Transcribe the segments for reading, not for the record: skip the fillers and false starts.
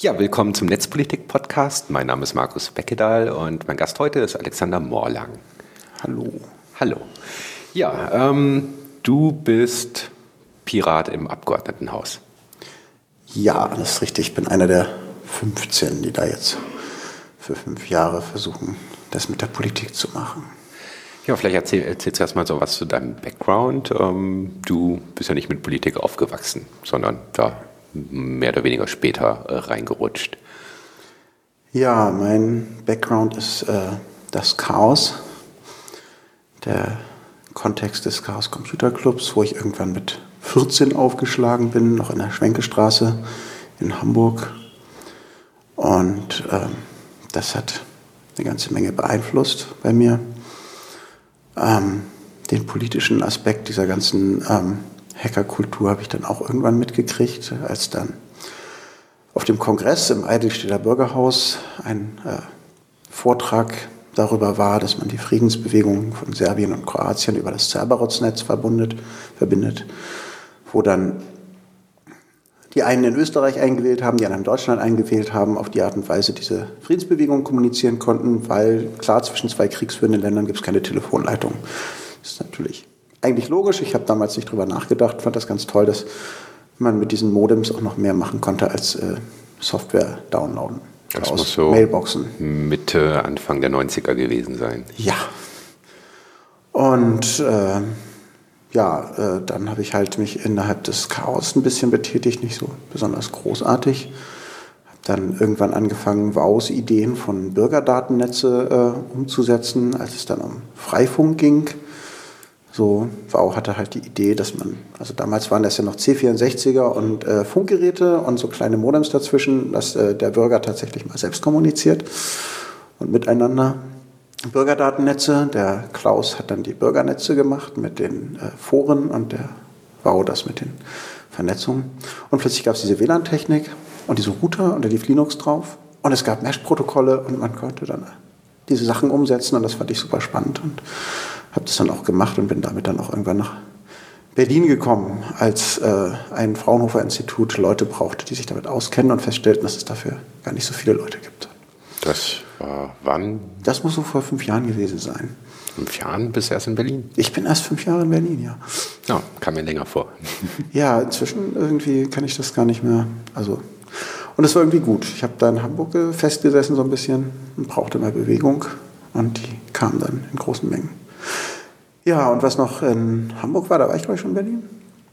Ja, willkommen zum Netzpolitik-Podcast. Mein Name ist Markus Beckedahl und mein Gast heute ist Alexander Morlang. Hallo. Hallo. Ja, du bist Pirat im Abgeordnetenhaus. Ja, das ist richtig. Ich bin einer der 15, die da jetzt für 5 Jahre versuchen, das mit der Politik zu machen. Ja, vielleicht erzählst du erstmal so was zu deinem Background. Du bist ja nicht mit Politik aufgewachsen, sondern da mehr oder weniger später reingerutscht. Ja, mein Background ist das Chaos, der Kontext des Chaos Computer Clubs, wo ich irgendwann mit 14 aufgeschlagen bin, noch in der Schwenkestraße in Hamburg. Und das hat eine ganze Menge beeinflusst bei mir. Den politischen Aspekt dieser ganzen Hackerkultur habe ich dann auch irgendwann mitgekriegt, als dann auf dem Kongress im Eidelstedter Bürgerhaus ein Vortrag darüber war, dass man die Friedensbewegung von Serbien und Kroatien über das Cerberus-Netz verbindet, wo dann die einen in Österreich eingewählt haben, die anderen in Deutschland eingewählt haben, auf die Art und Weise diese Friedensbewegung kommunizieren konnten, weil klar, zwischen 2 kriegsführenden Ländern gibt es keine Telefonleitung. Das ist natürlich eigentlich logisch. Ich habe damals nicht drüber nachgedacht, fand das ganz toll, dass man mit diesen Modems auch noch mehr machen konnte als Software downloaden. Das aus muss so Mailboxen. Mitte, Anfang der 90er gewesen sein. Ja. Und dann habe ich halt mich innerhalb des Chaos ein bisschen betätigt, nicht so besonders großartig. Habe dann irgendwann angefangen, WOWs Ideen von Bürgerdatennetze umzusetzen, als es dann um Freifunk ging. So, WOW hatte halt die Idee, dass man, also damals waren das ja noch C64er und Funkgeräte und so kleine Modems dazwischen, dass der Bürger tatsächlich mal selbst kommuniziert und miteinander. Bürgerdatennetze, der Klaus hat dann die Bürgernetze gemacht mit den Foren und der WOW das mit den Vernetzungen. Und plötzlich gab es diese WLAN-Technik und diese Router und da lief Linux drauf und es gab Mesh-Protokolle und man konnte dann diese Sachen umsetzen und das fand ich super spannend und habe das dann auch gemacht und bin damit dann auch irgendwann nach Berlin gekommen, als ein Fraunhofer-Institut Leute brauchte, die sich damit auskennen und feststellten, dass es dafür gar nicht so viele Leute gibt. Das war wann? Das muss so vor 5 Jahren gewesen sein. 5 Jahren bist du erst in Berlin? Ich bin erst 5 Jahre in Berlin, ja. Ja, kam mir länger vor. Ja, inzwischen irgendwie kann ich das gar nicht mehr. Und es war irgendwie gut. Ich habe da in Hamburg festgesessen so ein bisschen und brauchte mal Bewegung und die kam dann in großen Mengen. Ja, und was noch in Hamburg war, da war ich glaube ich schon in Berlin.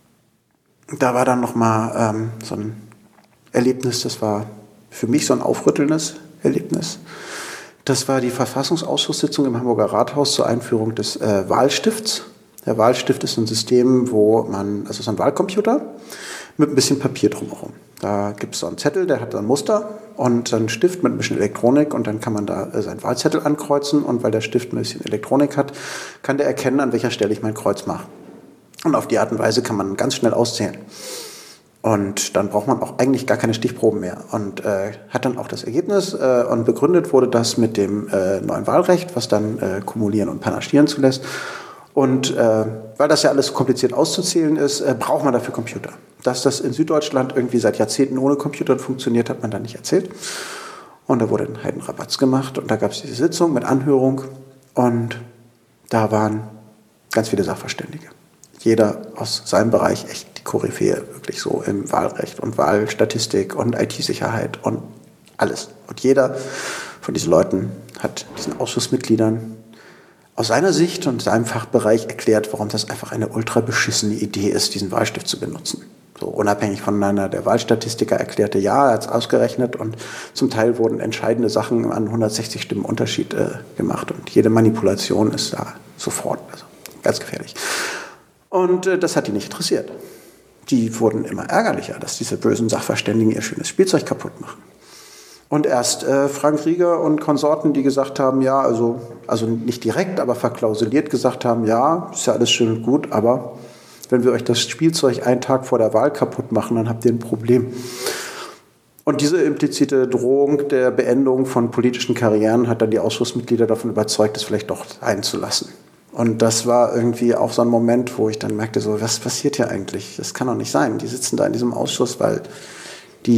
Da war dann nochmal so ein Erlebnis, das war für mich so ein aufrüttelndes Erlebnis. Das war die Verfassungsausschusssitzung im Hamburger Rathaus zur Einführung des Wahlstifts. Der Wahlstift ist ein System, wo man, also so ein Wahlcomputer mit ein bisschen Papier drumherum. Da gibt es so einen Zettel, der hat so ein Muster und einen Stift mit ein bisschen Elektronik und dann kann man da seinen Wahlzettel ankreuzen und weil der Stift ein bisschen Elektronik hat, kann der erkennen, an welcher Stelle ich mein Kreuz mache. Und auf die Art und Weise kann man ganz schnell auszählen. Und dann braucht man auch eigentlich gar keine Stichproben mehr und hat dann auch das Ergebnis und begründet wurde das mit dem neuen Wahlrecht, was dann kumulieren und panaschieren zulässt. Und weil das ja alles so kompliziert auszuzählen ist, braucht man dafür Computer. Dass das in Süddeutschland irgendwie seit Jahrzehnten ohne Computer funktioniert, hat man dann nicht erzählt. Und da wurde ein Heidenrabatz gemacht und da gab es diese Sitzung mit Anhörung und da waren ganz viele Sachverständige. Jeder aus seinem Bereich, echt die Koryphäe, wirklich so im Wahlrecht und Wahlstatistik und IT-Sicherheit und alles. Und jeder von diesen Leuten hat diesen Ausschussmitgliedern aus seiner Sicht und seinem Fachbereich erklärt, warum das einfach eine ultra beschissene Idee ist, diesen Wahlstift zu benutzen. So unabhängig voneinander. Der Wahlstatistiker erklärte, ja, er hat es ausgerechnet und zum Teil wurden entscheidende Sachen an 160 Stimmen Unterschied gemacht und jede Manipulation ist da sofort, also ganz gefährlich. Und das hat die nicht interessiert. Die wurden immer ärgerlicher, dass diese bösen Sachverständigen ihr schönes Spielzeug kaputt machen. Und erst Frank Rieger und Konsorten, die gesagt haben, ja, also nicht direkt, aber verklausuliert gesagt haben, ja, ist ja alles schön und gut, aber wenn wir euch das Spielzeug einen Tag vor der Wahl kaputt machen, dann habt ihr ein Problem. Und diese implizite Drohung der Beendung von politischen Karrieren hat dann die Ausschussmitglieder davon überzeugt, es vielleicht doch einzulassen. Und das war irgendwie auch so ein Moment, wo ich dann merkte, so, was passiert hier eigentlich? Das kann doch nicht sein. Die sitzen da in diesem Ausschuss, weil die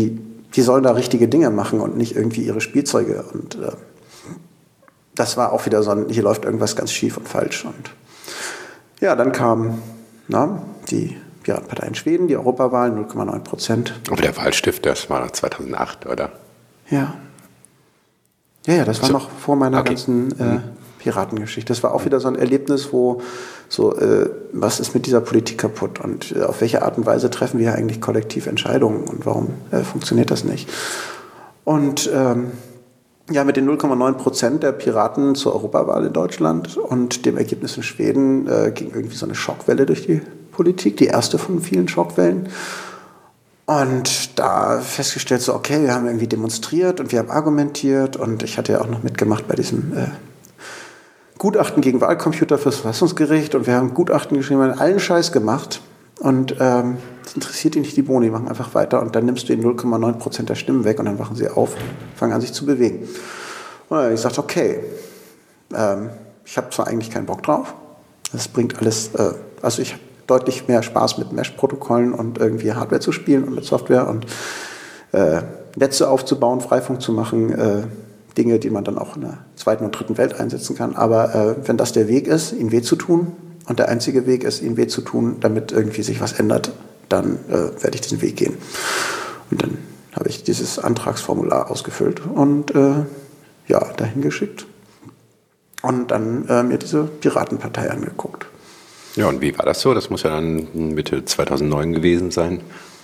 die sollen da richtige Dinge machen und nicht irgendwie ihre Spielzeuge. Und das war auch wieder so hier läuft irgendwas ganz schief und falsch. Und ja, dann kam die Piratenpartei in Schweden, die Europawahl, 0,9%. Aber der Wahlstift, das war noch 2008, oder? Ja. Ja, das war noch vor meiner ganzen Piratengeschichte. Das war auch wieder so ein Erlebnis, wo was ist mit dieser Politik kaputt und auf welche Art und Weise treffen wir eigentlich kollektiv Entscheidungen und warum funktioniert das nicht? Und mit den 0,9% der Piraten zur Europawahl in Deutschland und dem Ergebnis in Schweden ging irgendwie so eine Schockwelle durch die Politik, die erste von vielen Schockwellen. Und da festgestellt, so okay, wir haben irgendwie demonstriert und wir haben argumentiert und ich hatte ja auch noch mitgemacht bei diesem Gutachten gegen Wahlcomputer fürs Verfassungsgericht und wir haben Gutachten geschrieben, wir haben allen Scheiß gemacht und das interessiert dich nicht die Boni, machen einfach weiter und dann nimmst du ihnen 0,9% der Stimmen weg und dann wachen sie auf, fangen an sich zu bewegen. Und dann habe ich gesagt, okay, ich habe zwar eigentlich keinen Bock drauf, das bringt alles, ich habe deutlich mehr Spaß mit Mesh-Protokollen und irgendwie Hardware zu spielen und mit Software und Netze aufzubauen, Freifunk zu machen, Dinge, die man dann auch in der zweiten und dritten Welt einsetzen kann. Aber wenn das der Weg ist, ihnen weh zu tun und der einzige Weg ist, ihnen weh zu tun, damit irgendwie sich was ändert, dann werde ich diesen Weg gehen. Und dann habe ich dieses Antragsformular ausgefüllt und dahin geschickt und dann mir diese Piratenpartei angeguckt. Ja, und wie war das so? Das muss ja dann Mitte 2009 gewesen sein.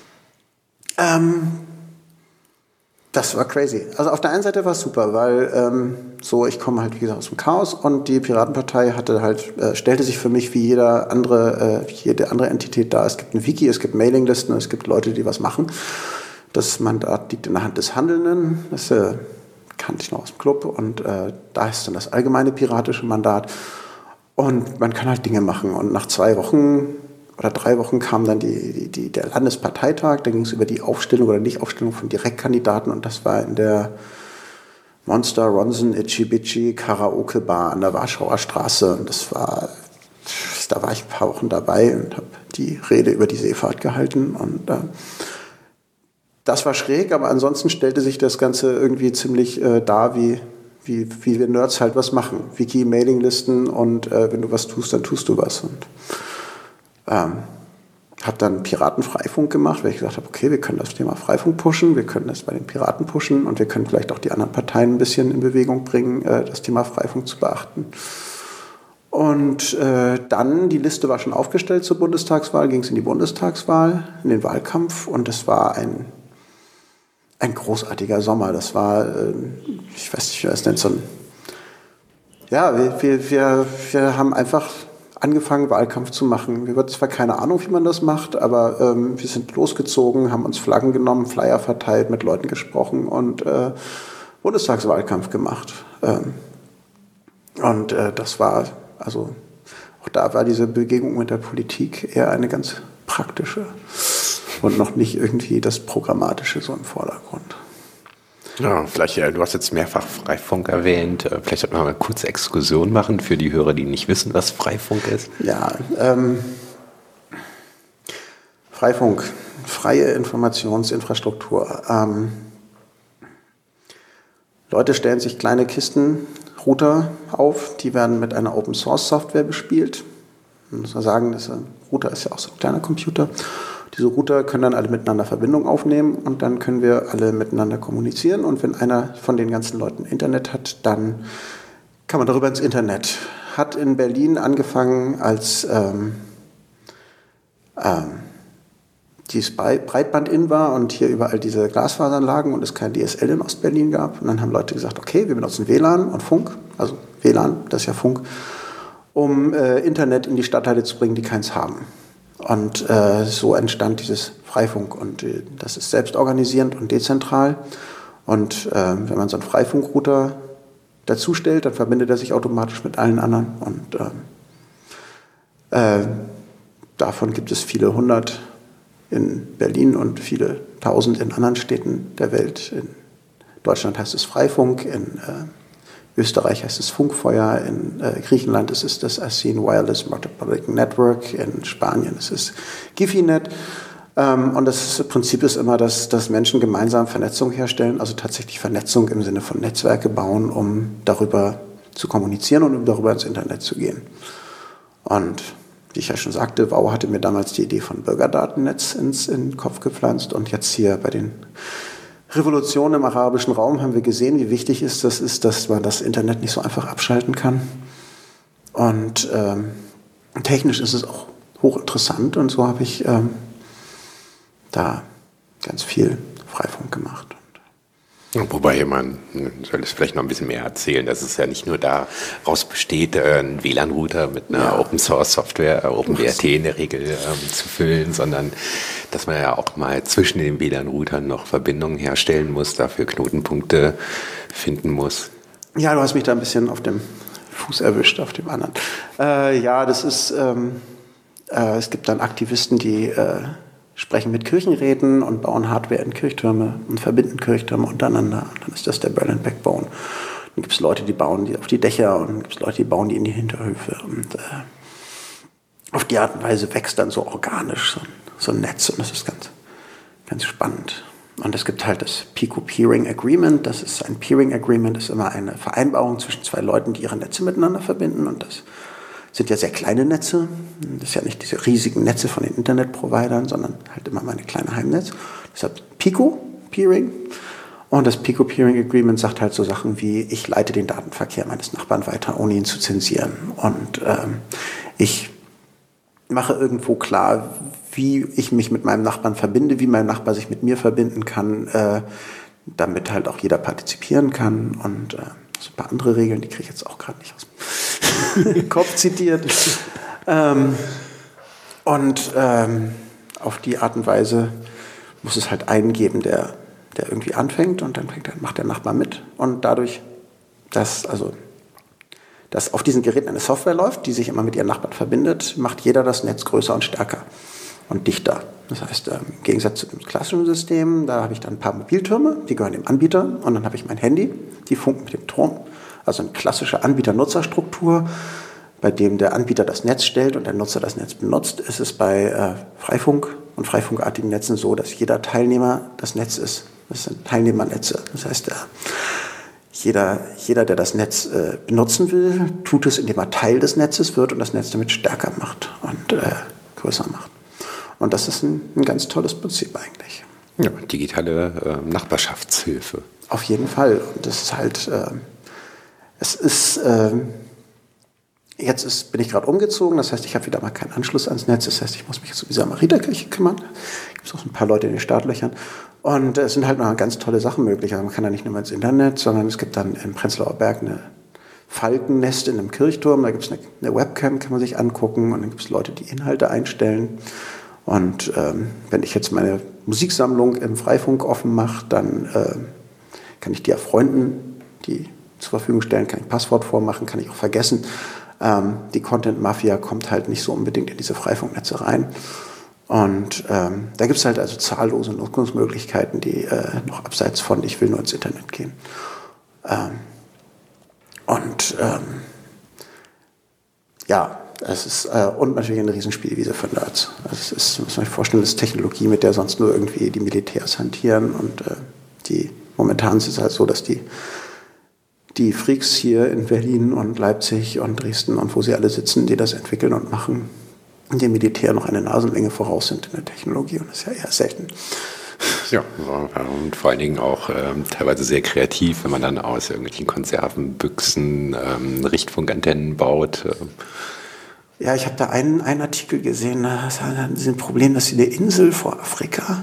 Das war crazy. Also auf der einen Seite war es super, weil ich komme halt wie gesagt aus dem Chaos und die Piratenpartei stellte sich für mich wie jede andere Entität dar. Es gibt ein Wiki, es gibt Mailinglisten, es gibt Leute, die was machen. Das Mandat liegt in der Hand des Handelnden. Das kannte ich noch aus dem Club und da ist dann das allgemeine piratische Mandat. Und man kann halt Dinge machen. Und nach 2 Wochen oder 3 Wochen kam dann der Landesparteitag. Da ging es über die Aufstellung oder Nichtaufstellung von Direktkandidaten. Und das war in der Monster Ronson Itchy Karaoke Bar an der Warschauer Straße. Und da war ich ein paar Wochen dabei und habe die Rede über die Seefahrt gehalten. Und das war schräg, aber ansonsten stellte sich das Ganze irgendwie ziemlich dar, wie wir Nerds halt was machen. Wiki, Mailinglisten und wenn du was tust, dann tust du was. Und habe dann Piratenfreifunk gemacht, weil ich gesagt habe, okay, wir können das Thema Freifunk pushen, wir können das bei den Piraten pushen und wir können vielleicht auch die anderen Parteien ein bisschen in Bewegung bringen, das Thema Freifunk zu beachten. Und dann, die Liste war schon aufgestellt zur Bundestagswahl, ging es in die Bundestagswahl, in den Wahlkampf und das war ein großartiger Sommer. Das war, ich weiß nicht, wie das nennt, wir haben einfach angefangen, Wahlkampf zu machen. Wir hatten zwar keine Ahnung, wie man das macht, aber wir sind losgezogen, haben uns Flaggen genommen, Flyer verteilt, mit Leuten gesprochen und Bundestagswahlkampf gemacht. Das war, also auch da war diese Begegnung mit der Politik eher eine ganz praktische und noch nicht irgendwie das Programmatische so im Vordergrund. Ja, vielleicht, du hast jetzt mehrfach Freifunk erwähnt. Vielleicht sollten wir mal eine kurze Exkursion machen für die Hörer, die nicht wissen, was Freifunk ist. Ja, Freifunk, freie Informationsinfrastruktur. Leute stellen sich kleine Kisten-Router auf, die werden mit einer Open-Source-Software bespielt. Man muss mal sagen, ein Router ist ja auch so ein kleiner Computer. Diese Router können dann alle miteinander Verbindung aufnehmen und dann können wir alle miteinander kommunizieren. Und wenn einer von den ganzen Leuten Internet hat, dann kann man darüber ins Internet. Hat in Berlin angefangen, als dieses Breitband in war und hier überall diese Glasfasern lagen und es kein DSL in Ostberlin gab. Und dann haben Leute gesagt, okay, wir benutzen WLAN und Funk, also WLAN, das ist ja Funk, um Internet in die Stadtteile zu bringen, die keins haben. Und so entstand dieses Freifunk und das ist selbstorganisierend und dezentral. Und wenn man so einen Freifunkrouter dazu stellt, dann verbindet er sich automatisch mit allen anderen. Und davon gibt es viele 100 in Berlin und viele 1000 in anderen Städten der Welt. In Deutschland heißt es Freifunk, in Österreich heißt es Funkfeuer, in Griechenland ist es das Ascend Wireless Multiplicating Network, in Spanien ist es Gifinet. Und das Prinzip ist immer, dass Menschen gemeinsam Vernetzung herstellen, also tatsächlich Vernetzung im Sinne von Netzwerke bauen, um darüber zu kommunizieren und um darüber ins Internet zu gehen. Und wie ich ja schon sagte, WOW hatte mir damals die Idee von Bürgerdatennetz in den Kopf gepflanzt. Und jetzt hier bei den Revolutionen im arabischen Raum haben wir gesehen, wie wichtig das ist, dass man das Internet nicht so einfach abschalten kann. Und technisch ist es auch hochinteressant. Und so habe ich da ganz viel Freifunk gemacht. Wobei man soll es vielleicht noch ein bisschen mehr erzählen, dass es ja nicht nur daraus besteht, einen WLAN-Router mit einer Open-Source-Software, OpenWrt in der Regel zu füllen, sondern dass man ja auch mal zwischen den WLAN-Routern noch Verbindungen herstellen muss, dafür Knotenpunkte finden muss. Ja, du hast mich da ein bisschen auf dem Fuß erwischt, auf dem anderen. Das ist, es gibt dann Aktivisten, die sprechen mit Kirchenräten und bauen Hardware in Kirchtürme und verbinden Kirchtürme untereinander. Und dann ist das der Berlin Backbone. Dann gibt es Leute, die bauen die auf die Dächer und dann gibt es Leute, die bauen die in die Hinterhöfe. Und auf die Art und Weise wächst dann so organisch so ein Netz und das ist ganz, ganz spannend. Und es gibt halt das Pico-Peering Agreement. Das ist ein Peering Agreement, ist immer eine Vereinbarung zwischen zwei Leuten, die ihre Netze miteinander verbinden. Und das sind ja sehr kleine Netze. Das ist ja nicht diese riesigen Netze von den Internetprovidern, sondern halt immer meine kleine Heimnetz. Deshalb Pico-Peering. Und das Pico-Peering Agreement sagt halt so Sachen wie, ich leite den Datenverkehr meines Nachbarn weiter, ohne ihn zu zensieren. Und ich mache irgendwo klar, wie ich mich mit meinem Nachbarn verbinde, wie mein Nachbar sich mit mir verbinden kann, damit halt auch jeder partizipieren kann. Und so ein paar andere Regeln, die kriege ich jetzt auch gerade nicht aus dem Kopf zitiert. Auf die Art und Weise muss es halt einen geben, der irgendwie anfängt und dann macht der Nachbar mit. Und dadurch, dass auf diesen Geräten eine Software läuft, die sich immer mit ihren Nachbarn verbindet, macht jeder das Netz größer und stärker und dichter. Das heißt, im Gegensatz zu dem klassischen System, da habe ich dann ein paar Mobiltürme, die gehören dem Anbieter, und dann habe ich mein Handy, die funken mit dem Turm. Also eine klassische Anbieter-Nutzer-Struktur, bei dem der Anbieter das Netz stellt und der Nutzer das Netz benutzt. Ist es bei Freifunk und freifunkartigen Netzen so, dass jeder Teilnehmer das Netz ist. Das sind Teilnehmernetze. Das heißt, jeder, der das Netz benutzen will, tut es, indem er Teil des Netzes wird und das Netz damit stärker macht und größer macht. Und das ist ein ganz tolles Prinzip eigentlich. Ja, digitale Nachbarschaftshilfe. Auf jeden Fall. Und das ist halt, bin ich gerade umgezogen, das heißt, ich habe wieder mal keinen Anschluss ans Netz, das heißt, ich muss mich jetzt um die Samariterkirche kümmern. Es gibt auch ein paar Leute in den Startlöchern. Und es sind halt noch ganz tolle Sachen möglich. Also man kann da nicht nur ins Internet, sondern es gibt dann im Prenzlauer Berg eine Falkennest in einem Kirchturm, da gibt es eine Webcam, kann man sich angucken, und dann gibt es Leute, die Inhalte einstellen. Und wenn ich jetzt meine Musiksammlung im Freifunk offen mache, dann kann ich die ja Freunden, die zur Verfügung stellen, kann ich ein Passwort vormachen, kann ich auch vergessen. Die Content-Mafia kommt halt nicht so unbedingt in diese Freifunknetze rein. Und da gibt es halt also zahllose Nutzungsmöglichkeiten, die noch abseits von ich will nur ins Internet gehen. Es ist und natürlich eine Riesenspielwiese für Nerds. Also es ist, muss man sich vorstellen, das ist Technologie, mit der sonst nur irgendwie die Militärs hantieren. Und momentan ist es halt so, dass die Freaks hier in Berlin und Leipzig und Dresden und wo sie alle sitzen, die das entwickeln und machen, dem Militär noch eine Nasenlänge voraus sind in der Technologie, und das ist ja eher selten. Ja, und vor allen Dingen auch teilweise sehr kreativ, wenn man dann aus irgendwelchen Konservenbüchsen Richtfunkantennen baut. Ja, ich habe da einen Artikel gesehen, das ist ein Problem, dass sie eine Insel vor Afrika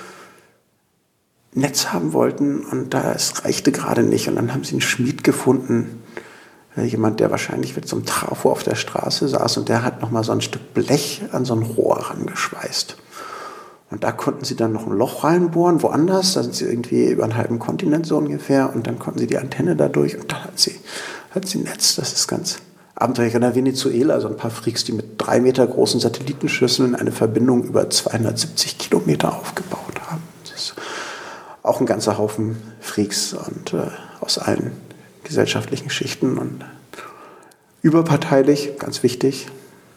Netz haben wollten und es reichte gerade nicht. Und dann haben sie einen Schmied gefunden, jemand, der wahrscheinlich mit so einem Trafo auf der Straße saß, und der hat nochmal so ein Stück Blech an so ein Rohr rangeschweißt. Und da konnten sie dann noch ein Loch reinbohren, woanders, da sind sie irgendwie über einen halben Kontinent so ungefähr, und dann konnten sie die Antenne da durch und dann hat sie Netz. Das ist ganz abenteuerlich. In Venezuela, so ein paar Freaks, die mit 3 Meter großen Satellitenschüsseln eine Verbindung über 270 Kilometer aufgebaut haben. Das ist auch ein ganzer Haufen Freaks und aus allen gesellschaftlichen Schichten und überparteilich, ganz wichtig.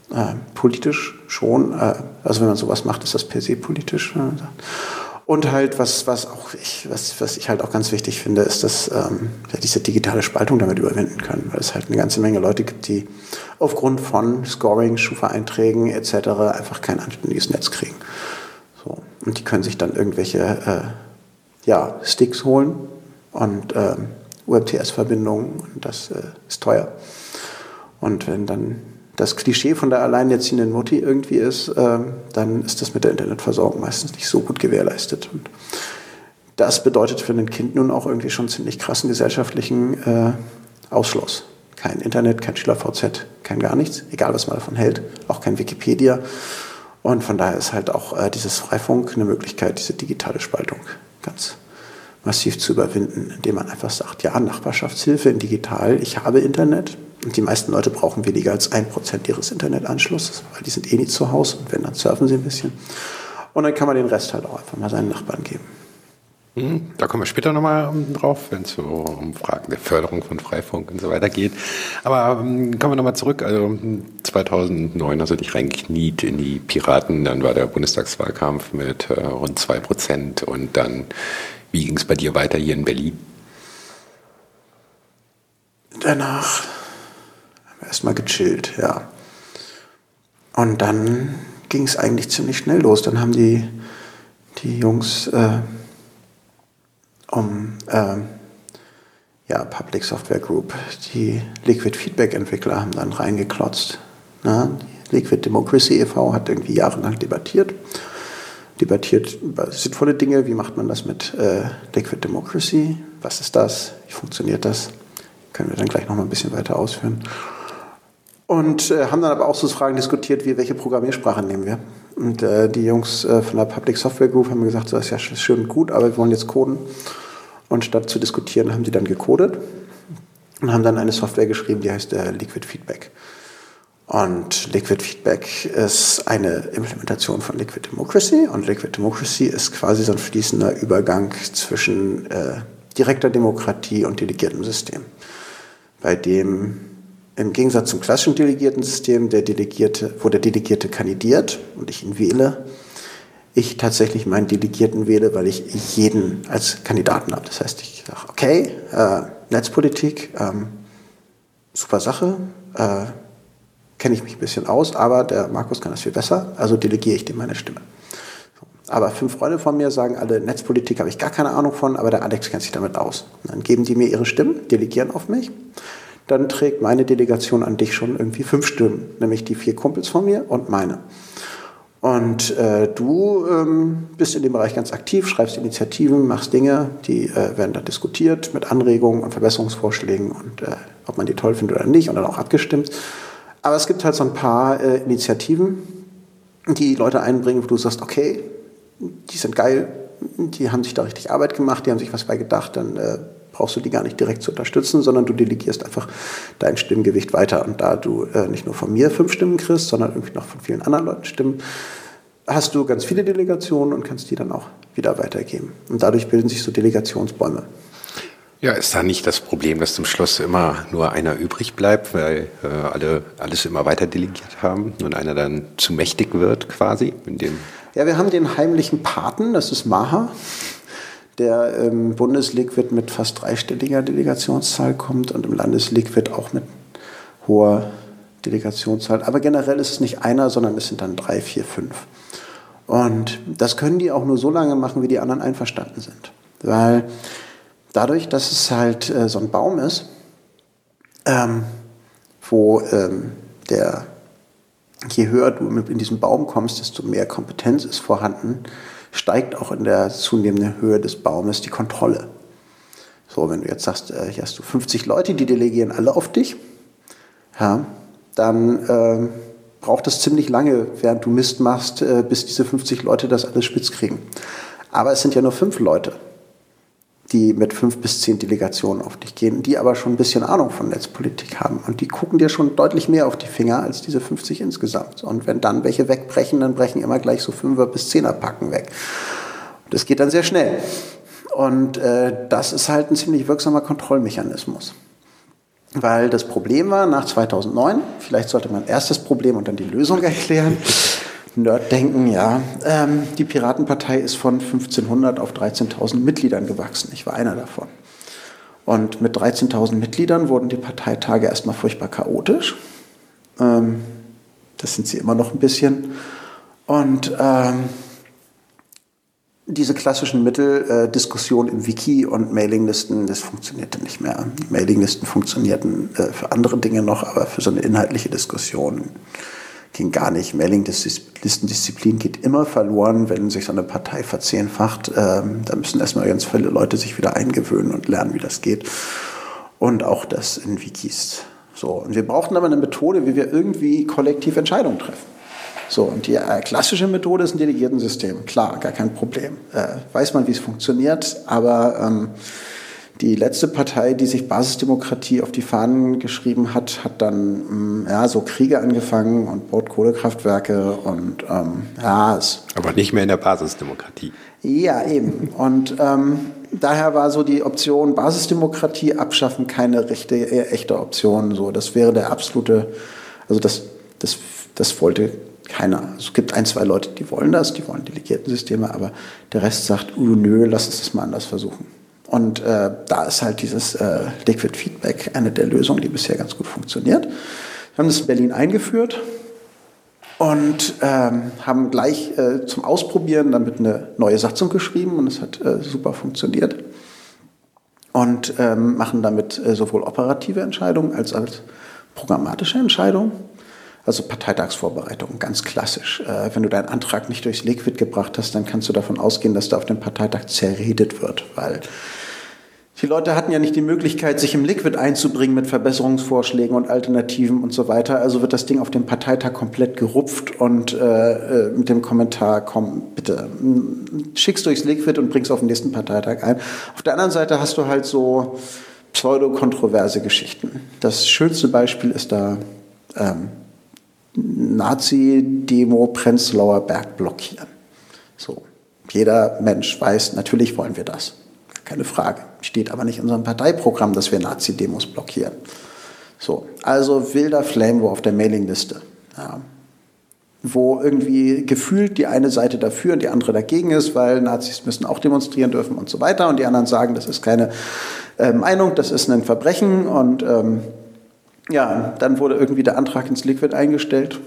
Politisch schon. Also wenn man sowas macht, ist das per se politisch. Und halt, was ich halt auch ganz wichtig finde, ist, dass wir diese digitale Spaltung damit überwinden können. Weil es halt eine ganze Menge Leute gibt, die aufgrund von Scoring, Schufa-Einträgen etc. einfach kein anständiges Netz kriegen. So. Und die können sich dann irgendwelche Sticks holen und UMTS-Verbindungen. Und das ist teuer. Und wenn dann das Klischee von der alleinerziehenden Mutti irgendwie ist, dann ist das mit der Internetversorgung meistens nicht so gut gewährleistet. Und das bedeutet für ein Kind nun auch irgendwie schon ziemlich krassen gesellschaftlichen Ausschluss. Kein Internet, kein SchülerVZ, kein gar nichts, egal was man davon hält, auch kein Wikipedia. Und von daher ist halt auch dieses Freifunk eine Möglichkeit, diese digitale Spaltung ganz massiv zu überwinden, indem man einfach sagt, ja, Nachbarschaftshilfe in digital, ich habe Internet. Und die meisten Leute brauchen weniger als 1% ihres Internetanschlusses, weil die sind eh nicht zu Hause und wenn, dann surfen sie ein bisschen. Und dann kann man den Rest halt auch einfach mal seinen Nachbarn geben. Da kommen wir später nochmal drauf, wenn es so um Fragen der Förderung von Freifunk und so weiter geht. Aber kommen wir nochmal zurück. Also 2009 hast du dich reingekniet in die Piraten, dann war der Bundestagswahlkampf mit rund 2% und dann, wie ging es bei dir weiter hier in Berlin? Danach erstmal gechillt, ja. Und dann ging es eigentlich ziemlich schnell los. Dann haben die Jungs Public Software Group, die Liquid Feedback Entwickler haben dann reingeklotzt. Na, die Liquid Democracy e.V. hat irgendwie jahrelang debattiert über sinnvolle Dinge. Wie macht man das mit Liquid Democracy? Was ist das? Wie funktioniert das? Können wir dann gleich noch mal ein bisschen weiter ausführen. Und haben dann aber auch so Fragen diskutiert, wie welche Programmiersprache nehmen wir. Und die Jungs von der Public Software Group haben gesagt, das ist ja schön und gut, aber wir wollen jetzt coden. Und statt zu diskutieren, haben die dann gecodet und haben dann eine Software geschrieben, die heißt Liquid Feedback. Und Liquid Feedback ist eine Implementation von Liquid Democracy. Und Liquid Democracy ist quasi so ein fließender Übergang zwischen direkter Demokratie und delegiertem System, bei dem im Gegensatz zum klassischen Delegierten-System wo der Delegierte kandidiert und ich ihn wähle, ich tatsächlich meinen Delegierten wähle, weil ich jeden als Kandidaten habe. Das heißt, ich sage, okay, Netzpolitik, super Sache, kenne ich mich ein bisschen aus, aber der Markus kann das viel besser, also delegiere ich dem meine Stimme. Aber 5 Freunde von mir sagen alle, Netzpolitik habe ich gar keine Ahnung von, aber der Alex kennt sich damit aus. Und dann geben die mir ihre Stimmen, delegieren auf mich. Dann trägt meine Delegation an dich schon irgendwie 5 Stimmen, nämlich die 4 Kumpels von mir und meine. Und du bist in dem Bereich ganz aktiv, schreibst Initiativen, machst Dinge, die werden dann diskutiert mit Anregungen und Verbesserungsvorschlägen und ob man die toll findet oder nicht und dann auch abgestimmt. Aber es gibt halt so ein paar Initiativen, die Leute einbringen, wo du sagst, okay, die sind geil, die haben sich da richtig Arbeit gemacht, die haben sich was bei gedacht, dann brauchst du die gar nicht direkt zu unterstützen, sondern du delegierst einfach dein Stimmgewicht weiter. Und da du nicht nur von mir 5 Stimmen kriegst, sondern irgendwie noch von vielen anderen Leuten Stimmen, hast du ganz viele Delegationen und kannst die dann auch wieder weitergeben. Und dadurch bilden sich so Delegationsbäume. Ja, ist da nicht das Problem, dass zum Schluss immer nur einer übrig bleibt, weil alle alles immer weiter delegiert haben und einer dann zu mächtig wird quasi? Ja, wir haben den heimlichen Paten, das ist Maha, der im Bundesliquid mit fast 3-stelliger Delegationszahl kommt und im Landesliquid auch mit hoher Delegationszahl. Aber generell ist es nicht einer, sondern es sind dann 3, 4, 5. Und das können die auch nur so lange machen, wie die anderen einverstanden sind. Weil dadurch, dass es halt so ein Baum ist, wo je höher du in diesen Baum kommst, desto mehr Kompetenz ist vorhanden, steigt auch in der zunehmenden Höhe des Baumes die Kontrolle. So, wenn du jetzt sagst, hier hast du 50 Leute, die delegieren alle auf dich, ja, dann braucht es ziemlich lange, während du Mist machst, bis diese 50 Leute das alles spitz kriegen. Aber es sind ja nur 5 Leute, die mit 5 bis 10 Delegationen auf dich gehen, die aber schon ein bisschen Ahnung von Netzpolitik haben. Und die gucken dir schon deutlich mehr auf die Finger als diese 50 insgesamt. Und wenn dann welche wegbrechen, dann brechen immer gleich so 5er bis 10er Packen weg. Und das geht dann sehr schnell. Und das ist halt ein ziemlich wirksamer Kontrollmechanismus. Weil das Problem war nach 2009, vielleicht sollte man erst das Problem und dann die Lösung erklären. Nerddenken, ja. Die Piratenpartei ist von 1500 auf 13.000 Mitgliedern gewachsen. Ich war einer davon. Und mit 13.000 Mitgliedern wurden die Parteitage erstmal furchtbar chaotisch. Das sind sie immer noch ein bisschen. Und diese klassischen Mittel, Diskussion im Wiki und Mailinglisten, das funktionierte nicht mehr. Die Mailinglisten funktionierten für andere Dinge noch, aber für so eine inhaltliche Diskussion ging gar nicht. Mailinglistendisziplin geht immer verloren, wenn sich so eine Partei verzehnfacht. Da müssen erstmal ganz viele Leute sich wieder eingewöhnen und lernen, wie das geht. Und auch das in Wikis. So. Und wir brauchten aber eine Methode, wie wir irgendwie kollektiv Entscheidungen treffen. So, und die klassische Methode ist ein Delegiertensystem. Klar, gar kein Problem. Weiß man, wie es funktioniert, aber die letzte Partei, die sich Basisdemokratie auf die Fahnen geschrieben hat, hat dann so Kriege angefangen und baut Kohlekraftwerke und aber nicht mehr in der Basisdemokratie. Ja, eben. Und daher war so die Option Basisdemokratie abschaffen keine echte Option. So, das wäre der absolute, also das wollte keiner. Also es gibt 1, 2 Leute, die wollen Delegiertensysteme, aber der Rest sagt, nö, lass uns das mal anders versuchen. Und da ist halt dieses Liquid Feedback eine der Lösungen, die bisher ganz gut funktioniert. Wir haben das in Berlin eingeführt und haben gleich zum Ausprobieren damit eine neue Satzung geschrieben und es hat super funktioniert. Und machen damit sowohl operative Entscheidungen als programmatische Entscheidungen. Also Parteitagsvorbereitung, ganz klassisch. Wenn du deinen Antrag nicht durchs Liquid gebracht hast, dann kannst du davon ausgehen, dass da auf dem Parteitag zerredet wird, weil die Leute hatten ja nicht die Möglichkeit, sich im Liquid einzubringen mit Verbesserungsvorschlägen und Alternativen und so weiter. Also wird das Ding auf dem Parteitag komplett gerupft und mit dem Kommentar, komm, bitte, schick's durchs Liquid und bring's auf den nächsten Parteitag ein. Auf der anderen Seite hast du halt so pseudo-kontroverse Geschichten. Das schönste Beispiel ist da Nazi-Demo Prenzlauer Berg blockieren. So. Jeder Mensch weiß, natürlich wollen wir das. Keine Frage. Steht aber nicht in unserem Parteiprogramm, dass wir Nazi-Demos blockieren. So. Also wilder Flame War auf der Mailingliste. Ja. Wo irgendwie gefühlt die eine Seite dafür und die andere dagegen ist, weil Nazis müssen auch demonstrieren dürfen und so weiter. Und die anderen sagen, das ist keine Meinung, das ist ein Verbrechen und dann wurde irgendwie der Antrag ins Liquid eingestellt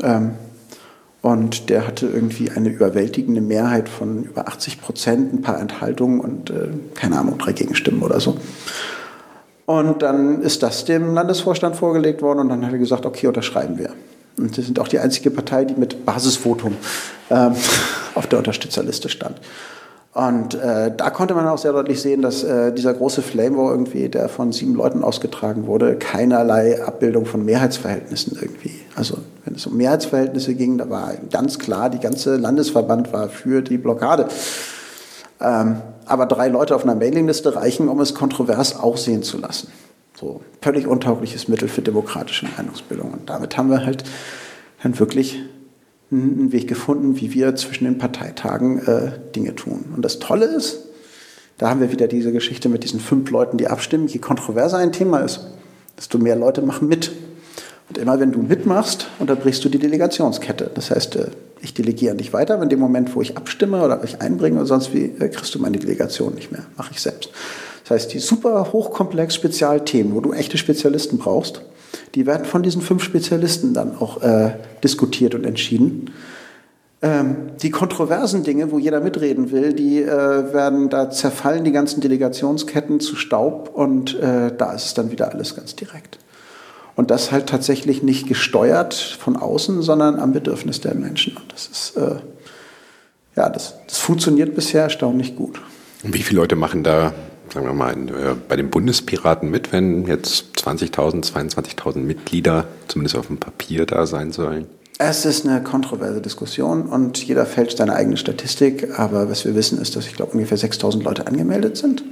und der hatte irgendwie eine überwältigende Mehrheit von über 80%, ein paar Enthaltungen und 3 Gegenstimmen oder so. Und dann ist das dem Landesvorstand vorgelegt worden und dann hat er gesagt, okay, unterschreiben wir. Und wir sind auch die einzige Partei, die mit Basisvotum auf der Unterstützerliste stand. Und da konnte man auch sehr deutlich sehen, dass dieser große Flame War irgendwie, der von 7 Leuten ausgetragen wurde, keinerlei Abbildung von Mehrheitsverhältnissen irgendwie. Also wenn es um Mehrheitsverhältnisse ging, da war ganz klar, die ganze Landesverband war für die Blockade. Aber 3 Leute auf einer Mailingliste reichen, um es kontrovers aussehen zu lassen. So völlig untaugliches Mittel für demokratische Meinungsbildung. Und damit haben wir halt dann wirklich einen Weg gefunden, wie wir zwischen den Parteitagen Dinge tun. Und das Tolle ist, da haben wir wieder diese Geschichte mit diesen 5 Leuten, die abstimmen. Je kontroverser ein Thema ist, desto mehr Leute machen mit. Und immer wenn du mitmachst, unterbrichst du die Delegationskette. Das heißt, ich delegiere nicht weiter, aber in dem Moment, wo ich abstimme oder euch einbringe oder sonst wie, kriegst du meine Delegation nicht mehr. Mache ich selbst. Das heißt, die super hochkomplex Spezialthemen, wo du echte Spezialisten brauchst, die werden von diesen 5 Spezialisten dann auch diskutiert und entschieden. Die kontroversen Dinge, wo jeder mitreden will, da zerfallen die ganzen Delegationsketten zu Staub und da ist es dann wieder alles ganz direkt. Und das halt tatsächlich nicht gesteuert von außen, sondern am Bedürfnis der Menschen. Und das ist, das funktioniert bisher erstaunlich gut. Und wie viele Leute machen da, sagen wir mal, bei den Bundespiraten mit, wenn jetzt 20.000, 22.000 Mitglieder zumindest auf dem Papier da sein sollen? Es ist eine kontroverse Diskussion und jeder fälscht seine eigene Statistik. Aber was wir wissen, ist, dass ich glaube, ungefähr 6.000 Leute angemeldet sind.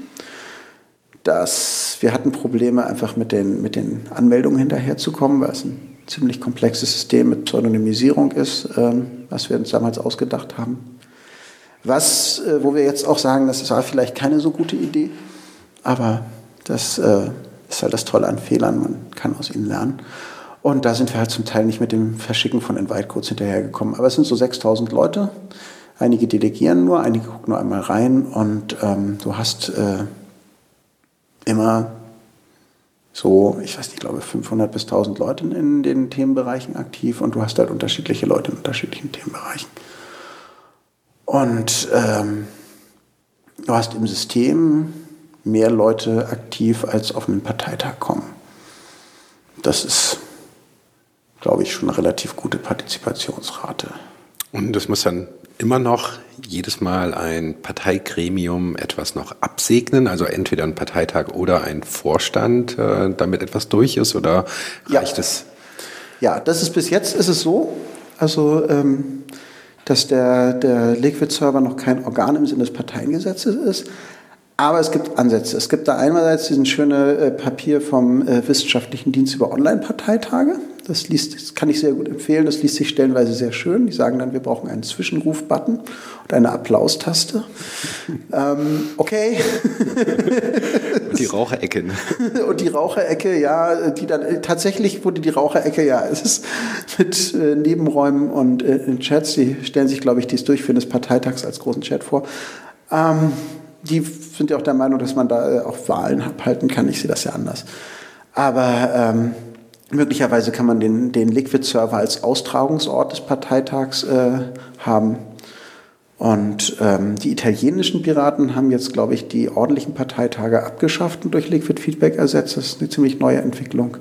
Wir hatten Probleme, einfach mit den Anmeldungen hinterherzukommen, weil es ein ziemlich komplexes System mit Pseudonymisierung ist, was wir uns damals ausgedacht haben. Wo wir jetzt auch sagen, das war vielleicht keine so gute Idee, aber das Das ist halt das Tolle an Fehlern, man kann aus ihnen lernen. Und da sind wir halt zum Teil nicht mit dem Verschicken von Invite-Codes hinterhergekommen. Aber es sind so 6.000 Leute. Einige delegieren nur, einige gucken nur einmal rein. Und du hast immer so, ich weiß nicht, ich glaube 500 bis 1.000 Leute in den Themenbereichen aktiv. Und du hast halt unterschiedliche Leute in unterschiedlichen Themenbereichen. Und du hast im System mehr Leute aktiv, als auf einen Parteitag kommen. Das ist, glaube ich, schon eine relativ gute Partizipationsrate. Und das muss dann immer noch jedes Mal ein Parteigremium etwas noch absegnen, also entweder ein Parteitag oder ein Vorstand, damit etwas durch ist, oder reicht es? Ja, das ist bis jetzt ist es so, also dass der Liquid-Server noch kein Organ im Sinne des Parteiengesetzes ist. Aber es gibt Ansätze. Es gibt da einerseits diesen schönen Papier vom Wissenschaftlichen Dienst über Online-Parteitage. Das kann ich sehr gut empfehlen. Das liest sich stellenweise sehr schön. Die sagen dann, wir brauchen einen Zwischenruf-Button und eine Applaustaste. Okay. Und die Raucherecke. Ne? Und die Raucherecke, ja, die dann tatsächlich wurde die Raucherecke, ja, es ist mit Nebenräumen und Chats, die stellen sich, glaube ich, dies Durchführen des Parteitags als großen Chat vor. Die sind ja auch der Meinung, dass man da auch Wahlen abhalten kann. Ich sehe das ja anders. Aber möglicherweise kann man den Liquid-Server als Austragungsort des Parteitags haben. Und die italienischen Piraten haben jetzt, glaube ich, die ordentlichen Parteitage abgeschafft und durch Liquid Feedback ersetzt. Das ist eine ziemlich neue Entwicklung.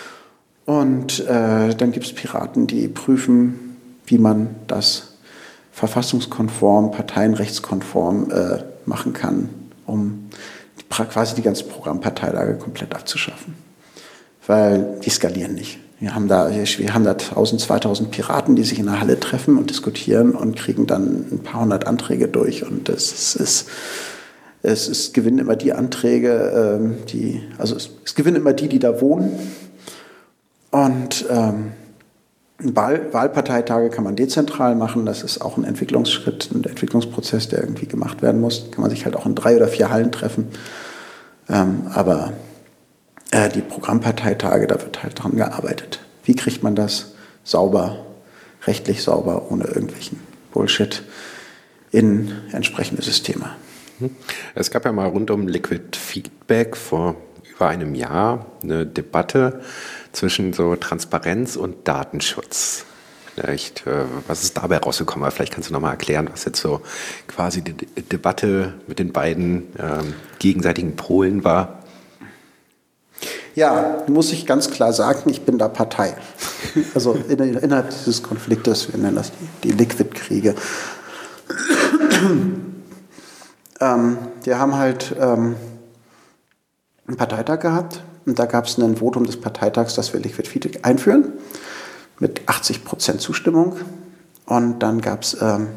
Und dann gibt es Piraten, die prüfen, wie man das verfassungskonform, parteienrechtskonform machen kann, um quasi die ganzen Programmparteitage komplett abzuschaffen. Weil die skalieren nicht. Wir haben da 1.000, 2.000 Piraten, die sich in der Halle treffen und diskutieren und kriegen dann ein paar hundert Anträge durch. Und es gewinnen immer die Anträge, es gewinnen immer die da wohnen. Und Wahlparteitage kann man dezentral machen. Das ist auch ein Entwicklungsschritt, ein Entwicklungsprozess, der irgendwie gemacht werden muss. Kann man sich halt auch in 3 oder 4 Hallen treffen. Aber die Programmparteitage, da wird halt dran gearbeitet. Wie kriegt man das sauber, rechtlich sauber, ohne irgendwelchen Bullshit in entsprechende Systeme? Es gab ja mal rund um Liquid Feedback vor über einem Jahr eine Debatte zwischen so Transparenz und Datenschutz. Vielleicht, was ist dabei rausgekommen? Vielleicht kannst du nochmal erklären, was jetzt so quasi die Debatte mit den beiden gegenseitigen Polen war. Ja, muss ich ganz klar sagen, ich bin da Partei. Also innerhalb dieses Konfliktes, wir nennen das die Liquid-Kriege. Wir haben halt einen Parteitag gehabt und da gab es ein Votum des Parteitags, dass wir Liquid Feedback einführen mit 80% Zustimmung. Und dann gab es ein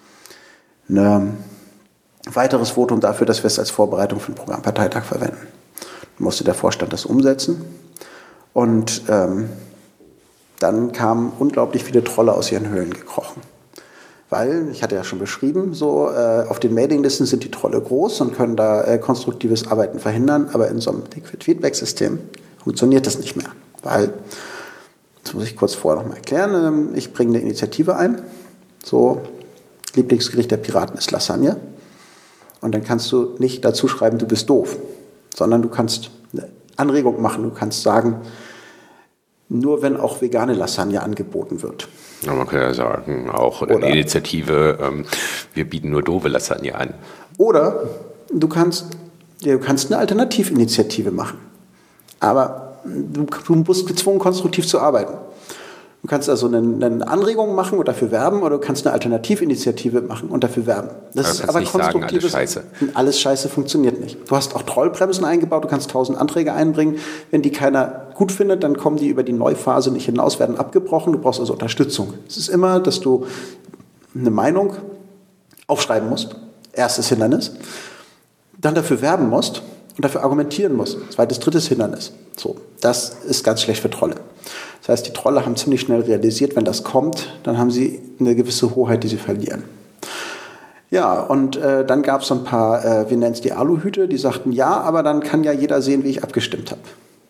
weiteres Votum dafür, dass wir es als Vorbereitung für den Programmparteitag verwenden. Dann musste der Vorstand das umsetzen. Und dann kamen unglaublich viele Trolle aus ihren Höhlen gekrochen. Weil, ich hatte ja schon beschrieben, so auf den Mailinglisten sind die Trolle groß und können da konstruktives Arbeiten verhindern, aber in so einem Liquid-Feedback-System funktioniert das nicht mehr. Weil, das muss ich kurz vorher noch mal erklären, ich bringe eine Initiative ein, so, Lieblingsgericht der Piraten ist Lasagne, und dann kannst du nicht dazu schreiben, du bist doof, sondern du kannst eine Anregung machen, du kannst sagen, nur wenn auch vegane Lasagne angeboten wird. Ja, man kann ja sagen, auch eine Initiative, wir bieten nur doofe Lasagne an. Oder du kannst eine Alternativinitiative machen. Aber du bist gezwungen, konstruktiv zu arbeiten. Du kannst also eine Anregung machen und dafür werben, oder du kannst eine Alternativinitiative machen und dafür werben. Das ist aber konstruktives. Alles Scheiße. Alles Scheiße funktioniert nicht. Du hast auch Trollbremsen eingebaut, du kannst 1000 Anträge einbringen. Wenn die keiner gut findet, dann kommen die über die Neuphase nicht hinaus, werden abgebrochen. Du brauchst also Unterstützung. Es ist immer, dass du eine Meinung aufschreiben musst. Erstes Hindernis. Dann dafür werben musst und dafür argumentieren musst. Zweites, drittes Hindernis. So, das ist ganz schlecht für Trolle. Das heißt, die Trolle haben ziemlich schnell realisiert, wenn das kommt, dann haben sie eine gewisse Hoheit, die sie verlieren. Ja, und dann gab es so ein paar, wir nennen es die Aluhüte, die sagten, ja, aber dann kann ja jeder sehen, wie ich abgestimmt habe.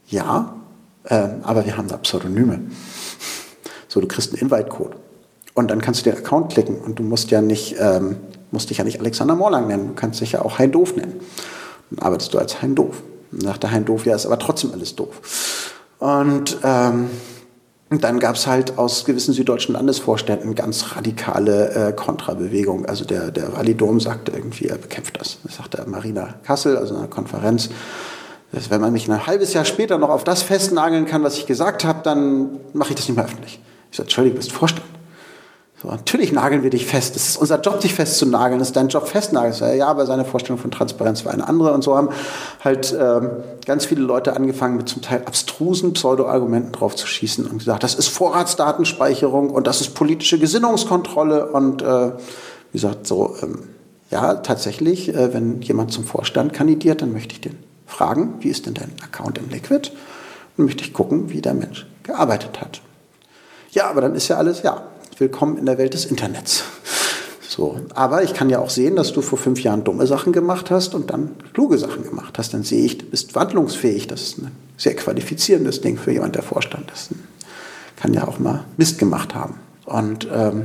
Ja, aber wir haben da Pseudonyme. So, du kriegst einen Invite-Code. Und dann kannst du den Account klicken und du musst dich ja nicht Alexander Morlang nennen, du kannst dich ja auch Hein Doof nennen. Dann arbeitest du als Hein Doof. Dann sagt der Hein Doof, ja, ist aber trotzdem alles doof. Und dann gab es halt aus gewissen süddeutschen Landesvorständen ganz radikale Kontrabewegungen. Also der Walli Dom sagte irgendwie, er bekämpft das. Das sagte Marina Kassel, also in einer Konferenz. Dass, wenn man mich ein halbes Jahr später noch auf das festnageln kann, was ich gesagt habe, dann mache ich das nicht mehr öffentlich. Ich sage, Entschuldigung, du bist Vorstand. So, natürlich nageln wir dich fest. Es ist unser Job, dich festzunageln. Es ist dein Job, festnageln. Ja, aber seine Vorstellung von Transparenz war eine andere. Und so haben halt ganz viele Leute angefangen, mit zum Teil abstrusen Pseudo-Argumenten drauf zu schießen und gesagt, das ist Vorratsdatenspeicherung und das ist politische Gesinnungskontrolle. Und wie gesagt, so, ja, tatsächlich, wenn jemand zum Vorstand kandidiert, dann möchte ich den fragen, wie ist denn dein Account im Liquid? Und möchte ich gucken, wie der Mensch gearbeitet hat. Ja, aber dann ist ja alles, ja, willkommen in der Welt des Internets. So, aber ich kann ja auch sehen, dass du vor 5 Jahren dumme Sachen gemacht hast und dann kluge Sachen gemacht hast. Dann sehe ich, du bist wandlungsfähig. Das ist ein sehr qualifizierendes Ding für jemand, der Vorstand ist. Kann ja auch mal Mist gemacht haben. Und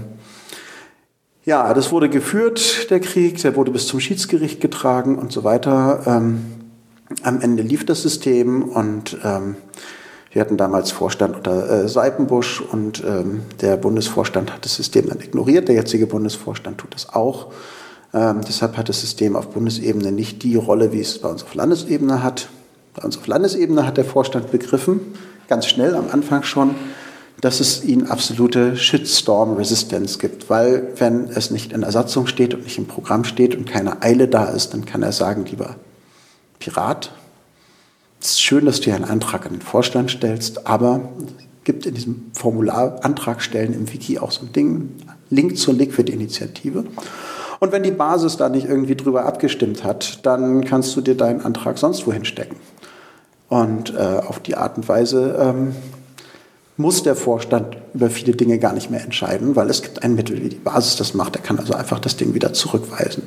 ja, das wurde geführt, der Krieg. Der wurde bis zum Schiedsgericht getragen und so weiter. Am Ende lief das System und wir hatten damals Vorstand unter Seipenbusch und der Bundesvorstand hat das System dann ignoriert. Der jetzige Bundesvorstand tut das auch. Deshalb hat das System auf Bundesebene nicht die Rolle, wie es bei uns auf Landesebene hat. Bei uns auf Landesebene hat der Vorstand begriffen, ganz schnell am Anfang schon, dass es ihnen absolute Shitstorm-Resistenz gibt. Weil wenn es nicht in der Satzung steht und nicht im Programm steht und keine Eile da ist, dann kann er sagen, lieber Pirat, es ist schön, dass du hier einen Antrag an den Vorstand stellst, aber es gibt in diesem Formular Antrag stellen im Wiki auch so ein Ding, Link zur Liquid-Initiative. Und wenn die Basis da nicht irgendwie drüber abgestimmt hat, dann kannst du dir deinen Antrag sonst wohin stecken. Und auf die Art und Weise muss der Vorstand über viele Dinge gar nicht mehr entscheiden, weil es gibt ein Mittel, wie die Basis das macht. Er kann also einfach das Ding wieder zurückweisen.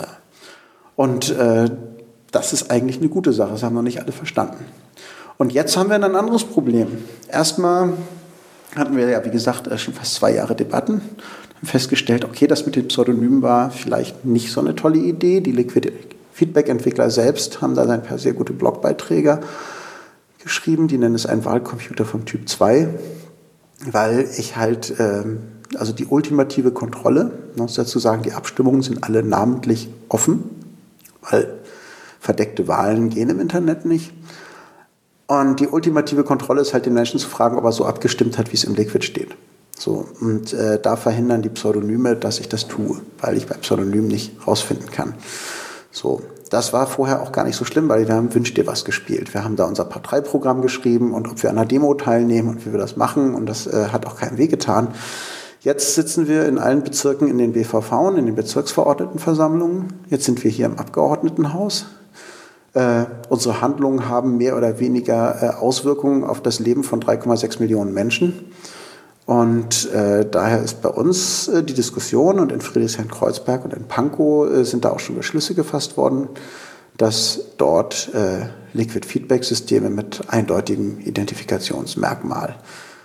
Und das ist eigentlich eine gute Sache, das haben noch nicht alle verstanden. Und jetzt haben wir ein anderes Problem. Erstmal hatten wir ja, wie gesagt, schon fast 2 Jahre Debatten, haben festgestellt, okay, das mit den Pseudonymen war vielleicht nicht so eine tolle Idee. Die Liquid-Feedback-Entwickler selbst haben da ein paar sehr gute Blogbeiträge geschrieben, die nennen es einen Wahlcomputer vom Typ 2, weil ich halt, also die ultimative Kontrolle, man muss dazu sagen, die Abstimmungen sind alle namentlich offen, weil verdeckte Wahlen gehen im Internet nicht. Und die ultimative Kontrolle ist halt den Menschen zu fragen, ob er so abgestimmt hat, wie es im Liquid steht. So, und da verhindern die Pseudonyme, dass ich das tue, weil ich bei Pseudonymen nicht rausfinden kann. So, das war vorher auch gar nicht so schlimm, weil wir haben Wünsch dir was gespielt. Wir haben da unser Parteiprogramm geschrieben und ob wir an einer Demo teilnehmen und wie wir das machen. Und das hat auch keinem wehgetan. Jetzt sitzen wir in allen Bezirken in den BVV, in den Bezirksverordnetenversammlungen. Jetzt sind wir hier im Abgeordnetenhaus. Unsere Handlungen haben mehr oder weniger Auswirkungen auf das Leben von 3,6 Millionen Menschen. Und daher ist bei uns die Diskussion, und in Friedrichshain-Kreuzberg und in Pankow sind da auch schon Beschlüsse gefasst worden, dass dort Liquid-Feedback-Systeme mit eindeutigem Identifikationsmerkmal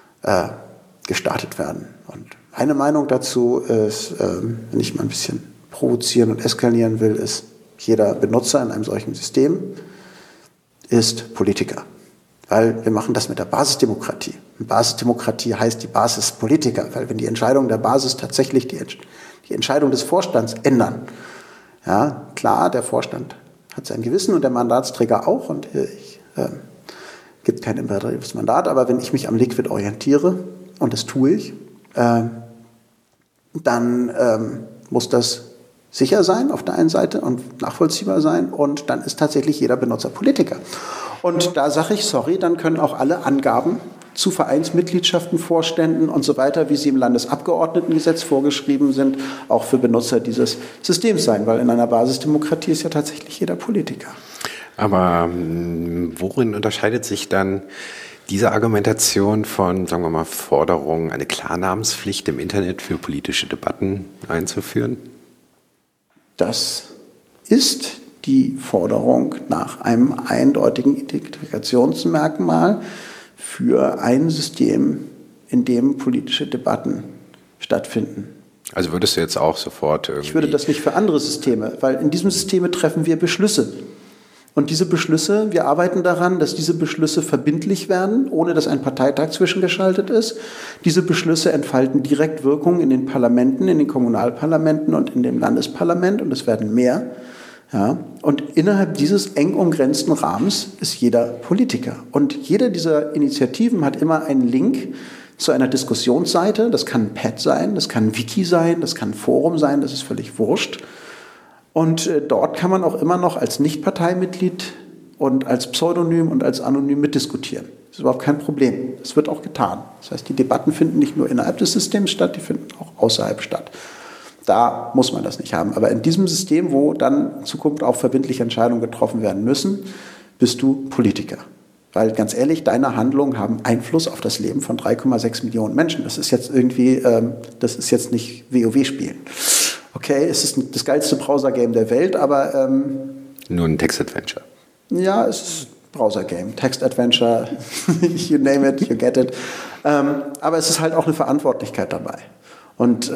gestartet werden. Und meine Meinung dazu ist, wenn ich mal ein bisschen provozieren und eskalieren will, ist, jeder Benutzer in einem solchen System ist Politiker. Weil wir machen das mit der Basisdemokratie. Und Basisdemokratie heißt die Basis Politiker, weil wenn die Entscheidungen der Basis tatsächlich die Entscheidung des Vorstands ändern, ja, klar, der Vorstand hat sein Gewissen und der Mandatsträger auch und gibt kein imperatives Mandat, aber wenn ich mich am Liquid orientiere, und das tue ich, dann muss das sicher sein auf der einen Seite und nachvollziehbar sein und dann ist tatsächlich jeder Benutzer Politiker. Und da sage ich, sorry, dann können auch alle Angaben zu Vereinsmitgliedschaften, Vorständen und so weiter, wie sie im Landesabgeordnetengesetz vorgeschrieben sind, auch für Benutzer dieses Systems sein, weil in einer Basisdemokratie ist ja tatsächlich jeder Politiker. Aber worin unterscheidet sich dann diese Argumentation von, sagen wir mal, Forderung, eine Klarnamenspflicht im Internet für politische Debatten einzuführen? Das ist die Forderung nach einem eindeutigen Identifikationsmerkmal für ein System, in dem politische Debatten stattfinden. Also würdest du jetzt auch sofort irgendwie... Ich würde das nicht für andere Systeme, weil in diesem System treffen wir Beschlüsse. Und diese Beschlüsse, wir arbeiten daran, dass diese Beschlüsse verbindlich werden, ohne dass ein Parteitag zwischengeschaltet ist. Diese Beschlüsse entfalten direkt Wirkung in den Parlamenten, in den Kommunalparlamenten und in dem Landesparlament und es werden mehr. Ja, und innerhalb dieses eng umgrenzten Rahmens ist jeder Politiker. Und jede dieser Initiativen hat immer einen Link zu einer Diskussionsseite. Das kann ein Pad sein, das kann ein Wiki sein, das kann ein Forum sein, das ist völlig wurscht. Und dort kann man auch immer noch als Nichtparteimitglied und als Pseudonym und als anonym mitdiskutieren. Das ist überhaupt kein Problem. Das wird auch getan. Das heißt, die Debatten finden nicht nur innerhalb des Systems statt, die finden auch außerhalb statt. Da muss man das nicht haben. Aber in diesem System, wo dann in Zukunft auch verbindliche Entscheidungen getroffen werden müssen, bist du Politiker. Weil ganz ehrlich, deine Handlungen haben Einfluss auf das Leben von 3,6 Millionen Menschen. Das ist jetzt irgendwie, das ist jetzt nicht WoW-Spielen. Okay, es ist das geilste Browser-Game der Welt, aber... Nur ein Text-Adventure. Ja, es ist Browser-Game, Text-Adventure, you name it, you get it. Aber es ist halt auch eine Verantwortlichkeit dabei. Und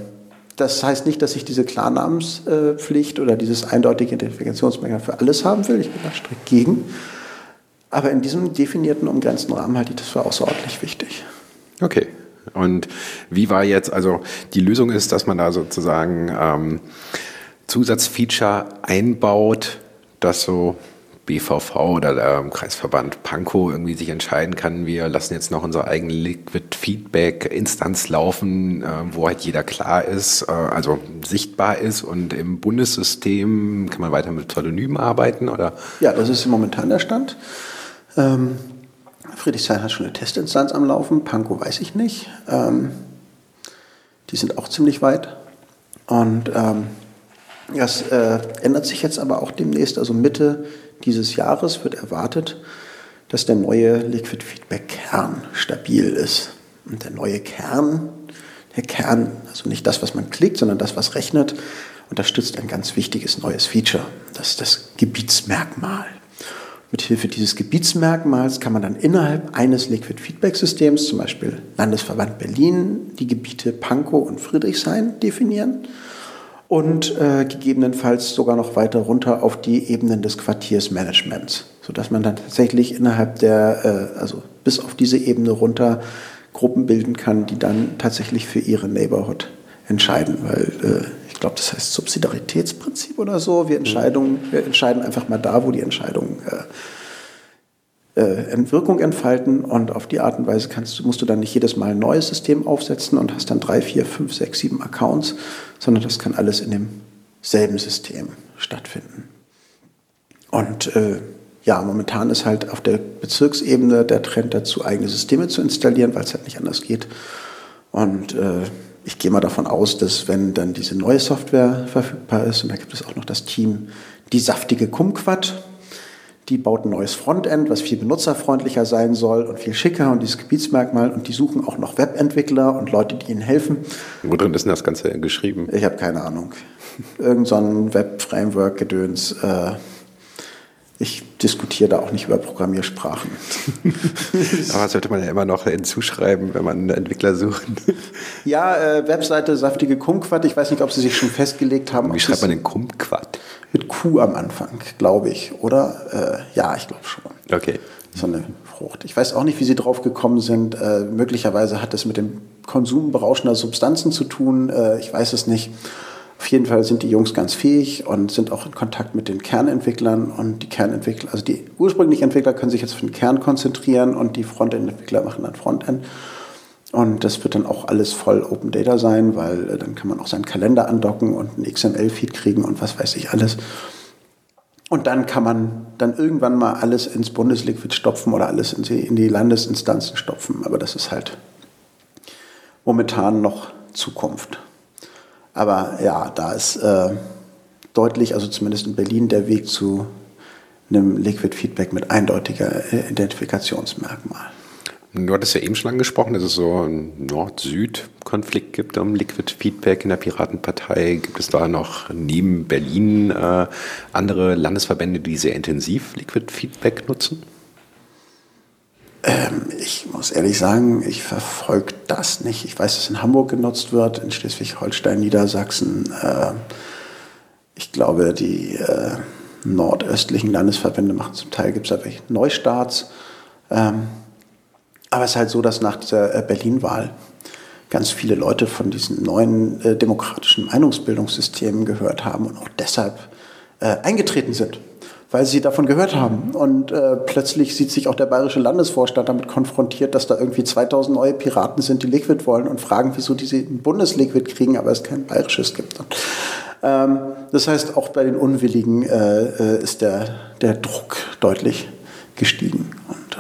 das heißt nicht, dass ich diese Klarnamenspflicht oder dieses eindeutige Identifikationsmerkmal für alles haben will. Ich bin da strikt gegen. Aber in diesem definierten, umgrenzten Rahmen halte ich das für außerordentlich wichtig. Okay. Und wie war jetzt, also die Lösung ist, dass man da sozusagen Zusatzfeature einbaut, dass so BVV oder der Kreisverband Pankow irgendwie sich entscheiden kann, wir lassen jetzt noch unsere eigene Liquid-Feedback-Instanz laufen, wo halt jeder klar ist, also sichtbar ist und im Bundessystem kann man weiter mit Pseudonymen arbeiten, oder? Ja, das ist momentan der Stand. Friedrichshain hat schon eine Testinstanz am Laufen, Pankow weiß ich nicht. Die sind auch ziemlich weit. Und das ändert sich jetzt aber auch demnächst, also Mitte dieses Jahres wird erwartet, dass der neue Liquid Feedback Kern stabil ist. Und der neue Kern, also nicht das, was man klickt, sondern das, was rechnet, unterstützt ein ganz wichtiges neues Feature. Das ist das Gebietsmerkmal. Mithilfe dieses Gebietsmerkmals kann man dann innerhalb eines Liquid-Feedback-Systems, zum Beispiel Landesverband Berlin, die Gebiete Pankow und Friedrichshain definieren und gegebenenfalls sogar noch weiter runter auf die Ebenen des Quartiersmanagements, sodass man dann tatsächlich innerhalb also bis auf diese Ebene runter Gruppen bilden kann, die dann tatsächlich für ihre Neighborhood entscheiden, weil ich glaube, das heißt Subsidiaritätsprinzip oder so. Wir entscheiden einfach mal da, wo die Entscheidungen Wirkung entfalten und auf die Art und Weise musst du dann nicht jedes Mal ein neues System aufsetzen und hast dann 3, 4, 5, 6, 7 Accounts, sondern das kann alles in demselben System stattfinden. Und momentan ist halt auf der Bezirksebene der Trend dazu, eigene Systeme zu installieren, weil es halt nicht anders geht. Und ich gehe mal davon aus, dass wenn dann diese neue Software verfügbar ist, und da gibt es auch noch das Team Die Saftige Kumquat, die baut ein neues Frontend, was viel benutzerfreundlicher sein soll und viel schicker und dieses Gebietsmerkmal, und die suchen auch noch Webentwickler und Leute, die ihnen helfen. Wo drin ist denn das Ganze geschrieben? Ich habe keine Ahnung. Irgend so ein Web-Framework-Gedöns. Ich diskutiere da auch nicht über Programmiersprachen. Aber das sollte man ja immer noch hinzuschreiben, wenn man einen Entwickler sucht. Ja, Webseite Saftige Kumquat. Ich weiß nicht, ob Sie sich schon festgelegt haben. Wie schreibt man den Kumquat? Mit Q am Anfang, glaube ich, oder? Ja, ich glaube schon. Okay. So eine Frucht. Ich weiß auch nicht, wie Sie drauf gekommen sind. Möglicherweise hat es mit dem Konsum berauschender Substanzen zu tun. Ich weiß es nicht. Auf jeden Fall sind die Jungs ganz fähig und sind auch in Kontakt mit den Kernentwicklern. Und die Kernentwickler, also die ursprünglichen Entwickler können sich jetzt auf den Kern konzentrieren und die Frontend-Entwickler machen dann Frontend. Und das wird dann auch alles voll Open Data sein, weil dann kann man auch seinen Kalender andocken und einen XML-Feed kriegen und was weiß ich alles. Und dann kann man dann irgendwann mal alles ins Bundesliquid stopfen oder alles in die Landesinstanzen stopfen. Aber das ist halt momentan noch Zukunft. Aber ja, da ist deutlich, also zumindest in Berlin, der Weg zu einem Liquid Feedback mit eindeutiger Identifikationsmerkmal. Du hattest ja eben schon angesprochen, dass es so einen Nord-Süd-Konflikt gibt um Liquid Feedback in der Piratenpartei. Gibt es da noch neben Berlin andere Landesverbände, die sehr intensiv Liquid Feedback nutzen? Ich muss ehrlich sagen, ich verfolge das nicht. Ich weiß, dass in Hamburg genutzt wird, in Schleswig-Holstein, Niedersachsen. Ich glaube, die nordöstlichen Landesverbände machen zum Teil, gibt es da welche Neustarts. Aber es ist halt so, dass nach dieser Berlin-Wahl ganz viele Leute von diesen neuen demokratischen Meinungsbildungssystemen gehört haben und auch deshalb eingetreten sind, weil sie davon gehört haben. Und plötzlich sieht sich auch der bayerische Landesvorstand damit konfrontiert, dass da irgendwie 2000 neue Piraten sind, die Liquid wollen und fragen, wieso die sie ein Bundesliquid kriegen, aber es kein bayerisches gibt. Das heißt, auch bei den Unwilligen ist der Druck deutlich gestiegen. Und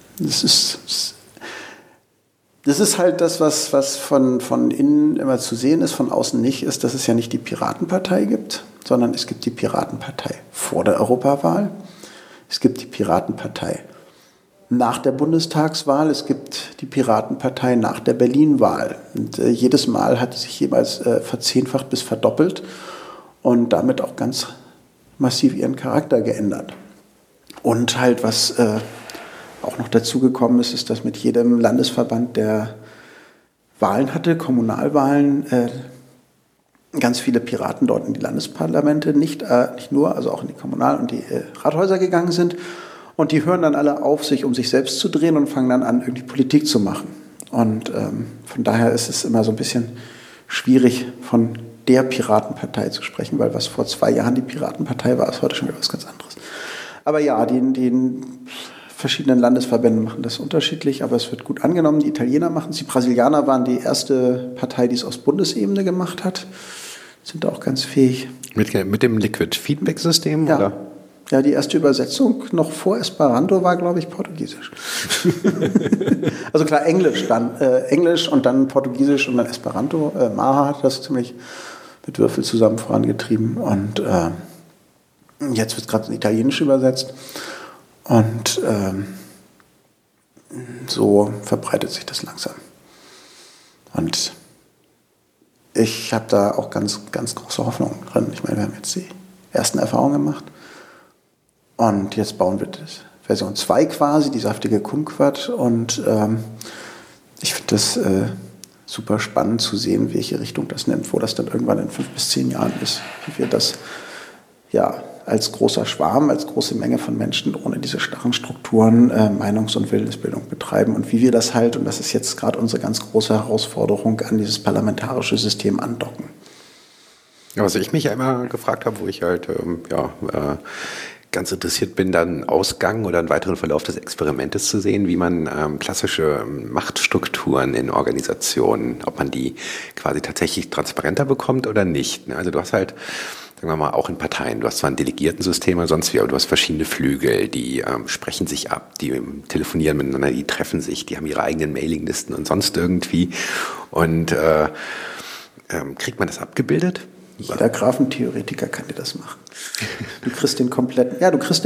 das ist halt das, was von innen immer zu sehen ist, von außen nicht, ist, dass es ja nicht die Piratenpartei gibt, sondern es gibt die Piratenpartei vor der Europawahl, es gibt die Piratenpartei nach der Bundestagswahl, es gibt die Piratenpartei nach der Berlin-Wahl. Und jedes Mal hat sich jeweils verzehnfacht bis verdoppelt und damit auch ganz massiv ihren Charakter geändert. Und halt, was auch noch dazugekommen ist, ist, dass mit jedem Landesverband, der Wahlen hatte, Kommunalwahlen, ganz viele Piraten dort in die Landesparlamente, nicht nur, also auch in die Kommunal- und die Rathäuser gegangen sind. Und die hören dann alle auf, sich um sich selbst zu drehen und fangen dann an, irgendwie Politik zu machen. Und von daher ist es immer so ein bisschen schwierig, von der Piratenpartei zu sprechen, weil was vor 2 Jahren die Piratenpartei war, ist heute schon wieder was ganz anderes. Aber ja, die verschiedenen Landesverbände machen das unterschiedlich, aber es wird gut angenommen. Die Italiener machen es. Die Brasilianer waren die erste Partei, die es aus Bundesebene gemacht hat. Sind auch ganz fähig. Mit dem Liquid-Feedback-System? Ja. Oder? Ja, die erste Übersetzung noch vor Esperanto war, glaube ich, Portugiesisch. Also klar, Englisch und dann Portugiesisch und dann Esperanto. Maha hat das ziemlich mit Würfel zusammen vorangetrieben. Und jetzt wird gerade in Italienisch übersetzt. Und so verbreitet sich das langsam. Und ich habe da auch ganz, ganz große Hoffnungen drin. Ich meine, wir haben jetzt die ersten Erfahrungen gemacht. Und jetzt bauen wir das Version 2 quasi, die saftige Kumquat. Und ich finde das super spannend zu sehen, welche Richtung das nimmt, wo das dann irgendwann in 5 bis 10 Jahren ist. Wie wir das ja als großer Schwarm, als große Menge von Menschen ohne diese starren Strukturen Meinungs- und Willensbildung betreiben und wie wir das halt, und das ist jetzt gerade unsere ganz große Herausforderung, an dieses parlamentarische System andocken. Ja, was ich mich ja immer gefragt habe, wo ich halt ganz interessiert bin, dann Ausgang oder einen weiteren Verlauf des Experimentes zu sehen, wie man klassische Machtstrukturen in Organisationen, ob man die quasi tatsächlich transparenter bekommt oder nicht. Also du hast halt, sagen wir mal, auch in Parteien, du hast zwar ein Delegiertensystem oder sonst wie, aber du hast verschiedene Flügel, die sprechen sich ab, die telefonieren miteinander, die treffen sich, die haben ihre eigenen Mailinglisten und sonst irgendwie. Und kriegt man das abgebildet? Jeder Graphentheoretiker kann dir das machen. Du kriegst den kompletten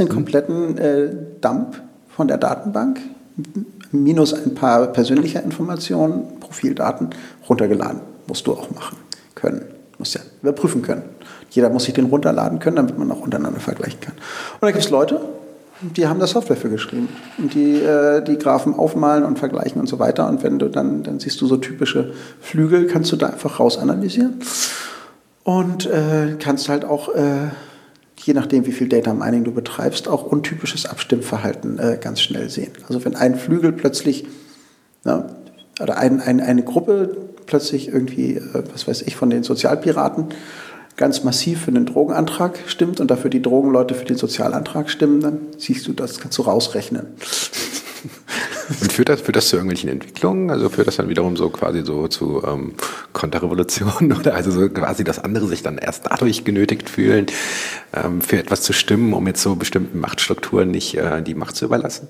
Dump von der Datenbank, minus ein paar persönliche Informationen, Profildaten, runtergeladen. Musst du auch machen können. Musst ja überprüfen können. Jeder muss sich den runterladen können, damit man auch untereinander vergleichen kann. Und da gibt es Leute, die haben da Software für geschrieben. Und die Graphen aufmalen und vergleichen und so weiter. Und wenn du dann siehst du so typische Flügel, kannst du da einfach rausanalysieren. Und kannst halt auch, je nachdem wie viel Data Mining du betreibst, auch untypisches Abstimmverhalten ganz schnell sehen. Also wenn ein Flügel plötzlich, oder eine Gruppe plötzlich irgendwie, was weiß ich, von den Sozialpiraten ganz massiv für den Drogenantrag stimmt und dafür die Drogenleute für den Sozialantrag stimmen, dann siehst du das, kannst du rausrechnen. Und führt das zu irgendwelchen Entwicklungen? Also führt das dann wiederum so quasi so zu Konterrevolutionen oder also so quasi, dass andere sich dann erst dadurch genötigt fühlen, für etwas zu stimmen, um jetzt so bestimmten Machtstrukturen nicht die Macht zu überlassen?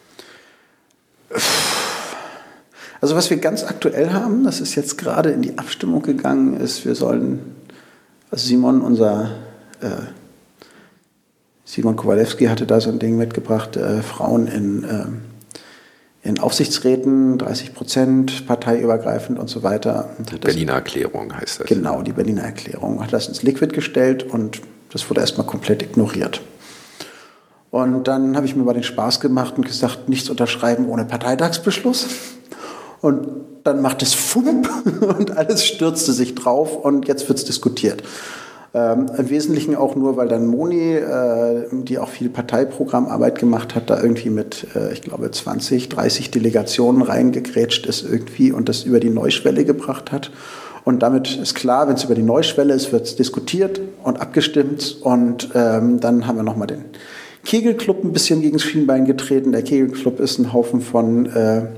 Also was wir ganz aktuell haben, das ist jetzt gerade in die Abstimmung gegangen, ist, wir sollen, also Simon Kowalewski hatte da so ein Ding mitgebracht, Frauen in Aufsichtsräten, 30%, parteiübergreifend und so weiter. Die Berliner Erklärung heißt das. Genau, die Berliner Erklärung. Hat das ins Liquid gestellt und das wurde erstmal komplett ignoriert. Und dann habe ich mir mal den Spaß gemacht und gesagt, nichts unterschreiben ohne Parteitagsbeschluss. Und dann macht es Fump und alles stürzte sich drauf und jetzt wird es diskutiert. Im Wesentlichen auch nur, weil dann Moni, die auch viel Parteiprogrammarbeit gemacht hat, da irgendwie mit, ich glaube, 20, 30 Delegationen reingegrätscht ist irgendwie und das über die Neuschwelle gebracht hat. Und damit ist klar, wenn es über die Neuschwelle ist, wird es diskutiert und abgestimmt. Und dann haben wir nochmal den Kegelclub ein bisschen gegen das Schienbein getreten. Der Kegelclub ist ein Haufen von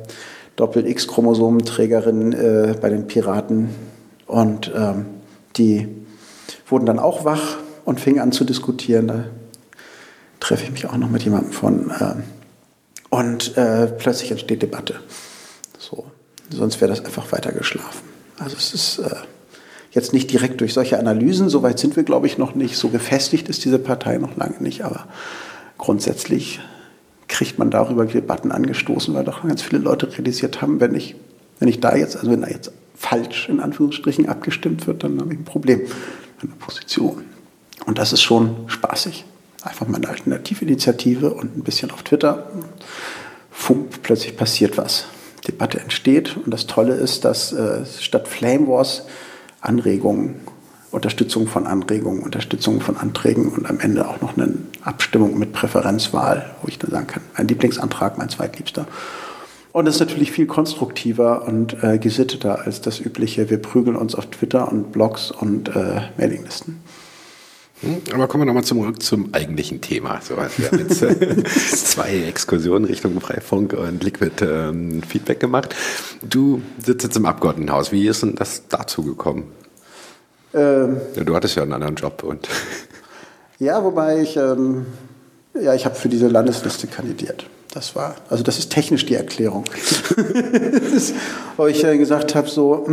Doppel-X-Chromosomenträgerinnen bei den Piraten. Und die wurden dann auch wach und fingen an zu diskutieren. Da treffe ich mich auch noch mit jemandem von. Und plötzlich entsteht Debatte. So. Sonst wäre das einfach weiter geschlafen. Also es ist jetzt nicht direkt durch solche Analysen, so weit sind wir, glaube ich, noch nicht. So gefestigt ist diese Partei noch lange nicht, aber grundsätzlich kriegt man darüber Debatten angestoßen, weil doch ganz viele Leute realisiert haben, wenn da jetzt falsch in Anführungsstrichen abgestimmt wird, dann habe ich ein Problem mit einer Position. Und das ist schon spaßig. Einfach mal eine Alternativinitiative und ein bisschen auf Twitter. Fump, plötzlich passiert was. Debatte entsteht und das Tolle ist, dass statt Flame Wars Unterstützung von Anträgen und am Ende auch noch eine Abstimmung mit Präferenzwahl, wo ich dann sagen kann, mein Lieblingsantrag, mein zweitliebster. Und das ist natürlich viel konstruktiver und gesitteter als das übliche, wir prügeln uns auf Twitter und Blogs und Mailinglisten. Aber kommen wir nochmal zurück zum eigentlichen Thema. So, also wir haben jetzt 2 Exkursionen Richtung Freifunk und Liquid Feedback gemacht. Du sitzt jetzt im Abgeordnetenhaus. Wie ist denn das dazu gekommen? Ja, du hattest ja einen anderen Job. Und ja, wobei ich habe für diese Landesliste kandidiert. Das ist technisch die Erklärung. Wo ich gesagt habe,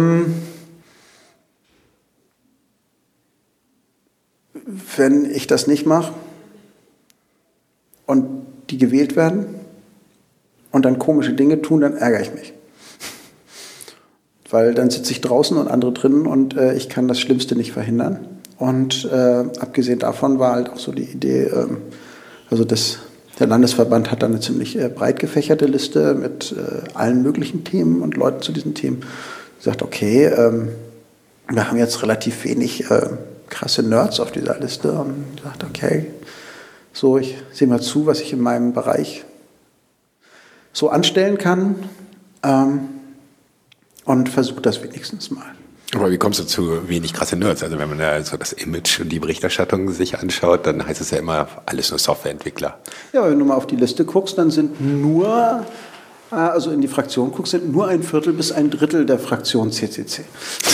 wenn ich das nicht mache und die gewählt werden und dann komische Dinge tun, dann ärgere ich mich. Weil dann sitze ich draußen und andere drinnen und ich kann das Schlimmste nicht verhindern. Und abgesehen davon war halt auch so die Idee, der Landesverband hat dann eine ziemlich breit gefächerte Liste mit allen möglichen Themen und Leuten zu diesen Themen. Sagt, okay, wir haben jetzt relativ wenig krasse Nerds auf dieser Liste und sagt, okay, so, ich sehe mal zu, was ich in meinem Bereich so anstellen kann und versuche das wenigstens mal. Aber wie kommst du zu wenig krasse Nerds? Also wenn man da so das Image und die Berichterstattung sich anschaut, dann heißt es ja immer, alles nur Softwareentwickler. Ja, wenn du mal auf die Liste guckst, dann sind in die Fraktion guckst, sind nur 1/4 bis 1/3 der Fraktion CCC.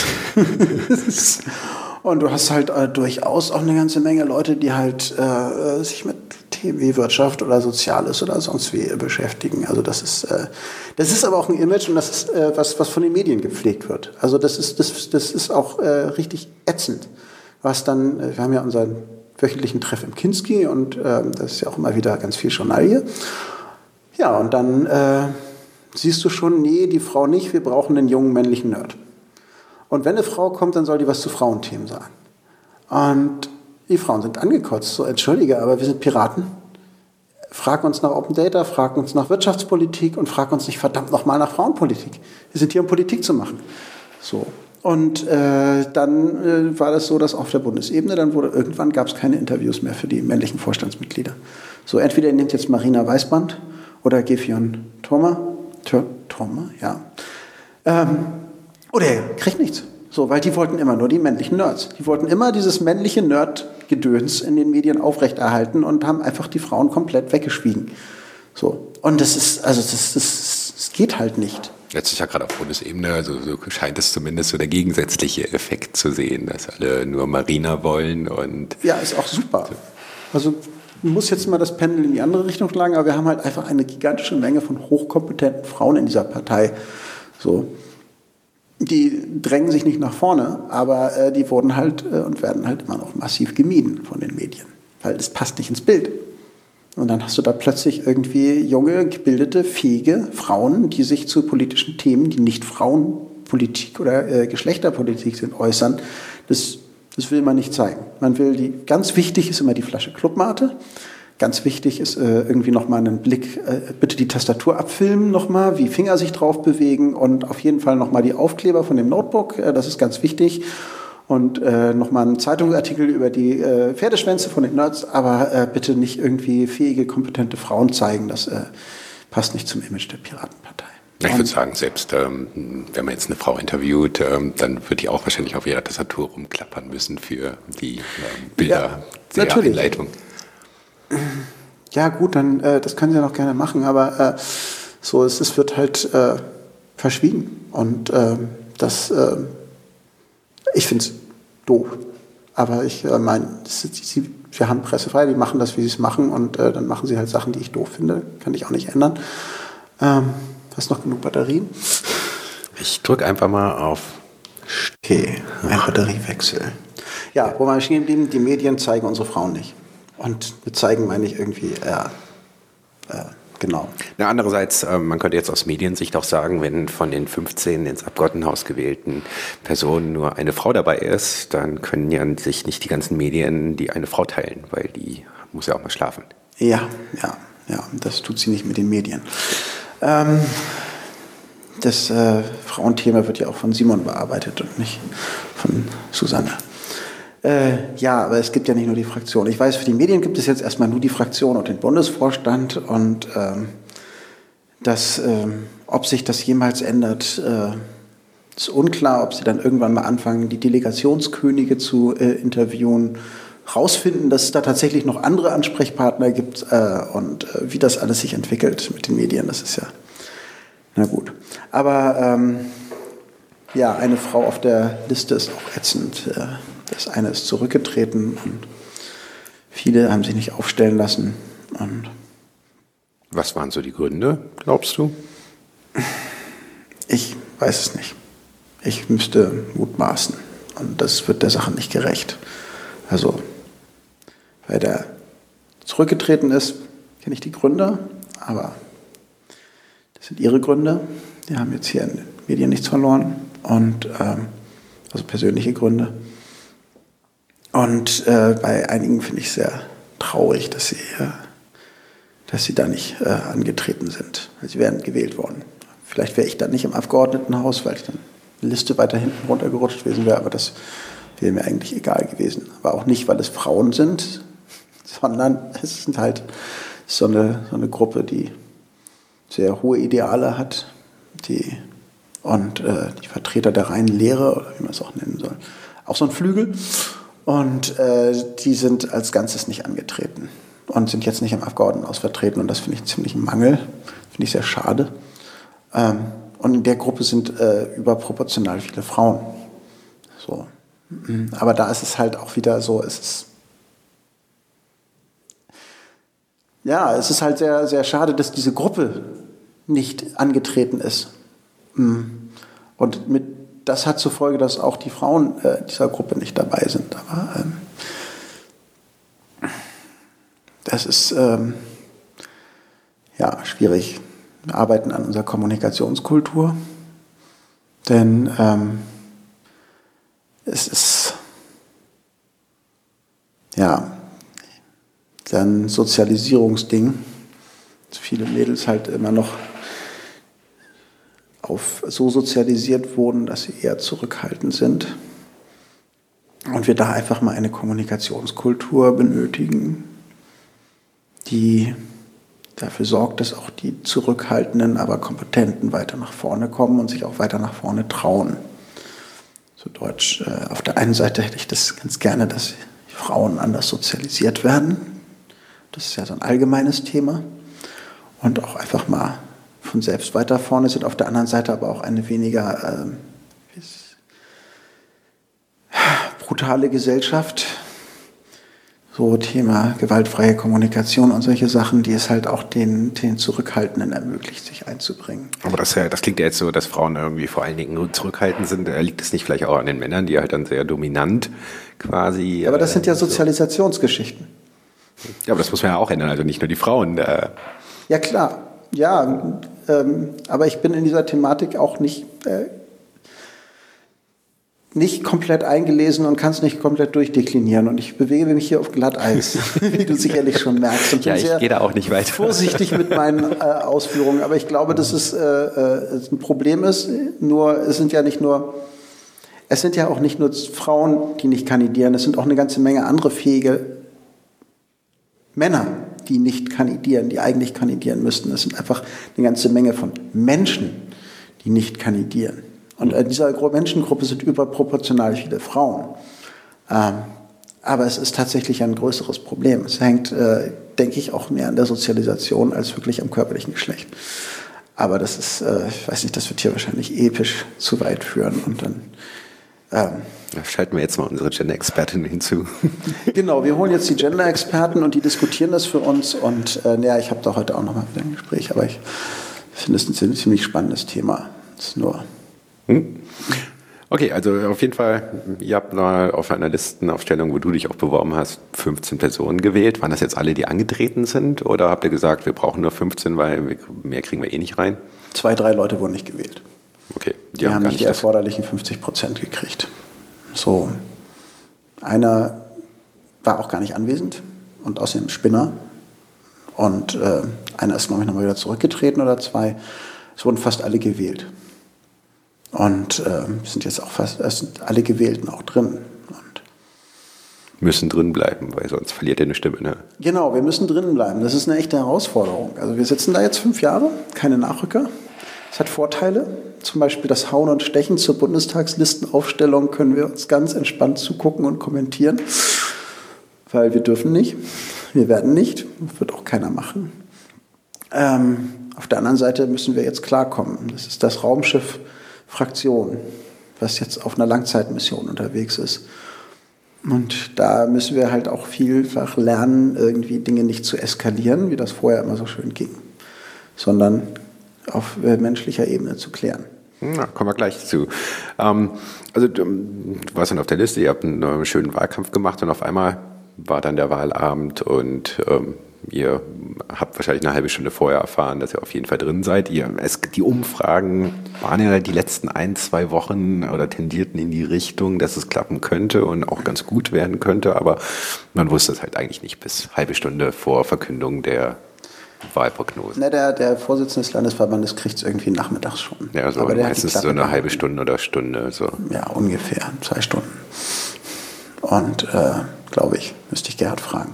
Und du hast halt durchaus auch eine ganze Menge Leute, die halt sich mit Themen wie Wirtschaft oder Soziales oder sonst wie beschäftigen. Also das ist aber auch ein Image und das ist was von den Medien gepflegt wird. Also das ist auch richtig ätzend. Wir haben ja unseren wöchentlichen Treff im Kinski und das ist ja auch immer wieder ganz viel Journalie. Ja, und dann siehst du schon, nee, die Frau nicht, wir brauchen einen jungen männlichen Nerd. Und wenn eine Frau kommt, dann soll die was zu Frauenthemen sagen. Und die Frauen sind angekotzt. So, entschuldige, aber wir sind Piraten. Frag uns nach Open Data, frag uns nach Wirtschaftspolitik und frag uns nicht verdammt nochmal nach Frauenpolitik. Wir sind hier, um Politik zu machen. So. Und dann war das so, dass auf der Bundesebene, irgendwann gab es keine Interviews mehr für die männlichen Vorstandsmitglieder. So, entweder ihr nehmt jetzt Marina Weißband oder Gefion Thoma, ja. Oder er kriegt nichts. So, weil die wollten immer nur die männlichen Nerds. Die wollten immer dieses männliche Nerd-Gedöns in den Medien aufrechterhalten und haben einfach die Frauen komplett weggeschwiegen. So. Und das geht halt nicht. Jetzt ist ja gerade auf Bundesebene, also so scheint es zumindest so der gegensätzliche Effekt zu sehen, dass alle nur Marina wollen und. Ja, ist auch super. Also muss jetzt mal das Pendel in die andere Richtung schlagen, aber wir haben halt einfach eine gigantische Menge von hochkompetenten Frauen in dieser Partei. So. Die drängen sich nicht nach vorne, aber die wurden halt und werden halt immer noch massiv gemieden von den Medien, weil es passt nicht ins Bild. Und dann hast du da plötzlich irgendwie junge, gebildete, fähige Frauen, die sich zu politischen Themen, die nicht Frauenpolitik oder Geschlechterpolitik sind, äußern. Das will man nicht zeigen. Ganz wichtig ist immer die Flasche Clubmate. Ganz wichtig ist irgendwie nochmal einen Blick, bitte die Tastatur abfilmen nochmal, wie Finger sich drauf bewegen und auf jeden Fall nochmal die Aufkleber von dem Notebook, das ist ganz wichtig. Und nochmal einen Zeitungsartikel über die Pferdeschwänze von den Nerds, aber bitte nicht irgendwie fähige, kompetente Frauen zeigen, das passt nicht zum Image der Piratenpartei. Ich würde sagen, selbst wenn man jetzt eine Frau interviewt, dann wird die auch wahrscheinlich auf ihrer Tastatur rumklappern müssen für die Bilder der Einleitung. Ja gut, dann das können sie ja noch gerne machen, aber es wird halt verschwiegen und ich finde es doof. Aber ich meine, wir haben Pressefreiheit, die machen das, wie sie es machen und dann machen sie halt Sachen, die ich doof finde. Kann ich auch nicht ändern. Hast du noch genug Batterien? Ich drücke einfach mal auf. Okay, ein Batteriewechsel. Ja, wo wir stehen geblieben, die Medien zeigen unsere Frauen nicht. Und mit zeigen meine ich irgendwie, genau. Na, andererseits, man könnte jetzt aus Mediensicht auch sagen, wenn von den 15 ins Abgeordnetenhaus gewählten Personen nur eine Frau dabei ist, dann können ja sich nicht die ganzen Medien die eine Frau teilen, weil die muss ja auch mal schlafen. Ja, das tut sie nicht mit den Medien. Das Frauenthema wird ja auch von Simon bearbeitet und nicht von Susanne. Aber es gibt ja nicht nur die Fraktion. Ich weiß, für die Medien gibt es jetzt erstmal nur die Fraktion und den Bundesvorstand und ob sich das jemals ändert, ist unklar, ob sie dann irgendwann mal anfangen, die Delegationskönige zu interviewen, rausfinden, dass es da tatsächlich noch andere Ansprechpartner gibt und wie das alles sich entwickelt mit den Medien, das ist ja, na gut. Aber eine Frau auf der Liste ist auch ätzend. Das eine ist zurückgetreten und viele haben sich nicht aufstellen lassen. Und was waren so die Gründe, glaubst du? Ich weiß es nicht. Ich müsste mutmaßen. Und das wird der Sache nicht gerecht. Also, weil der zurückgetreten ist, kenne ich die Gründe, aber das sind ihre Gründe. Die haben jetzt hier in den Medien nichts verloren. Und also persönliche Gründe. Und bei einigen finde ich sehr traurig, dass sie da nicht angetreten sind. Sie wären gewählt worden. Vielleicht wäre ich dann nicht im Abgeordnetenhaus, weil ich dann eine Liste weiter hinten runtergerutscht gewesen wäre, aber das wäre mir eigentlich egal gewesen. Aber auch nicht, weil es Frauen sind, sondern es sind halt so eine Gruppe, die sehr hohe Ideale hat, die Vertreter der reinen Lehre, oder wie man es auch nennen soll, auch so ein Flügel. Und die sind als Ganzes nicht angetreten und sind jetzt nicht im Abgeordnetenhaus vertreten. Und das finde ich ziemlich ein Mangel, finde ich sehr schade. Und in der Gruppe sind überproportional viele Frauen. So. Aber da ist es halt auch wieder so, es ist halt sehr, sehr schade, dass diese Gruppe nicht angetreten ist. Und das hat zur Folge, dass auch die Frauen dieser Gruppe nicht dabei sind. Aber das ist schwierig. Wir arbeiten an unserer Kommunikationskultur, denn es ist ein Sozialisierungsding, dass viele Mädels halt immer noch so sozialisiert wurden, dass sie eher zurückhaltend sind. Und wir da einfach mal eine Kommunikationskultur benötigen, die dafür sorgt, dass auch die zurückhaltenden, aber kompetenten weiter nach vorne kommen und sich auch weiter nach vorne trauen. So Deutsch, auf der einen Seite hätte ich das ganz gerne, dass Frauen anders sozialisiert werden. Das ist ja so ein allgemeines Thema. Und auch einfach mal von selbst weiter vorne sind, auf der anderen Seite aber auch eine weniger brutale Gesellschaft. So Thema gewaltfreie Kommunikation und solche Sachen, die es halt auch den Zurückhaltenden ermöglicht, sich einzubringen. Aber das klingt ja jetzt so, dass Frauen irgendwie vor allen Dingen zurückhaltend sind. Liegt es nicht vielleicht auch an den Männern, die halt dann sehr dominant quasi... Aber das sind ja Sozialisationsgeschichten. Ja, aber das muss man ja auch ändern, also nicht nur die Frauen. Ja, klar. Ja, aber ich bin in dieser Thematik auch nicht komplett eingelesen und kann es nicht komplett durchdeklinieren. Und ich bewege mich hier auf Glatteis, wie du sicherlich schon merkst. Und ja, ich gehe da auch nicht weiter. Vorsichtig mit meinen Ausführungen. Aber ich glaube, dass es ein Problem ist. Nur es sind ja auch nicht nur Frauen, die nicht kandidieren. Es sind auch eine ganze Menge andere fähige Männer, die nicht kandidieren, die eigentlich kandidieren müssten. Es sind einfach eine ganze Menge von Menschen, die nicht kandidieren. Und in dieser Menschengruppe sind überproportional viele Frauen. Aber es ist tatsächlich ein größeres Problem. Es hängt, denke ich, auch mehr an der Sozialisation als wirklich am körperlichen Geschlecht. Aber das ist, ich weiß nicht, das wird hier wahrscheinlich episch zu weit führen. Und dann da schalten wir jetzt mal unsere Gender-Expertin hinzu. Genau, wir holen jetzt die Gender-Experten und die diskutieren das für uns. Und ich habe da heute auch nochmal wieder ein Gespräch, aber ich finde es ein ziemlich spannendes Thema. Das ist nur... Okay, also auf jeden Fall, ihr habt mal auf einer Listenaufstellung, wo du dich auch beworben hast, 15 Personen gewählt. Waren das jetzt alle, die angetreten sind? Oder habt ihr gesagt, wir brauchen nur 15, weil mehr kriegen wir eh nicht rein? 2, 3 Leute wurden nicht gewählt. Okay. Die haben nicht die erforderlichen 50% gekriegt. So, einer war auch gar nicht anwesend und außerdem Spinner. Und einer ist, glaube ich, nochmal wieder zurückgetreten oder 2. Es wurden fast alle gewählt. Und sind jetzt auch sind alle Gewählten auch drin. Und müssen drin bleiben, weil sonst verliert ihr eine Stimme, ne? Genau, wir müssen drin bleiben. Das ist eine echte Herausforderung. Also wir sitzen da jetzt 5 Jahre, keine Nachrücker. Es hat Vorteile, zum Beispiel das Hauen und Stechen zur Bundestagslistenaufstellung können wir uns ganz entspannt zugucken und kommentieren, weil wir dürfen nicht, wir werden nicht, wird auch keiner machen. Auf der anderen Seite müssen wir jetzt klarkommen. Das ist das Raumschiff Fraktion, was jetzt auf einer Langzeitmission unterwegs ist. Und da müssen wir halt auch vielfach lernen, irgendwie Dinge nicht zu eskalieren, wie das vorher immer so schön ging, sondern auf menschlicher Ebene zu klären. Na, kommen wir gleich zu. Also du warst dann auf der Liste, ihr habt einen schönen Wahlkampf gemacht und auf einmal war dann der Wahlabend und ihr habt wahrscheinlich eine halbe Stunde vorher erfahren, dass ihr auf jeden Fall drin seid. Die Umfragen waren ja die letzten 1-2 Wochen oder tendierten in die Richtung, dass es klappen könnte und auch ganz gut werden könnte, aber man wusste es halt eigentlich nicht bis halbe Stunde vor Verkündung der Wahlprognose. Der Vorsitzende des Landesverbandes kriegt es irgendwie nachmittags schon. Ja, so, aber meistens so eine halbe Stunde oder Stunde. So. Ja, ungefähr 2 Stunden. Und glaube ich, müsste ich Gerhard fragen.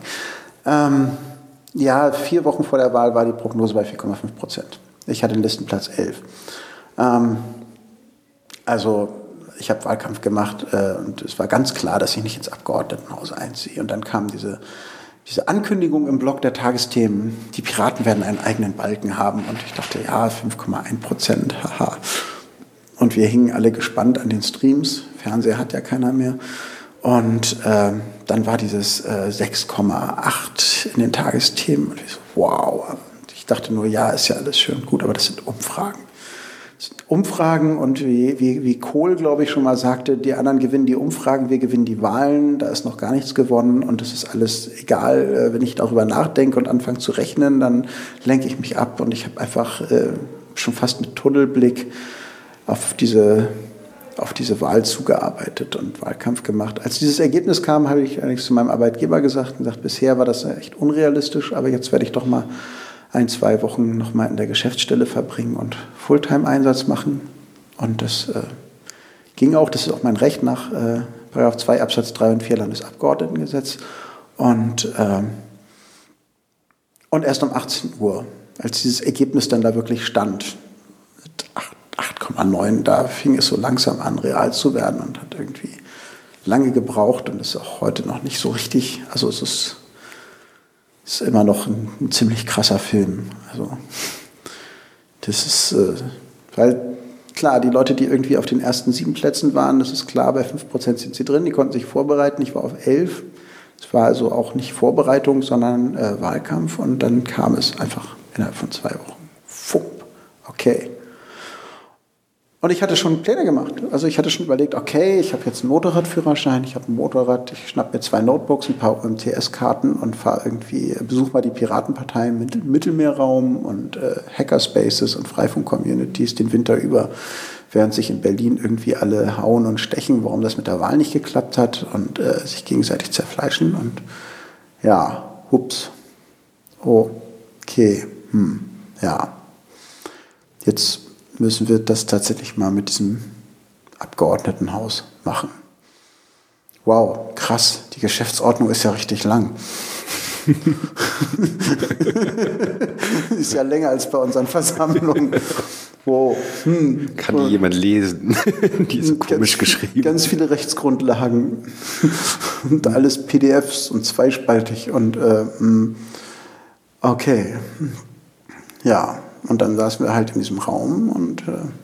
4 Wochen vor der Wahl war die Prognose bei 4,5%. Ich hatte den Listenplatz 11. Also ich habe Wahlkampf gemacht und es war ganz klar, dass ich nicht ins Abgeordnetenhaus einziehe. Und dann kam diese Ankündigung im Blog der Tagesthemen, die Piraten werden einen eigenen Balken haben. Und ich dachte, ja, 5,1%, haha. Und wir hingen alle gespannt an den Streams. Fernseher hat ja keiner mehr. Und dann war dieses 6,8 in den Tagesthemen. Und ich so, wow. Und ich dachte nur, ja, ist ja alles schön gut, aber das sind Umfragen. Das sind Umfragen und wie Kohl, glaube ich, schon mal sagte, die anderen gewinnen die Umfragen, wir gewinnen die Wahlen. Da ist noch gar nichts gewonnen und das ist alles egal. Wenn ich darüber nachdenke und anfange zu rechnen, dann lenke ich mich ab. Und ich habe einfach schon fast mit Tunnelblick auf diese Wahl zugearbeitet und Wahlkampf gemacht. Als dieses Ergebnis kam, habe ich eigentlich zu meinem Arbeitgeber gesagt, bisher war das echt unrealistisch, aber jetzt werde ich doch mal 1-2 Wochen noch mal in der Geschäftsstelle verbringen und Fulltime-Einsatz machen. Und das ging auch, das ist auch mein Recht nach § 2 Absatz 3 und 4 Landesabgeordnetengesetz. Und erst um 18 Uhr, als dieses Ergebnis dann da wirklich stand, 8,9, da fing es so langsam an, real zu werden und hat irgendwie lange gebraucht und ist auch heute noch nicht so richtig, also es ist immer noch ein ziemlich krasser Film. Also das ist, weil klar, die Leute, die irgendwie auf den ersten 7 Plätzen waren, das ist klar, bei 5% sind sie drin, die konnten sich vorbereiten, ich war auf 11. Es war also auch nicht Vorbereitung, sondern Wahlkampf und dann kam es einfach innerhalb von 2 Wochen. Fump. Okay. Und ich hatte schon Pläne gemacht. Also ich hatte schon überlegt, okay, ich habe jetzt einen Motorradführerschein, ich habe ein Motorrad, ich schnapp mir 2 Notebooks, ein paar UMTS-Karten und besuche mal die Piratenpartei im Mittelmeerraum und Hackerspaces und Freifunk-Communities den Winter über, während sich in Berlin irgendwie alle hauen und stechen, warum das mit der Wahl nicht geklappt hat und sich gegenseitig zerfleischen. Und ja, hups. Okay, ja. Jetzt müssen wir das tatsächlich mal mit diesem Abgeordnetenhaus machen. Wow, krass, die Geschäftsordnung ist ja richtig lang. Ist ja länger als bei unseren Versammlungen. Wow. Kann die jemand lesen? Die ist so komisch geschrieben. Ganz viele Rechtsgrundlagen und alles PDFs und zweispaltig und okay. Ja. Und dann saßen wir halt in diesem Raum und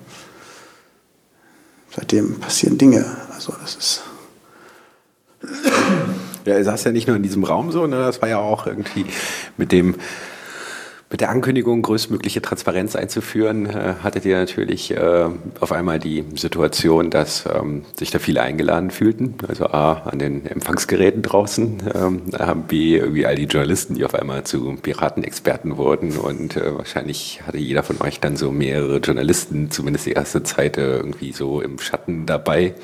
seitdem passieren Dinge. Also das ist... Ja, er saß ja nicht nur in diesem Raum so, ne? Das war ja auch irgendwie mit der Ankündigung, größtmögliche Transparenz einzuführen, hattet ihr natürlich auf einmal die Situation, dass sich da viele eingeladen fühlten. Also A, an den Empfangsgeräten draußen, B, irgendwie all die Journalisten, die auf einmal zu Piratenexperten wurden. Und wahrscheinlich hatte jeder von euch dann so mehrere Journalisten, zumindest die erste Zeit, irgendwie so im Schatten dabei.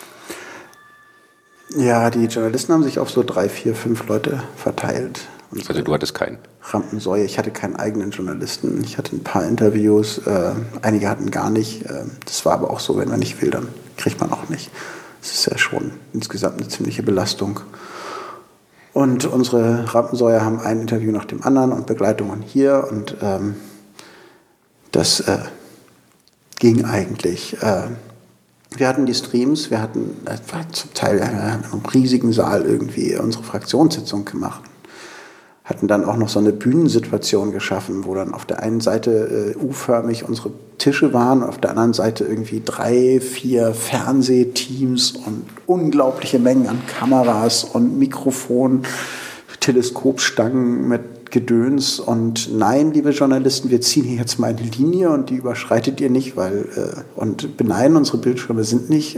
Ja, die Journalisten haben sich auf so 3, 4, 5 Leute verteilt. Also du hattest keinen? Rampensäue. Ich hatte keinen eigenen Journalisten. Ich hatte ein paar Interviews. Einige hatten gar nicht. Das war aber auch so, wenn man nicht will, dann kriegt man auch nicht. Das ist ja schon insgesamt eine ziemliche Belastung. Und unsere Rampensäue haben ein Interview nach dem anderen und Begleitungen hier. Und das ging eigentlich. Wir hatten die Streams, wir hatten zum Teil in einem riesigen Saal irgendwie unsere Fraktionssitzung gemacht. Hatten dann auch noch so eine Bühnensituation geschaffen, wo dann auf der einen Seite U-förmig unsere Tische waren, auf der anderen Seite irgendwie 3, 4 Fernsehteams und unglaubliche Mengen an Kameras und Mikrofonen, Teleskopstangen mit Gedöns. Und nein, liebe Journalisten, wir ziehen hier jetzt mal eine Linie und die überschreitet ihr nicht, und beneiden, unsere Bildschirme sind nicht.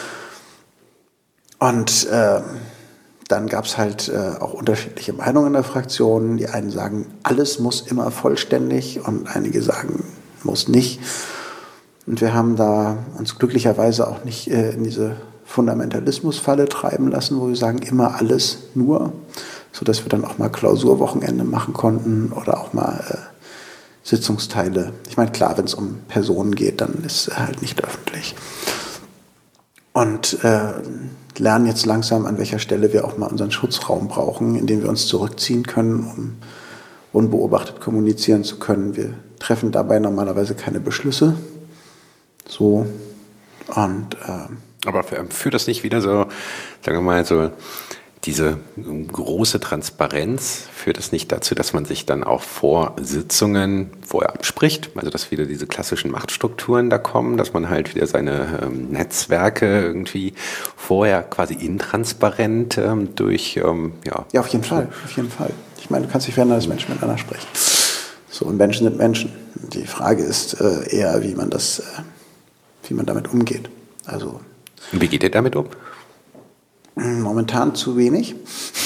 Dann gab es halt auch unterschiedliche Meinungen in der Fraktion. Die einen sagen, alles muss immer vollständig und einige sagen, muss nicht. Und wir haben da uns glücklicherweise auch nicht in diese Fundamentalismusfalle treiben lassen, wo wir sagen, immer alles nur, sodass wir dann auch mal Klausurwochenende machen konnten oder auch mal Sitzungsteile. Ich meine, klar, wenn es um Personen geht, dann ist es halt nicht öffentlich. Und lernen jetzt langsam, an welcher Stelle wir auch mal unseren Schutzraum brauchen, in dem wir uns zurückziehen können, um unbeobachtet kommunizieren zu können. Wir treffen dabei normalerweise keine Beschlüsse. So. Und, aber führt das nicht wieder so, sagen wir mal, so diese große Transparenz, führt das nicht dazu, dass man sich dann auch vor Sitzungen vorher abspricht? Also dass wieder diese klassischen Machtstrukturen da kommen, dass man halt wieder seine Netzwerke irgendwie vorher quasi intransparent durch, Ja, auf jeden Fall, auf jeden Fall. Ich meine, du kannst nicht verändern, dass Menschen miteinander sprechen. So, und Menschen sind Menschen. Die Frage ist eher, wie man damit umgeht. Also, und wie geht ihr damit um? Momentan zu wenig.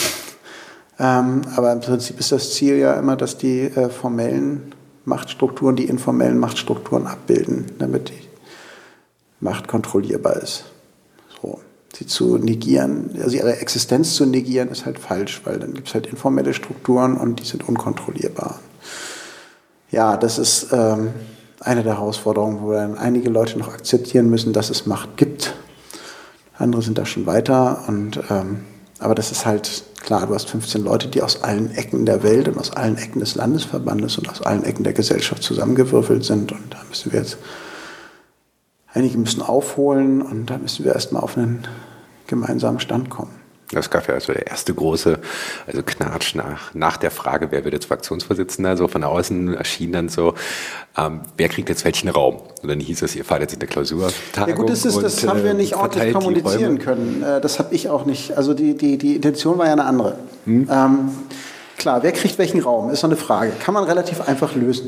Aber im Prinzip ist das Ziel ja immer, dass die formellen Machtstrukturen die informellen Machtstrukturen abbilden, damit die Macht kontrollierbar ist. So. Sie zu negieren, also ihre Existenz zu negieren, ist halt falsch, weil dann gibt es halt informelle Strukturen und die sind unkontrollierbar. Ja, das ist eine der Herausforderungen, wo dann einige Leute noch akzeptieren müssen, dass es Macht gibt. Andere sind da schon weiter. Aber das ist halt klar, du hast 15 Leute, die aus allen Ecken der Welt und aus allen Ecken des Landesverbandes und aus allen Ecken der Gesellschaft zusammengewürfelt sind. Und da müssen wir jetzt, einige müssen aufholen und da müssen wir erstmal auf einen gemeinsamen Stand kommen. Das gab ja also der erste große, also Knatsch nach der Frage, wer wird jetzt Fraktionsvorsitzender, so von außen erschien dann so, wer kriegt jetzt welchen Raum? Und dann hieß es, ihr fahrt jetzt in der Klausurtagung. Ja gut, das haben wir nicht ordentlich kommunizieren können. Das habe ich auch nicht. Also die Intention war ja eine andere. Klar, wer kriegt welchen Raum, ist so eine Frage. Kann man relativ einfach lösen.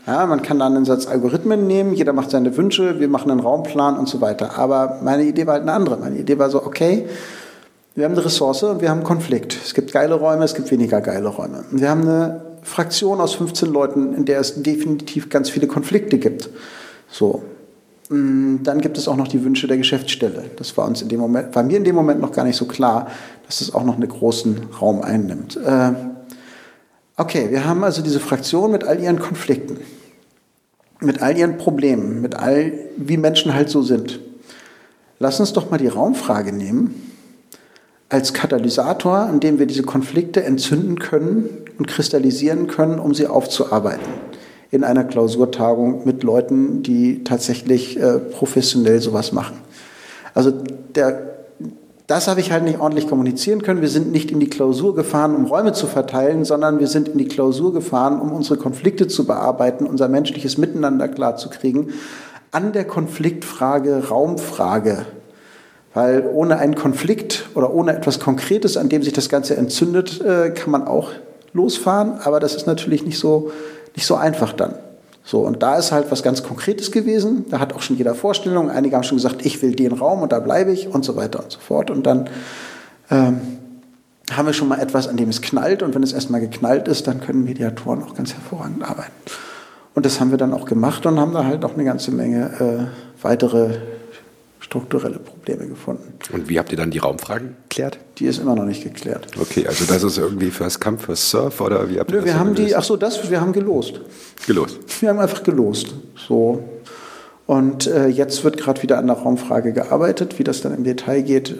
Ja, man kann dann einen Satz Algorithmen nehmen, jeder macht seine Wünsche, wir machen einen Raumplan und so weiter. Aber meine Idee war halt eine andere. Meine Idee war so, okay, wir haben eine Ressource und wir haben einen Konflikt. Es gibt geile Räume, es gibt weniger geile Räume. Und wir haben eine Fraktion aus 15 Leuten, in der es definitiv ganz viele Konflikte gibt. So. Dann gibt es auch noch die Wünsche der Geschäftsstelle. Das war mir in dem Moment noch gar nicht so klar, dass es auch noch einen großen Raum einnimmt. Okay, wir haben also diese Fraktion mit all ihren Konflikten, mit all ihren Problemen, mit all, wie Menschen halt so sind. Lass uns doch mal die Raumfrage nehmen als Katalysator, an dem wir diese Konflikte entzünden können und kristallisieren können, um sie aufzuarbeiten. In einer Klausurtagung mit Leuten, die tatsächlich professionell sowas machen. Also das habe ich halt nicht ordentlich kommunizieren können. Wir sind nicht in die Klausur gefahren, um Räume zu verteilen, sondern wir sind in die Klausur gefahren, um unsere Konflikte zu bearbeiten, unser menschliches Miteinander klarzukriegen, an der Konfliktfrage, Raumfrage. Weil ohne einen Konflikt oder ohne etwas Konkretes, an dem sich das Ganze entzündet, kann man auch losfahren, aber das ist natürlich nicht so einfach dann. So, und da ist halt was ganz Konkretes gewesen. Da hat auch schon jeder Vorstellung. Einige haben schon gesagt, ich will den Raum und da bleibe ich und so weiter und so fort. Und dann haben wir schon mal etwas, an dem es knallt. Und wenn es erstmal geknallt ist, dann können Mediatoren auch ganz hervorragend arbeiten. Und das haben wir dann auch gemacht und haben da halt auch eine ganze Menge weitere strukturelle Probleme gefunden. Und wie habt ihr dann die Raumfrage geklärt? Die ist immer noch nicht geklärt. Okay, also das ist irgendwie First Come, First Serve oder wie habt ihr das wir haben gelöst? Wir haben gelost. Gelost? Wir haben einfach gelost. So. Und jetzt wird gerade wieder an der Raumfrage gearbeitet. Wie das dann im Detail geht,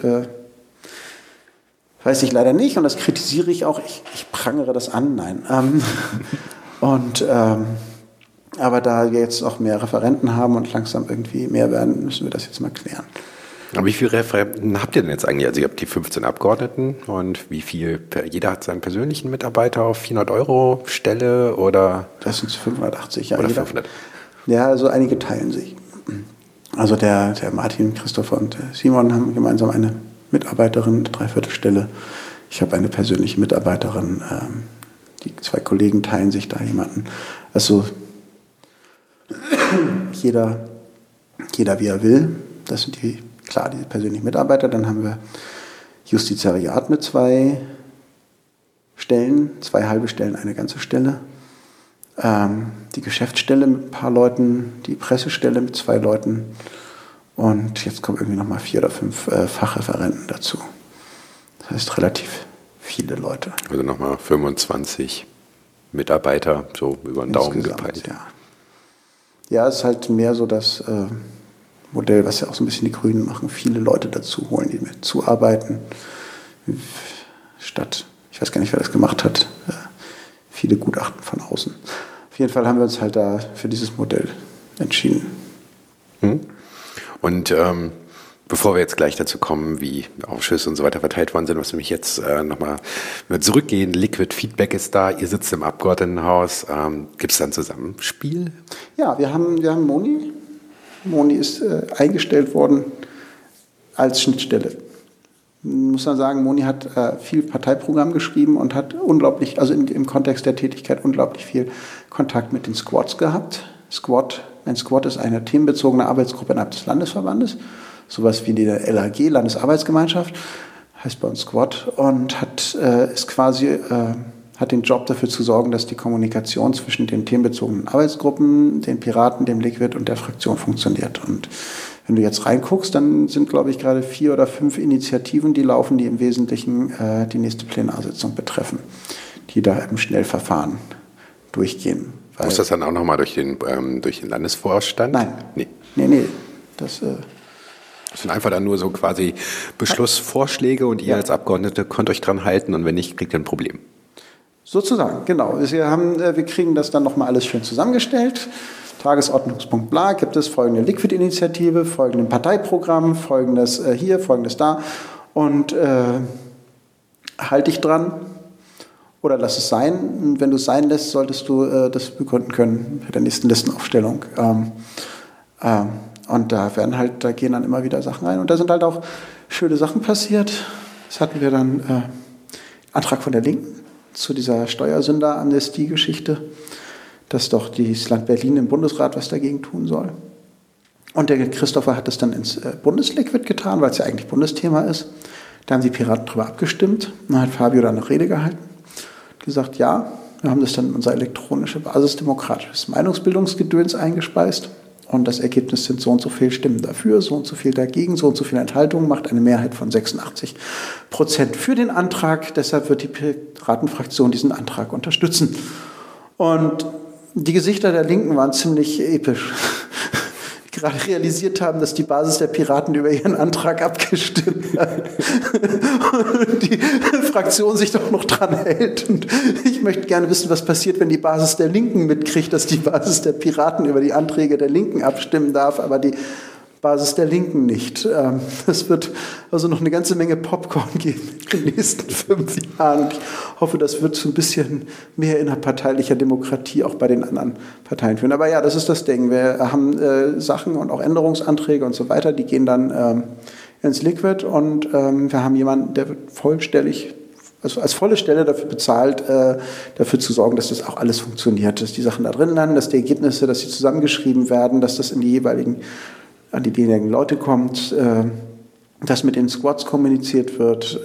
weiß ich leider nicht. Und das kritisiere ich auch. Ich prangere das an. Nein. Aber da wir jetzt auch mehr Referenten haben und langsam irgendwie mehr werden, müssen wir das jetzt mal klären. Aber wie viele Referenten habt ihr denn jetzt eigentlich? Also ihr habt die 15 Abgeordneten und wie viel, jeder hat seinen persönlichen Mitarbeiter auf 400 € Stelle oder? Das sind 580, ja. Oder 500? Ja, also einige teilen sich. Also der Martin, Christopher und Simon haben gemeinsam eine Mitarbeiterin, 3/4 Stelle. Ich habe eine persönliche Mitarbeiterin. Die 2 Kollegen teilen sich da jemanden. Also jeder wie er will. Das sind die persönlichen Mitarbeiter. Dann haben wir Justizariat mit 2 Stellen, 2 halbe Stellen, eine ganze Stelle. Die Geschäftsstelle mit ein paar Leuten, die Pressestelle mit 2 Leuten. Und jetzt kommen irgendwie nochmal 4 oder 5 Fachreferenten dazu. Das heißt relativ viele Leute. Also nochmal 25 Mitarbeiter, so über den Daumen gepeilt. Ja. Ja, es ist halt mehr so das Modell, was ja auch so ein bisschen die Grünen machen, viele Leute dazu holen, die mit zuarbeiten, statt, ich weiß gar nicht, wer das gemacht hat, viele Gutachten von außen. Auf jeden Fall haben wir uns halt da für dieses Modell entschieden. Und bevor wir jetzt gleich dazu kommen, wie Ausschüsse und so weiter verteilt worden sind, was nämlich jetzt nochmal zurückgehen, Liquid Feedback ist da, ihr sitzt im Abgeordnetenhaus, gibt es da ein Zusammenspiel? Ja, wir haben Moni. Moni ist eingestellt worden als Schnittstelle. Muss man sagen, Moni hat viel Parteiprogramm geschrieben und hat unglaublich, also im Kontext der Tätigkeit unglaublich viel Kontakt mit den Squads gehabt. Ein Squad ist eine themenbezogene Arbeitsgruppe innerhalb des Landesverbandes, sowas wie die LAG, Landesarbeitsgemeinschaft, heißt bei uns Squad, und hat den Job dafür zu sorgen, dass die Kommunikation zwischen den themenbezogenen Arbeitsgruppen, den Piraten, dem Liquid und der Fraktion funktioniert. Und wenn du jetzt reinguckst, dann sind, glaube ich, gerade 4 oder 5 Initiativen, die laufen, die im Wesentlichen die nächste Plenarsitzung betreffen, die da im Schnellverfahren durchgehen. Muss das dann auch nochmal durch den Landesvorstand? Nein. Nee. Das sind einfach dann nur so quasi Beschlussvorschläge und ihr als Abgeordnete könnt euch dran halten und wenn nicht, kriegt ihr ein Problem. Sozusagen, genau. Wir kriegen das dann nochmal alles schön zusammengestellt. Tagesordnungspunkt bla, gibt es folgende Liquid-Initiative, folgendes Parteiprogramm, folgendes hier, folgendes da. Und halt dich dran oder lass es sein. Und wenn du es sein lässt, solltest du das begründen können bei der nächsten Listenaufstellung. Und da gehen dann immer wieder Sachen rein. Und da sind halt auch schöne Sachen passiert. Das hatten wir dann Antrag von der Linken zu dieser Steuersünder-Amnestie-Geschichte. dass doch das Land Berlin im Bundesrat was dagegen tun soll. Und der Christopher hat das dann ins Bundesliquid getan, weil es ja eigentlich Bundesthema ist. Da haben die Piraten drüber abgestimmt. Dann hat Fabio da eine Rede gehalten. Gesagt, ja, wir haben das dann in unser elektronische basisdemokratisches Meinungsbildungsgedöns eingespeist. Und das Ergebnis sind so und so viele Stimmen dafür, so und so viel dagegen, so und so viele Enthaltungen, macht eine Mehrheit von 86% für den Antrag. Deshalb wird die Piratenfraktion diesen Antrag unterstützen. Und die Gesichter der Linken waren ziemlich episch. Die gerade realisiert haben, dass die Basis der Piraten über ihren Antrag abgestimmt hat. Und die Fraktion sich doch noch dran hält. Und ich möchte gerne wissen, was passiert, wenn die Basis der Linken mitkriegt, dass die Basis der Piraten über die Anträge der Linken abstimmen darf, aber die Basis der Linken nicht. Es wird also noch eine ganze Menge Popcorn geben in den nächsten 5 Jahren. Und ich hoffe, das wird zu ein bisschen mehr innerparteilicher Demokratie auch bei den anderen Parteien führen. Aber ja, das ist das Ding. Wir haben Sachen und auch Änderungsanträge und so weiter, die gehen dann ins Liquid. Und wir haben jemanden, der wird vollständig, also als volle Stelle dafür bezahlt, dafür zu sorgen, dass das auch alles funktioniert, dass die Sachen da drin landen, dass die Ergebnisse, dass sie zusammengeschrieben werden, dass das in die jeweiligen an die wenigen Leute kommt, dass mit den Squads kommuniziert wird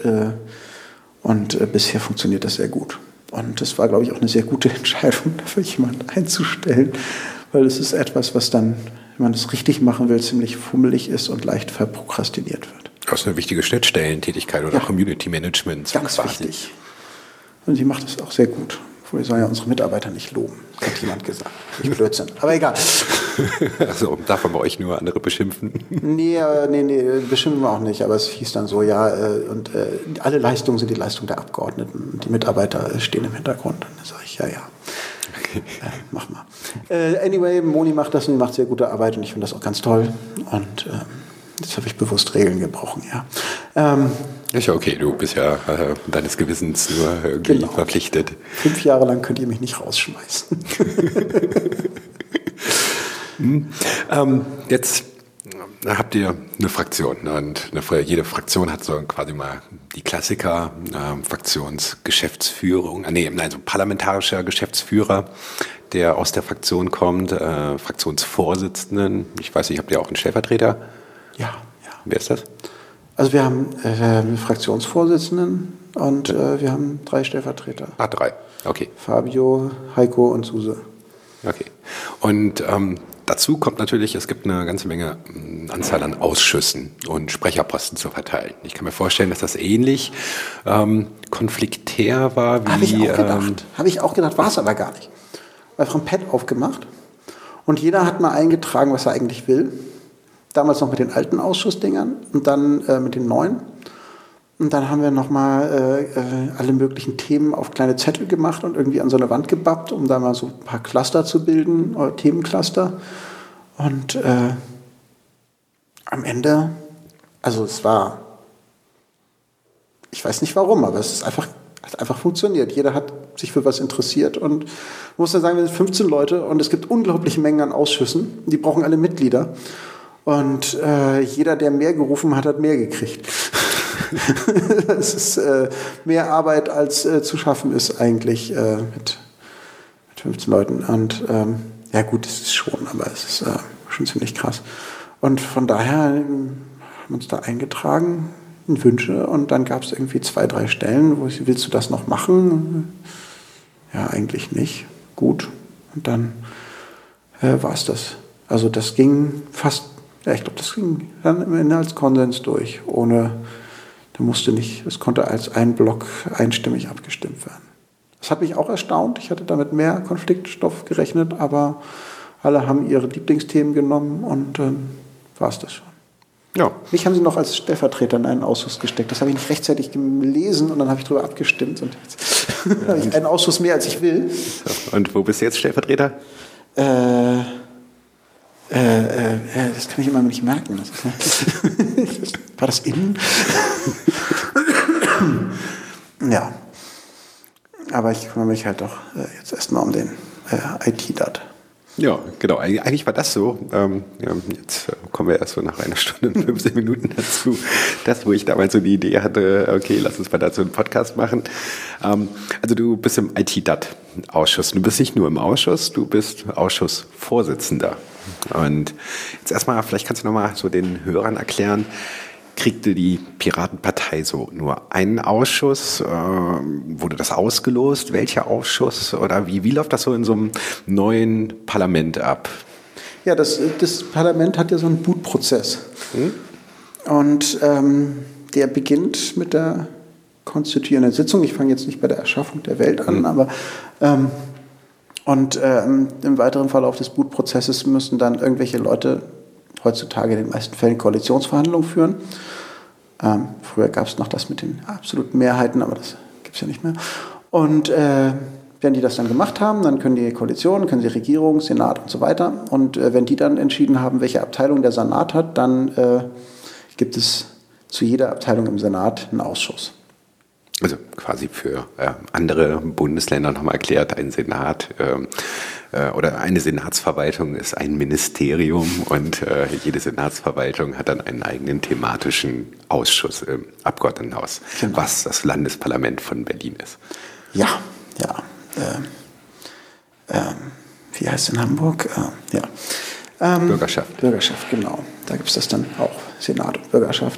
und bisher funktioniert das sehr gut. Und das war, glaube ich, auch eine sehr gute Entscheidung, dafür jemanden einzustellen, weil es ist etwas, was dann, wenn man es richtig machen will, ziemlich fummelig ist und leicht verprokrastiniert wird. Das ist eine wichtige Schnittstellentätigkeit oder Community Management. Ganz wichtig. Und sie macht es auch sehr gut. Wir sollen ja unsere Mitarbeiter nicht loben, hat jemand gesagt. Nicht Blödsinn, aber egal. Also darf man bei euch nur andere beschimpfen? Nee, beschimpfen wir auch nicht. Aber es hieß dann so, ja, alle Leistungen sind die Leistung der Abgeordneten. Und die Mitarbeiter stehen im Hintergrund. Dann sage ich, ja. Mach mal. Anyway, Moni macht das und die macht sehr gute Arbeit und ich finde das auch ganz toll. Und jetzt habe ich bewusst Regeln gebrochen, ja. Ist ja okay, du bist ja deines Gewissens nur irgendwie verpflichtet. 5 Jahre lang könnt ihr mich nicht rausschmeißen. Jetzt habt ihr eine Fraktion und jede Fraktion hat so quasi mal die Klassiker, Fraktionsgeschäftsführung, so parlamentarischer Geschäftsführer, der aus der Fraktion kommt, Fraktionsvorsitzenden. Ich weiß nicht, habt ihr auch einen Stellvertreter? Ja. Wer ist das? Also wir haben einen Fraktionsvorsitzenden und wir haben 3 Stellvertreter. 3, okay. Fabio, Heiko und Suse. Okay. Und dazu kommt natürlich, es gibt eine ganze Menge Anzahl an Ausschüssen und Sprecherposten zu verteilen. Ich kann mir vorstellen, dass das ähnlich konfliktär war wie... Habe ich auch gedacht, war es aber gar nicht. Einfach ein Pad aufgemacht und jeder hat mal eingetragen, was er eigentlich will. Damals noch mit den alten Ausschussdingern und dann mit den neuen. Und dann haben wir nochmal alle möglichen Themen auf kleine Zettel gemacht und irgendwie an so eine Wand gebappt, um da mal so ein paar Cluster zu bilden, oder Themencluster. Und am Ende, also es war, ich weiß nicht warum, aber es ist hat einfach funktioniert. Jeder hat sich für was interessiert und ich muss dann sagen, wir sind 15 Leute und es gibt unglaubliche Mengen an Ausschüssen. Die brauchen alle Mitglieder. Und jeder, der mehr gerufen hat, hat mehr gekriegt. Es ist mehr Arbeit, als zu schaffen ist eigentlich mit 15 Leuten. Und ja gut, es ist schon, aber es ist schon ziemlich krass. Und von daher haben wir uns da eingetragen, Wünsche, und dann gab es irgendwie 2, 3 Stellen, wo ich, willst du das noch machen? Ja, eigentlich nicht. Gut. Und dann war es das. Also das ging fast. Ja, ich glaube, das ging dann am Ende als Konsens durch. Es konnte als ein Block einstimmig abgestimmt werden. Das hat mich auch erstaunt. Ich hatte damit mehr Konfliktstoff gerechnet, aber alle haben ihre Lieblingsthemen genommen und dann war es das schon. Ja. Mich haben sie noch als Stellvertreter in einen Ausschuss gesteckt. Das habe ich nicht rechtzeitig gelesen und dann habe ich darüber abgestimmt. Und jetzt habe ich einen Ausschuss mehr, als ich will. Und wo bist du jetzt Stellvertreter? Das kann ich immer nicht merken. War das innen? Ja. Aber ich kümmere mich halt doch jetzt erstmal um den IT-Dat. Ja, genau. Eigentlich war das so. Jetzt kommen wir erst so nach 1 Stunde und 15 Minuten dazu. Das, wo ich damals so die Idee hatte, okay, lass uns mal dazu einen Podcast machen. Also du bist im IT-DAT-Ausschuss. Du bist nicht nur im Ausschuss, du bist Ausschussvorsitzender. Und jetzt erstmal, vielleicht kannst du nochmal so den Hörern erklären, kriegte die Piratenpartei so nur einen Ausschuss? Wurde das ausgelost? Welcher Ausschuss? Oder wie läuft das so in so einem neuen Parlament ab? Ja, das Parlament hat ja so einen Bootprozess. Und der beginnt mit der konstituierenden Sitzung. Ich fange jetzt nicht bei der Erschaffung der Welt an, aber im weiteren Verlauf des Bootprozesses müssen dann irgendwelche Leute heutzutage in den meisten Fällen Koalitionsverhandlungen führen. Früher gab es noch das mit den absoluten Mehrheiten, aber das gibt es ja nicht mehr. Und wenn die das dann gemacht haben, dann können die Koalition, können sie Regierung, Senat und so weiter. Und wenn die dann entschieden haben, welche Abteilung der Senat hat, dann gibt es zu jeder Abteilung im Senat einen Ausschuss. Also quasi für andere Bundesländer nochmal erklärt, ein Senat oder eine Senatsverwaltung ist ein Ministerium und jede Senatsverwaltung hat dann einen eigenen thematischen Ausschuss im Abgeordnetenhaus, genau, was das Landesparlament von Berlin ist. Ja. Wie heißt es in Hamburg? Bürgerschaft. Bürgerschaft, genau. Da gibt es das dann auch, Senat und Bürgerschaft.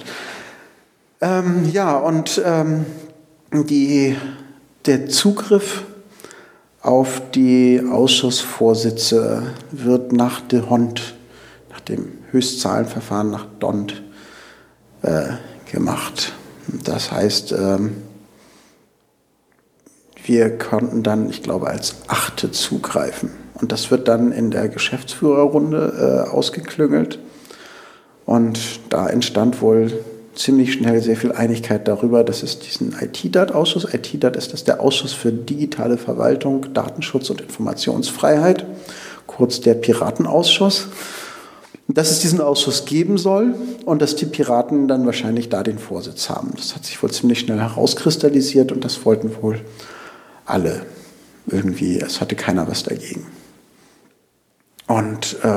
Der Zugriff auf die Ausschussvorsitze wird nach dem Höchstzahlenverfahren, nach DONT, gemacht. Das heißt, wir konnten dann, ich glaube, als 8. zugreifen. Und das wird dann in der Geschäftsführerrunde ausgeklüngelt. Und da entstand wohl ziemlich schnell sehr viel Einigkeit darüber, dass es diesen IT-DAT-Ausschuss, IT-DAT ist der Ausschuss für digitale Verwaltung, Datenschutz und Informationsfreiheit, kurz der Piratenausschuss, dass es diesen Ausschuss geben soll und dass die Piraten dann wahrscheinlich da den Vorsitz haben. Das hat sich wohl ziemlich schnell herauskristallisiert und das wollten wohl alle irgendwie, es hatte keiner was dagegen. Und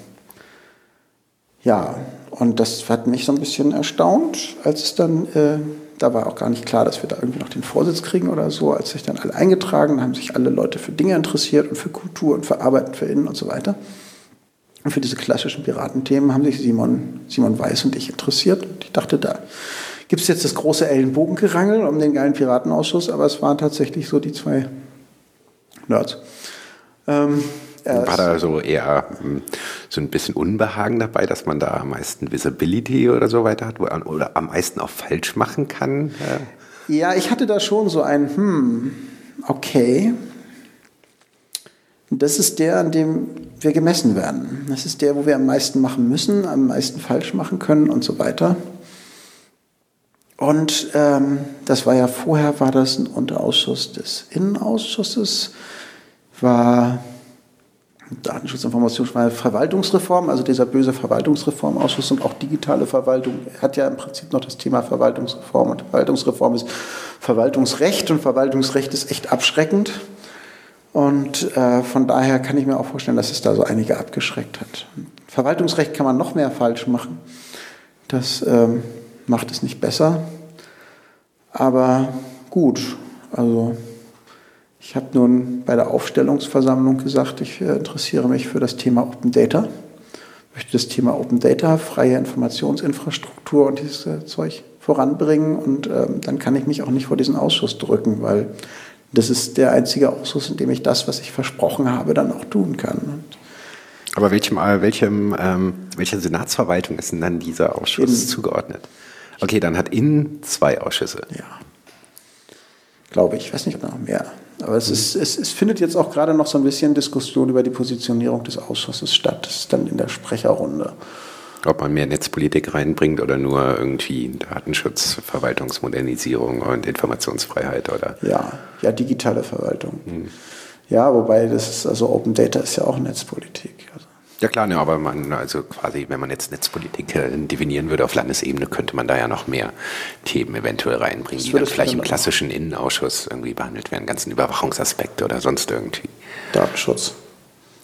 und das hat mich so ein bisschen erstaunt, als es dann, da war auch gar nicht klar, dass wir da irgendwie noch den Vorsitz kriegen oder so, als sich dann alle eingetragen, haben sich alle Leute für Dinge interessiert und für Kultur und für Arbeit und für Innen und so weiter. Und für diese klassischen Piratenthemen haben sich Simon Weiß und ich interessiert. Und ich dachte, da gibt es jetzt das große Ellenbogengerangel um den geilen Piratenausschuss, aber es waren tatsächlich so die 2 Nerds. War da so eher so ein bisschen Unbehagen dabei, dass man da am meisten Visibility oder so weiter hat oder am meisten auch falsch machen kann? Ja, ich hatte da schon so ein, okay, das ist der, an dem wir gemessen werden. Das ist der, wo wir am meisten machen müssen, am meisten falsch machen können und so weiter. Und das war ja vorher, war das ein Unterausschuss des Innenausschusses, war Datenschutz, Informationsfreiheit, Verwaltungsreform, also dieser böse Verwaltungsreformausschuss und auch digitale Verwaltung hat ja im Prinzip noch das Thema Verwaltungsreform und Verwaltungsreform ist Verwaltungsrecht und Verwaltungsrecht ist echt abschreckend und von daher kann ich mir auch vorstellen, dass es da so einige abgeschreckt hat. Verwaltungsrecht kann man noch mehr falsch machen, das macht es nicht besser, aber gut, also ich habe nun bei der Aufstellungsversammlung gesagt, ich interessiere mich für das Thema Open Data. Ich möchte das Thema Open Data, freie Informationsinfrastruktur und dieses Zeug voranbringen. Und dann kann ich mich auch nicht vor diesen Ausschuss drücken, weil das ist der einzige Ausschuss, in dem ich das, was ich versprochen habe, dann auch tun kann. Aber welcher Senatsverwaltung ist denn dann dieser Ausschuss zugeordnet? Okay, dann hat Innen 2 Ausschüsse. Ja, glaube ich. Ich weiß nicht, ob noch mehr. Aber es findet jetzt auch gerade noch so ein bisschen Diskussion über die Positionierung des Ausschusses statt. Das ist dann in der Sprecherrunde. Ob man mehr Netzpolitik reinbringt oder nur irgendwie Datenschutz, Verwaltungsmodernisierung und Informationsfreiheit, oder? Ja, digitale Verwaltung. Ja, wobei das ist, also Open Data ist ja auch Netzpolitik. Also. Ja klar, ne, aber also quasi, wenn man jetzt Netzpolitik definieren würde auf Landesebene, könnte man da ja noch mehr Themen eventuell reinbringen, die dann vielleicht im klassischen Innenausschuss irgendwie behandelt werden, ganzen Überwachungsaspekte oder sonst irgendwie. Datenschutz.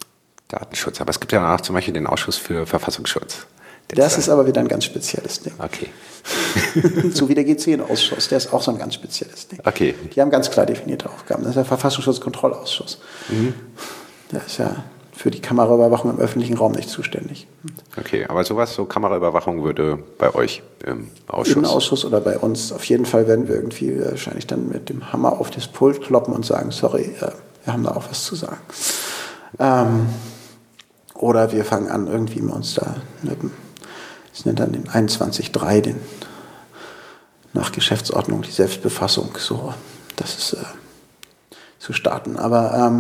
Datenschutz. Aber es gibt ja auch zum Beispiel den Ausschuss für Verfassungsschutz. Das ist aber wieder ein ganz spezielles Ding. Okay. So wie der G10-Ausschuss, der ist auch so ein ganz spezielles Ding. Okay. Die haben ganz klar definierte Aufgaben. Das ist der Verfassungsschutzkontrollausschuss. Der ist ja für die Kameraüberwachung im öffentlichen Raum nicht zuständig. Okay, aber so Kameraüberwachung würde bei euch im Ausschuss? Im Ausschuss oder bei uns. Auf jeden Fall werden wir irgendwie wahrscheinlich dann mit dem Hammer auf das Pult kloppen und sagen, sorry, wir haben da auch was zu sagen. Oder wir fangen an, irgendwie mit uns da das nennt dann den 21.3, den nach Geschäftsordnung die Selbstbefassung, so, das ist zu starten. Aber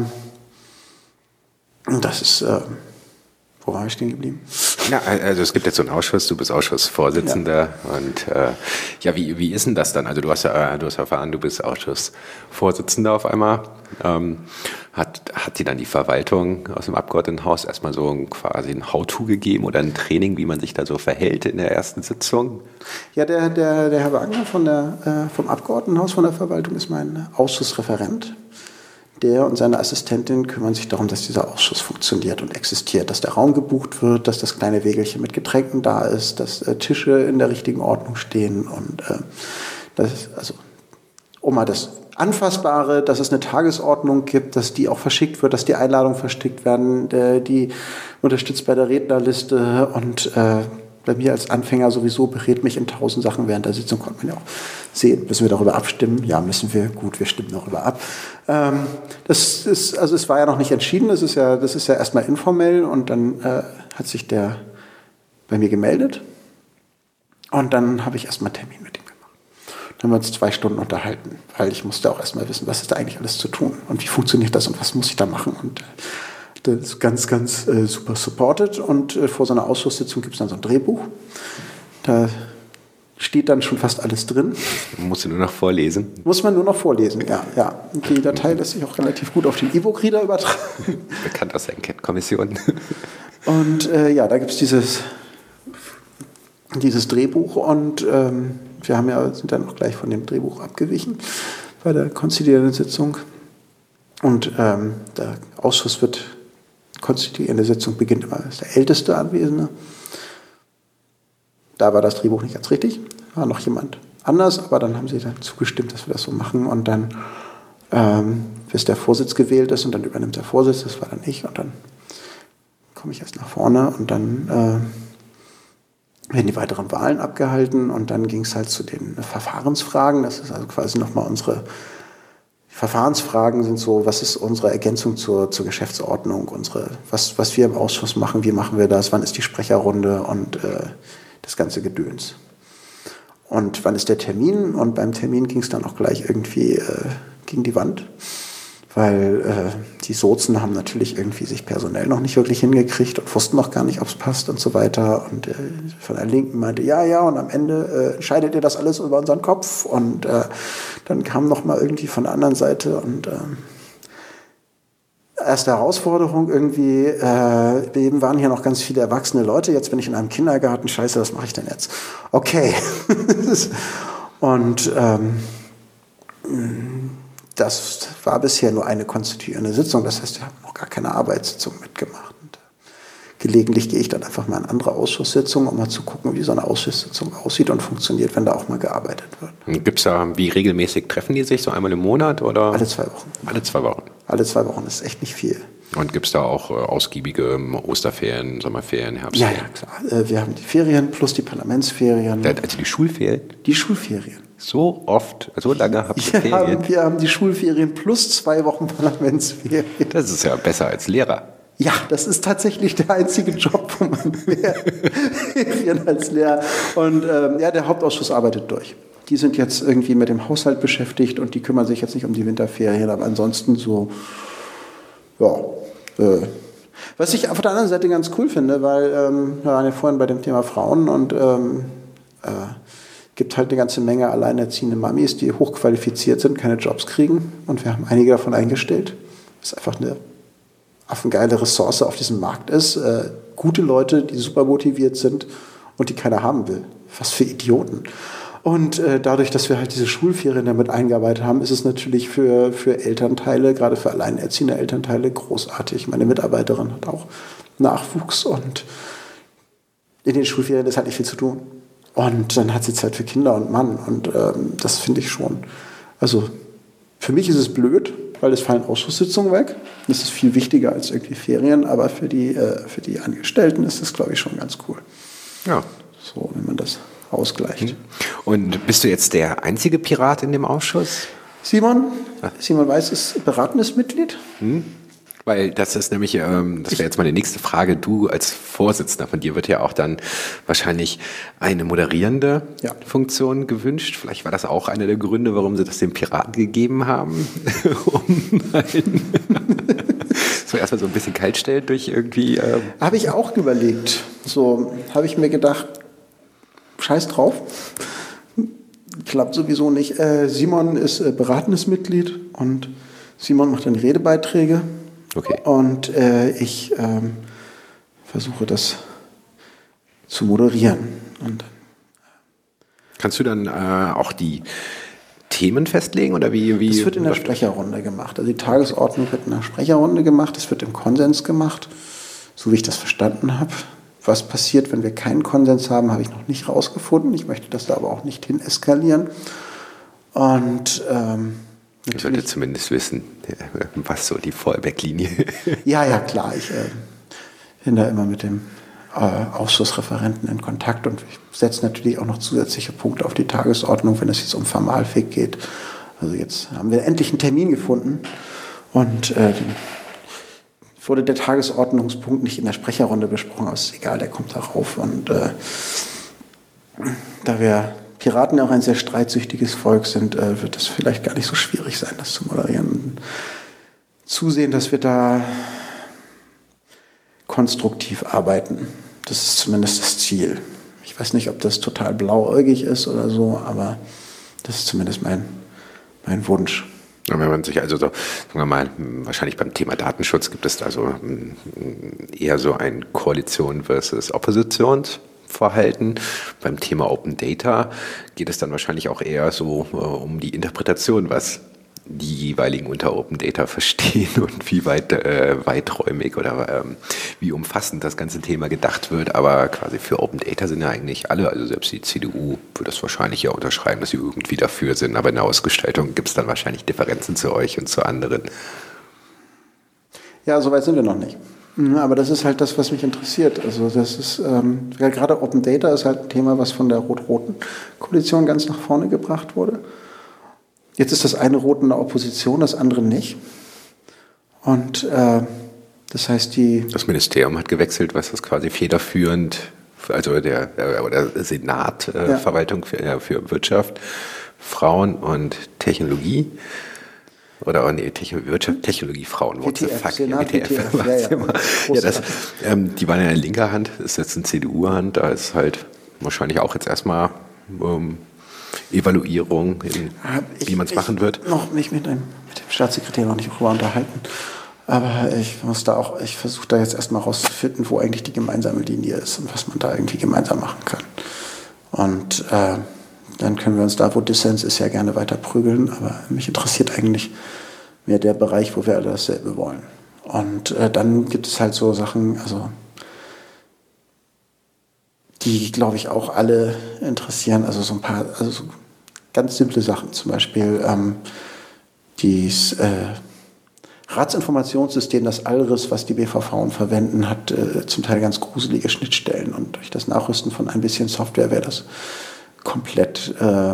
das ist, wo war ich stehen geblieben? Ja, also es gibt jetzt so einen Ausschuss, du bist Ausschussvorsitzender und wie ist denn das dann? Also du hast erfahren, du bist Ausschussvorsitzender auf einmal. Hat dir dann die Verwaltung aus dem Abgeordnetenhaus erstmal so quasi ein How-to gegeben oder ein Training, wie man sich da so verhält in der ersten Sitzung? Ja, der Herr Wagner vom Abgeordnetenhaus, von der Verwaltung, ist mein Ausschussreferent. Der und seine Assistentin kümmern sich darum, dass dieser Ausschuss funktioniert und existiert, dass der Raum gebucht wird, dass das kleine Wägelchen mit Getränken da ist, dass Tische in der richtigen Ordnung stehen und mal das Anfassbare, dass es eine Tagesordnung gibt, dass die auch verschickt wird, dass die Einladungen verschickt werden, die unterstützt bei der Rednerliste und bei mir als Anfänger sowieso berät mich in 1000 Sachen während der Sitzung, konnte man ja auch sehen. Müssen wir darüber abstimmen? Ja, müssen wir. Gut, wir stimmen darüber ab. Es war ja noch nicht entschieden, das ist ja erstmal informell und dann hat sich der bei mir gemeldet und dann habe ich erstmal einen Termin mit ihm gemacht. Dann haben wir uns 2 Stunden unterhalten, weil ich musste auch erstmal wissen, was ist da eigentlich alles zu tun und wie funktioniert das und was muss ich da machen und das ist ganz, ganz super supported und vor so einer Ausschusssitzung gibt es dann so ein Drehbuch. Da steht dann schon fast alles drin. Musst du nur noch vorlesen? Muss man nur noch vorlesen, ja. Und die Datei lässt sich auch relativ gut auf den E-Book-Reader übertragen. Bekannt aus der Enquete-Kommission. Und da gibt es dieses Drehbuch und wir sind dann auch gleich von dem Drehbuch abgewichen bei der konstituierenden Sitzung. Und der Ausschuss konstituierende Sitzung beginnt immer als der älteste Anwesende. Da war das Drehbuch nicht ganz richtig, war noch jemand anders, aber dann haben sie dann zugestimmt, dass wir das so machen und dann, bis der Vorsitz gewählt ist und dann übernimmt der Vorsitz, das war dann ich und dann komme ich erst nach vorne und dann werden die weiteren Wahlen abgehalten und dann ging es halt zu den Verfahrensfragen, das ist also quasi nochmal unsere Verfahrensfragen sind so, was ist unsere Ergänzung zur Geschäftsordnung, was wir im Ausschuss machen, wie machen wir das, wann ist die Sprecherrunde und das ganze Gedöns. Und wann ist der Termin? Und beim Termin ging es dann auch gleich irgendwie gegen die Wand, weil die Sozen haben natürlich irgendwie sich personell noch nicht wirklich hingekriegt und wussten noch gar nicht, ob es passt und so weiter. Und von der Linken meinte, ja, und am Ende entscheidet ihr das alles über unseren Kopf. Und dann kam noch mal irgendwie von der anderen Seite und erste Herausforderung irgendwie, eben waren hier noch ganz viele erwachsene Leute, jetzt bin ich in einem Kindergarten, scheiße, was mache ich denn jetzt? Okay. Und das war bisher nur eine konstituierende Sitzung, das heißt, wir haben noch gar keine Arbeitssitzung mitgemacht. Und gelegentlich gehe ich dann einfach mal in andere Ausschusssitzungen, um mal zu gucken, wie so eine Ausschusssitzung aussieht und funktioniert, wenn da auch mal gearbeitet wird. Gibt es da, wie regelmäßig treffen die sich, so einmal im Monat? Oder? Alle 2 Wochen. Alle 2 Wochen? Alle 2 Wochen, das ist echt nicht viel. Und gibt es da auch ausgiebige Osterferien, Sommerferien, Herbstferien? Ja, klar. Wir haben die Ferien plus die Parlamentsferien. Also die Schulferien? Die Schulferien. So oft, so lange habt ihr Ferien? Wir haben die Schulferien plus 2 Wochen Parlamentsferien. Das ist ja besser als Lehrer. Ja, das ist tatsächlich der einzige Job, wo man mehr Ferien als Lehrer. Und der Hauptausschuss arbeitet durch. Die sind jetzt irgendwie mit dem Haushalt beschäftigt und die kümmern sich jetzt nicht um die Winterferien, aber ansonsten so, was ich auf der anderen Seite ganz cool finde, weil wir waren ja vorhin bei dem Thema Frauen und gibt halt eine ganze Menge alleinerziehende Mamis, die hochqualifiziert sind, keine Jobs kriegen und wir haben einige davon eingestellt. Das ist einfach eine affengeile Ressource auf diesem Markt ist. Gute Leute, die super motiviert sind und die keiner haben will. Was für Idioten. Und dadurch, dass wir halt diese Schulferien damit eingearbeitet haben, ist es natürlich für Elternteile, gerade für alleinerziehende Elternteile, großartig. Meine Mitarbeiterin hat auch Nachwuchs und in den Schulferien ist halt nicht viel zu tun. Und dann hat sie Zeit für Kinder und Mann und das finde ich schon. Also für mich ist es blöd, weil es fallen Ausschusssitzungen weg. Das ist viel wichtiger als irgendwie Ferien, aber für die Angestellten ist das, glaube ich, schon ganz cool. Ja. So, wenn man das ausgleicht. Und bist du jetzt der einzige Pirat in dem Ausschuss? Simon Weiß ist beratendes Mitglied. Weil das ist nämlich, das wäre jetzt meine nächste Frage, du als Vorsitzender, von dir wird ja auch dann wahrscheinlich eine moderierende Funktion gewünscht. Vielleicht war das auch einer der Gründe, warum sie das dem Piraten gegeben haben, um so erstmal so ein bisschen kaltstellen durch irgendwie... Habe ich auch überlegt. So habe ich mir gedacht, scheiß drauf. Klappt sowieso nicht. Simon ist beratendes Mitglied und Simon macht dann Redebeiträge. Okay. Und ich versuche das zu moderieren. Und kannst du dann auch die Themen festlegen oder wie? Das wird in der Sprecherrunde gemacht. Also die Tagesordnung wird in der Sprecherrunde gemacht. Es wird im Konsens gemacht, so wie ich das verstanden habe. Was passiert, wenn wir keinen Konsens haben, habe ich noch nicht rausgefunden. Ich möchte das da aber auch nicht hin eskalieren. Und ich sollte zumindest wissen, was so die Fallback-Linie ist. Ja, klar. Ich bin da immer mit dem Ausschussreferenten in Kontakt und ich setze natürlich auch noch zusätzliche Punkte auf die Tagesordnung, wenn es jetzt um Formalfik geht. Also jetzt haben wir endlich einen Termin gefunden und wurde der Tagesordnungspunkt nicht in der Sprecherrunde besprochen, aber ist egal, der kommt darauf. Und da wir Piraten auch ein sehr streitsüchtiges Volk sind, wird es vielleicht gar nicht so schwierig sein, das zu moderieren. Und zusehen, dass wir da konstruktiv arbeiten. Das ist zumindest das Ziel. Ich weiß nicht, ob das total blauäugig ist oder so, aber das ist zumindest mein Wunsch. Wenn man sich also so, sagen wir mal, wahrscheinlich beim Thema Datenschutz gibt es also eher so ein Koalition versus Oppositionsverhalten. Beim Thema Open Data geht es dann wahrscheinlich auch eher so um die Interpretation, was die jeweiligen unter Open Data verstehen und wie weiträumig oder wie umfassend das ganze Thema gedacht wird. Aber quasi für Open Data sind ja eigentlich alle, also selbst die CDU würde das wahrscheinlich ja unterschreiben, dass sie irgendwie dafür sind. Aber in der Ausgestaltung gibt es dann wahrscheinlich Differenzen zu euch und zu anderen. Ja, soweit sind wir noch nicht. Aber das ist halt das, was mich interessiert. Also das ist gerade Open Data ist halt ein Thema, was von der rot-roten Koalition ganz nach vorne gebracht wurde. Jetzt ist das eine Rot in der Opposition, das andere nicht. Und das heißt, das Ministerium hat gewechselt, was das quasi federführend, also der Senat, Verwaltung für Wirtschaft, Frauen und Technologie. Oder Wirtschaft, Technologie, Frauen. WTF, Senat, WTF. Die waren in der linker Hand, das ist jetzt eine CDU-Hand, da ist halt wahrscheinlich auch jetzt erstmal Evaluierung, wie man es machen wird. Ich noch mich mit dem Staatssekretär noch nicht darüber unterhalten. Aber ich versuche da jetzt erstmal rauszufinden, wo eigentlich die gemeinsame Linie ist und was man da irgendwie gemeinsam machen kann. Und dann können wir uns da, wo Dissens ist, ja gerne weiter prügeln. Aber mich interessiert eigentlich mehr der Bereich, wo wir alle dasselbe wollen. Und dann gibt es halt so Sachen, also die, glaube ich, auch alle interessieren. Also so ein paar, also so ganz simple Sachen. Zum Beispiel das Ratsinformationssystem, das ALRIS, was die BVV verwenden, hat zum Teil ganz gruselige Schnittstellen. Und durch das Nachrüsten von ein bisschen Software wäre das komplett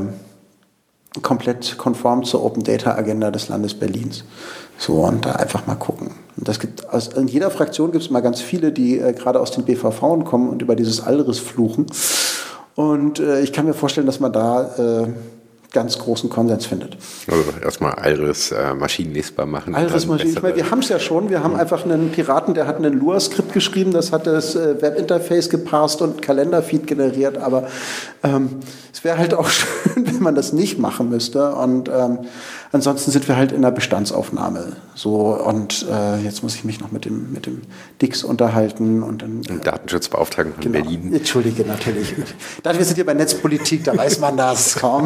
konform zur Open Data Agenda des Landes Berlins. So, und da einfach mal gucken. Und das gibt, in jeder Fraktion gibt es mal ganz viele, die gerade aus den BVV kommen und über dieses ALRIS fluchen. Und ich kann mir vorstellen, dass man da ganz großen Konsens findet. Also erstmal Iris maschinenlesbar machen. Iris ich meine, wir haben es ja schon. Wir haben einfach einen Piraten, der hat ein Lua-Skript geschrieben, das hat das Webinterface geparst und Kalenderfeed generiert. Aber es wäre halt auch schön, wenn man das nicht machen müsste. Und ansonsten sind wir halt in der Bestandsaufnahme. So, und jetzt muss ich mich noch mit dem Dix unterhalten. Und dann, Datenschutzbeauftragten von Berlin. Entschuldige, natürlich. Wir sind hier bei Netzpolitik, da weiß man das kaum.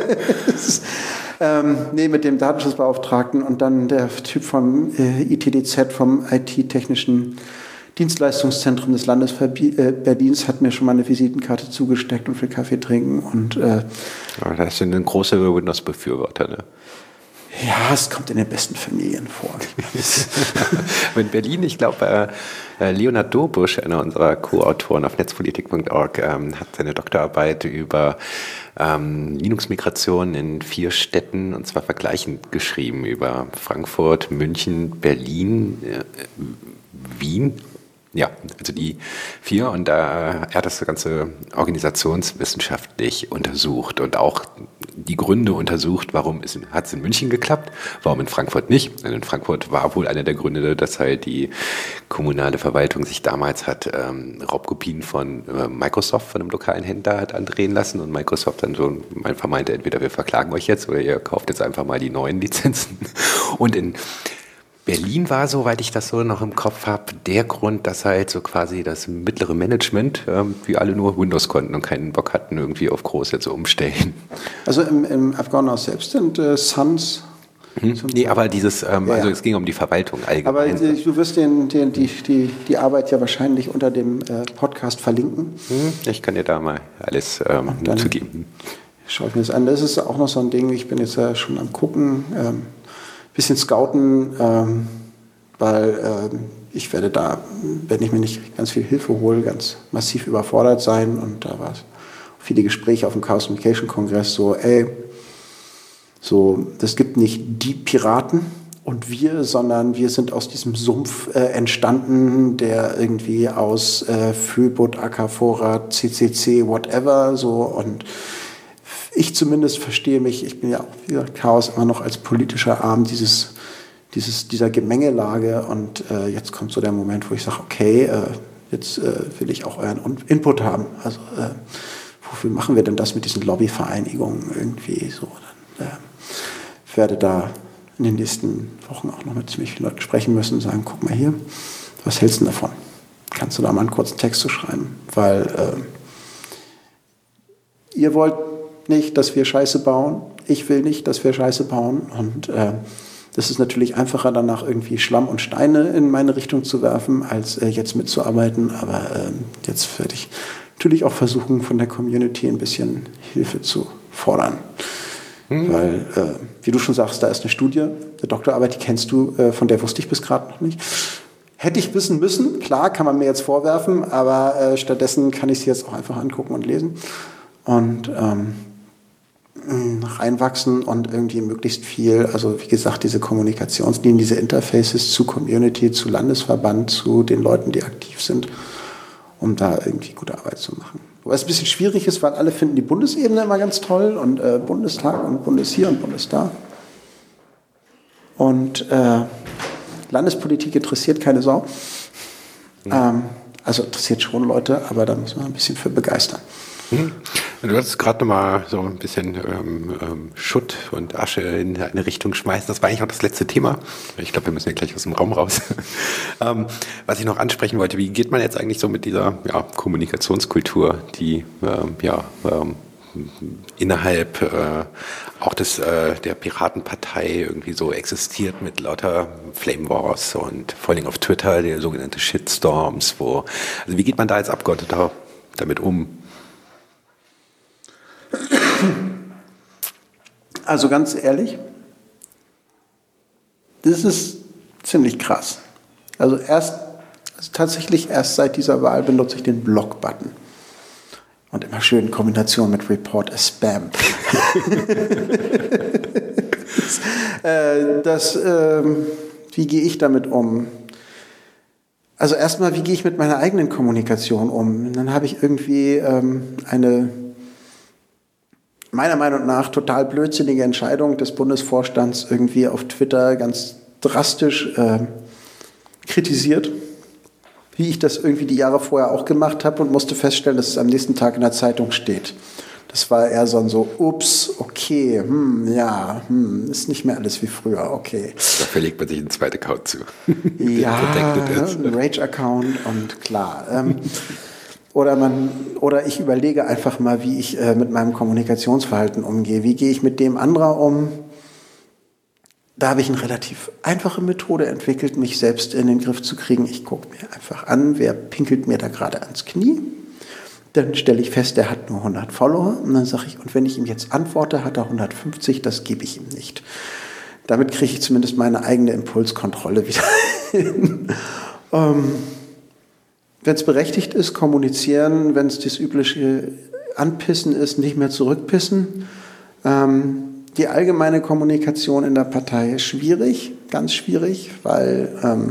Mit dem Datenschutzbeauftragten und dann der Typ vom ITDZ, vom IT-Technischen Dienstleistungszentrum des Landes Berlins, hat mir schon mal eine Visitenkarte zugesteckt und für Kaffee trinken. Und, das sind große Windows-Befürworter, ne? Ja, es kommt in den besten Familien vor. In Berlin, ich glaube, Leonhard Dobusch, einer unserer Co-Autoren auf netzpolitik.org, hat seine Doktorarbeit über Linux-Migration in 4 Städten, und zwar vergleichend geschrieben, über Frankfurt, München, Berlin, Wien. Ja, also die 4, und er hat das Ganze organisationswissenschaftlich untersucht und auch die Gründe untersucht, warum hat es in München geklappt, warum in Frankfurt nicht. Und in Frankfurt war wohl einer der Gründe, dass halt die kommunale Verwaltung sich damals hat Raubkopien von Microsoft, von einem lokalen Händler, hat andrehen lassen, und Microsoft dann so einfach meinte, entweder wir verklagen euch jetzt oder ihr kauft jetzt einfach mal die neuen Lizenzen. Und in Berlin war, soweit ich das so noch im Kopf habe, der Grund, dass halt so quasi das mittlere Management, wie alle nur Windows konnten und keinen Bock hatten, irgendwie auf groß jetzt umstellen. Also im Afghanistan selbst sind Suns. Nee, aber also es ging um die Verwaltung allgemein. Aber du wirst die Arbeit ja wahrscheinlich unter dem Podcast verlinken. Ich kann dir da mal alles zugeben. Schau ich mir das an. Das ist auch noch so ein Ding, ich bin jetzt ja schon am Gucken, bisschen scouten, weil ich werde da, wenn ich mir nicht ganz viel Hilfe hole, ganz massiv überfordert sein. Und da war es viele Gespräche auf dem Chaos Communication Kongress das gibt nicht die Piraten und wir, sondern wir sind aus diesem Sumpf entstanden, der irgendwie aus Föbot, Akafora, CCC, whatever, so, und ich zumindest verstehe mich, ich bin ja auch, wie gesagt, Chaos immer noch als politischer Arm dieser Gemengelage, und jetzt kommt so der Moment, wo ich sage, okay, jetzt will ich auch euren Input haben. Also wofür machen wir denn das mit diesen Lobbyvereinigungen irgendwie so? Dann werde da in den nächsten Wochen auch noch mit ziemlich vielen Leuten sprechen müssen und sagen, guck mal hier, was hältst du davon? Kannst du da mal einen kurzen Text zu schreiben? Weil ihr wollt nicht, dass wir Scheiße bauen. Ich will nicht, dass wir Scheiße bauen. Und das ist natürlich einfacher, danach irgendwie Schlamm und Steine in meine Richtung zu werfen, als jetzt mitzuarbeiten. Aber jetzt werde ich natürlich auch versuchen, von der Community ein bisschen Hilfe zu fordern. Weil, wie du schon sagst, da ist eine Studie, eine Doktorarbeit, die kennst du, von der wusste ich bis gerade noch nicht. Hätte ich wissen müssen, klar, kann man mir jetzt vorwerfen, aber stattdessen kann ich sie jetzt auch einfach angucken und lesen. Und reinwachsen und irgendwie möglichst viel, also wie gesagt, diese Kommunikationslinien, diese Interfaces zu Community, zu Landesverband, zu den Leuten, die aktiv sind, um da irgendwie gute Arbeit zu machen. Wobei es ein bisschen schwierig ist, weil alle finden die Bundesebene immer ganz toll und Bundestag und Bundes hier und Bundes da. Und Landespolitik interessiert keine Sau. Also interessiert schon Leute, aber da muss man ein bisschen für begeistern. Du hattest gerade noch mal so ein bisschen Schutt und Asche in eine Richtung schmeißen. Das war eigentlich auch das letzte Thema. Ich glaube, wir müssen ja gleich aus dem Raum raus. Was ich noch ansprechen wollte, wie geht man jetzt eigentlich so mit dieser Kommunikationskultur, die innerhalb auch der Piratenpartei irgendwie so existiert, mit lauter Flame Wars und vor allem auf Twitter, der sogenannte Shitstorms, also wie geht man da als Abgeordneter damit um? Also ganz ehrlich, das ist ziemlich krass. Also tatsächlich erst seit dieser Wahl benutze ich den Block-Button. Und immer schön in Kombination mit Report as Spam. Wie gehe ich damit um? Also erstmal, wie gehe ich mit meiner eigenen Kommunikation um? Und dann habe ich irgendwie meiner Meinung nach total blödsinnige Entscheidung des Bundesvorstands irgendwie auf Twitter ganz drastisch kritisiert, wie ich das irgendwie die Jahre vorher auch gemacht habe und musste feststellen, dass es am nächsten Tag in der Zeitung steht. Das war eher so, ups, okay, ist nicht mehr alles wie früher, okay. Dafür legt man sich einen zweiten Account zu. Ja, ein Rage-Account und klar. Oder ich überlege einfach mal, wie ich mit meinem Kommunikationsverhalten umgehe. Wie gehe ich mit dem anderer um? Da habe ich eine relativ einfache Methode entwickelt, mich selbst in den Griff zu kriegen. Ich gucke mir einfach an, wer pinkelt mir da gerade ans Knie. Dann stelle ich fest, der hat nur 100 Follower. Und dann sage ich, und wenn ich ihm jetzt antworte, hat er 150, das gebe ich ihm nicht. Damit kriege ich zumindest meine eigene Impulskontrolle wieder hin. Wenn es berechtigt ist, kommunizieren. Wenn es das übliche Anpissen ist, nicht mehr zurückpissen. Die allgemeine Kommunikation in der Partei ist schwierig, ganz schwierig, weil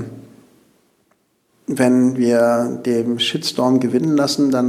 wenn wir den Shitstorm gewinnen lassen, dann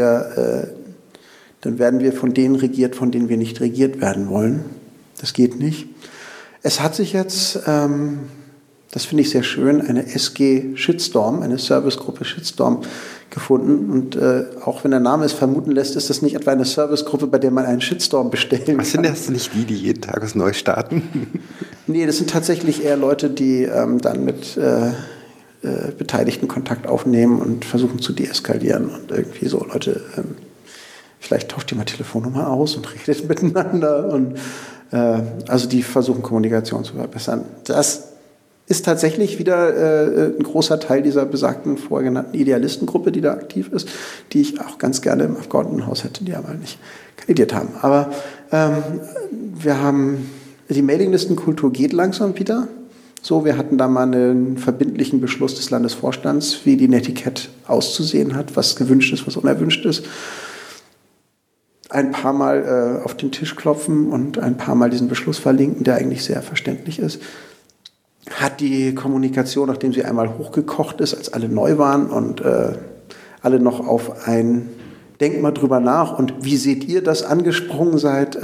werden wir von denen regiert, von denen wir nicht regiert werden wollen. Das geht nicht. Es hat sich jetzt, das finde ich sehr schön, eine SG Shitstorm, eine Servicegruppe Shitstorm gefunden. Und auch wenn der Name es vermuten lässt, ist das nicht etwa eine Servicegruppe, bei der man einen Shitstorm bestellen kann. Was sind das nicht die jeden Tag was neu starten? Nee, das sind tatsächlich eher Leute, die dann mit Beteiligten Kontakt aufnehmen und versuchen zu deeskalieren. Und irgendwie so Leute, vielleicht tauscht ihr mal Telefonnummer aus und redet miteinander. Und also die versuchen Kommunikation zu verbessern. Das ist tatsächlich wieder ein großer Teil dieser besagten vorher genannten Idealistengruppe, die da aktiv ist, die ich auch ganz gerne im Abgeordnetenhaus hätte, die aber nicht kandidiert haben. Aber wir haben die Mailinglistenkultur geht langsam wieder. So, wir hatten da mal einen verbindlichen Beschluss des Landesvorstands, wie die Netiquette auszusehen hat, was gewünscht ist, was unerwünscht ist. Ein paar Mal auf den Tisch klopfen und ein paar Mal diesen Beschluss verlinken, der eigentlich sehr verständlich ist. Hat die Kommunikation, nachdem sie einmal hochgekocht ist, als alle neu waren und alle noch auf ein Denkt mal drüber nach und wie seht ihr das angesprungen seid.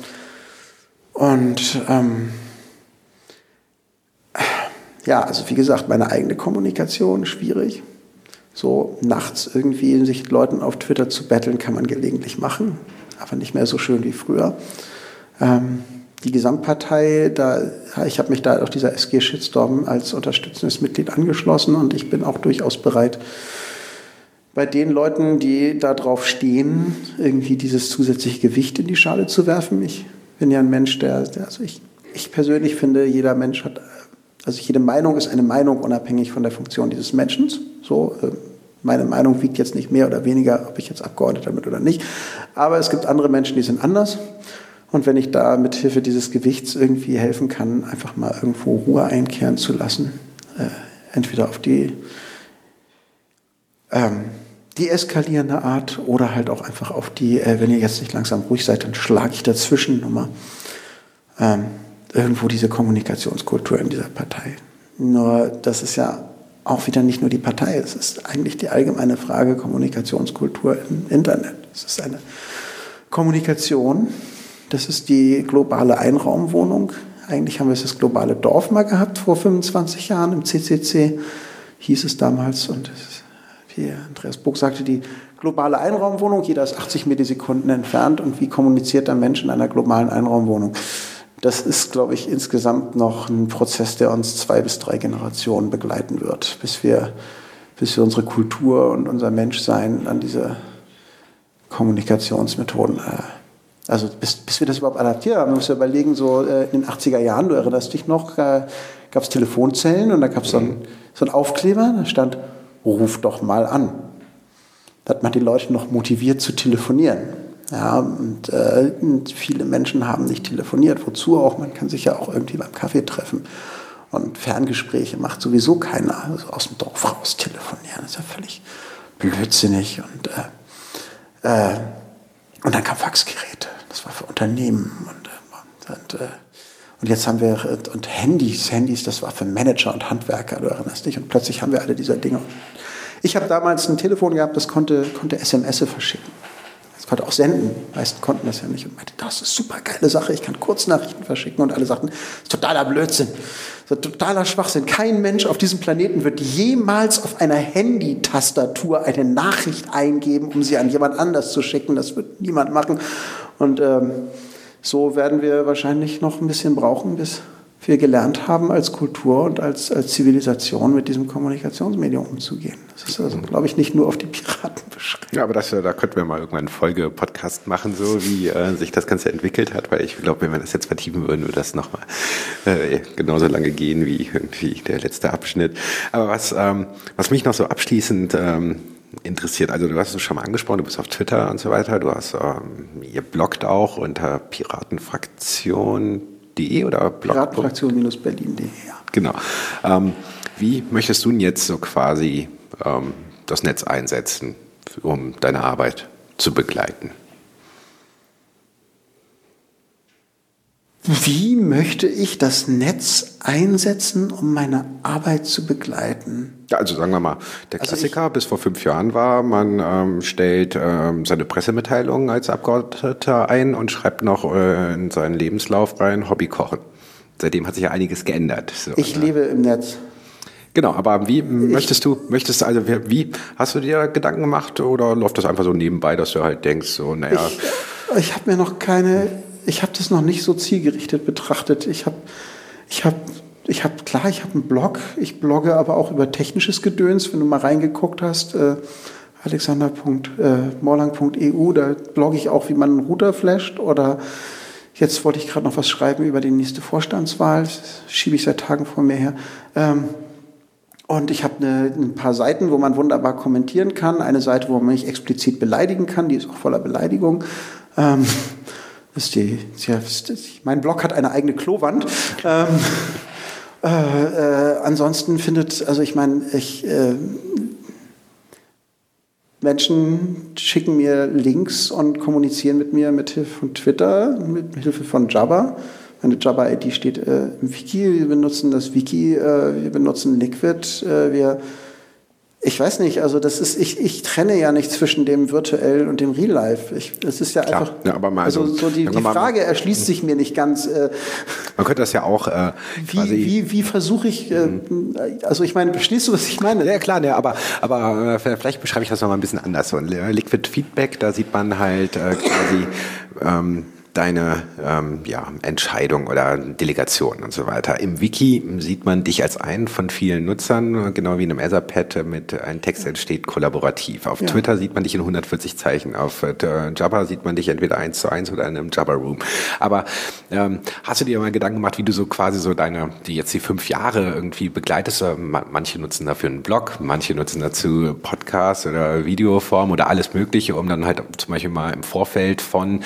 Ja, also wie gesagt, meine eigene Kommunikation schwierig. So nachts irgendwie sich Leuten auf Twitter zu betteln, kann man gelegentlich machen, aber nicht mehr so schön wie früher. Die Gesamtpartei, ich habe mich da auch dieser SG Shitstorm als unterstützendes Mitglied angeschlossen und ich bin auch durchaus bereit, bei den Leuten, die da drauf stehen, irgendwie dieses zusätzliche Gewicht in die Schale zu werfen. Ich bin ja ein Mensch, ich persönlich finde, jeder Mensch hat, also jede Meinung ist eine Meinung unabhängig von der Funktion dieses Menschen. So, meine Meinung wiegt jetzt nicht mehr oder weniger, ob ich jetzt Abgeordneter bin oder nicht. Aber es gibt andere Menschen, die sind anders. Und wenn ich da mit Hilfe dieses Gewichts irgendwie helfen kann, einfach mal irgendwo Ruhe einkehren zu lassen, entweder auf die eskalierende Art oder halt auch einfach auf die, wenn ihr jetzt nicht langsam ruhig seid, dann schlage ich dazwischen nochmal irgendwo diese Kommunikationskultur in dieser Partei. Nur das ist ja auch wieder nicht nur die Partei, es ist eigentlich die allgemeine Frage Kommunikationskultur im Internet. Es ist eine Kommunikation, das ist die globale Einraumwohnung. Eigentlich haben wir das globale Dorf mal gehabt vor 25 Jahren im CCC, hieß es damals. Und wie Andreas Buck sagte, die globale Einraumwohnung, jeder ist 80 Millisekunden entfernt. Und wie kommuniziert der Mensch in einer globalen Einraumwohnung? Das ist, glaube ich, insgesamt noch ein Prozess, der uns 2 bis 3 Generationen begleiten wird, bis wir unsere Kultur und unser Menschsein an diese Kommunikationsmethoden, also bis wir das überhaupt adaptieren haben. Man muss ja überlegen, so in den 80er Jahren, du erinnerst dich noch, gab es Telefonzellen und da gab es so einen Aufkleber, da stand, ruf doch mal an. Da hat man die Leute noch motiviert zu telefonieren. Ja, und viele Menschen haben nicht telefoniert. Wozu auch? Man kann sich ja auch irgendwie beim Kaffee treffen. Und Ferngespräche macht sowieso keiner. Also aus dem Dorf raus telefonieren. Das ist ja völlig blödsinnig. Und dann kamen Faxgeräte. Das war für Unternehmen. Und jetzt haben wir und Handys, das war für Manager und Handwerker, du erinnerst dich. Und plötzlich haben wir alle diese Dinge. Ich habe damals ein Telefon gehabt, das konnte SMS verschicken. Es konnte auch senden. Die meisten konnten das ja nicht. Und meinte, das ist super geile Sache. Ich kann Kurznachrichten verschicken. Und alle sagten, das ist totaler Blödsinn. Das ist totaler Schwachsinn. Kein Mensch auf diesem Planeten wird jemals auf einer Handy-Tastatur eine Nachricht eingeben, um sie an jemand anders zu schicken. Das wird niemand machen. Und so werden wir wahrscheinlich noch ein bisschen brauchen, bis wir gelernt haben, als Kultur und als Zivilisation mit diesem Kommunikationsmedium umzugehen. Das ist also, glaube ich, nicht nur auf die Piraten beschränkt. Ja, aber da könnten wir mal irgendwann eine Folge-Podcast machen, so wie sich das Ganze entwickelt hat, weil ich glaube, wenn wir das jetzt vertiefen würden, würde das nochmal genauso lange gehen wie irgendwie der letzte Abschnitt. Aber was mich noch so abschließend interessiert, also du hast es schon mal angesprochen, du bist auf Twitter und so weiter, du hast, ihr bloggt auch unter piratenfraktion.de oder Piratenfraktion-berlin.de, ja. Genau. Wie möchtest du jetzt so quasi das Netz einsetzen, um deine Arbeit zu begleiten? Wie möchte ich das Netz einsetzen, um meine Arbeit zu begleiten? Ja, also sagen wir mal, der Klassiker bis vor 5 Jahren war, man stellt seine Pressemitteilung als Abgeordneter ein und schreibt noch in seinen Lebenslauf rein, Hobby kochen. Seitdem hat sich ja einiges geändert. So, ich lebe im Netz. Genau, aber wie wie hast du dir Gedanken gemacht oder läuft das einfach so nebenbei, dass du halt denkst, so, naja. Ich habe mir noch ich habe das noch nicht so zielgerichtet betrachtet. Ich habe einen Blog. Ich blogge aber auch über technisches Gedöns. Wenn du mal reingeguckt hast, alexander.morlang.eu, da blogge ich auch, wie man einen Router flasht. Oder jetzt wollte ich gerade noch was schreiben über die nächste Vorstandswahl. Das schiebe ich seit Tagen vor mir her. Und ich habe ein paar Seiten, wo man wunderbar kommentieren kann. Eine Seite, wo man mich explizit beleidigen kann. Die ist auch voller Beleidigung. Mein Blog hat eine eigene Klowand. Ansonsten Menschen schicken mir Links und kommunizieren mit mir mit Hilfe von Twitter, mit Hilfe von Jabber. Meine Jabber-ID steht im Wiki. Wir benutzen das Wiki, wir benutzen Liquid, ich weiß nicht, also ich trenne ja nicht zwischen dem Virtuell und dem Real Life. Das ist ja klar, einfach. Ja, aber mal die Frage erschließt sich mir nicht ganz. Man könnte das ja auch wie versuche ich? Also ich meine, verstehst du, was ich meine? Ja klar, aber vielleicht beschreibe ich das noch mal ein bisschen anders. So ein Liquid Feedback, da sieht man halt quasi deine Entscheidung oder Delegation und so weiter. Im Wiki sieht man dich als einen von vielen Nutzern, genau wie in einem Etherpad mit einem Text entsteht, kollaborativ. Auf Twitter sieht man dich in 140 Zeichen. Auf Jabber sieht man dich entweder 1:1 oder in einem Jabber Room. Aber hast du dir mal Gedanken gemacht, wie du so quasi so die 5 Jahre irgendwie begleitest? Manche nutzen dafür einen Blog, manche nutzen dazu Podcasts oder Videoform oder alles Mögliche, um dann halt zum Beispiel mal im Vorfeld von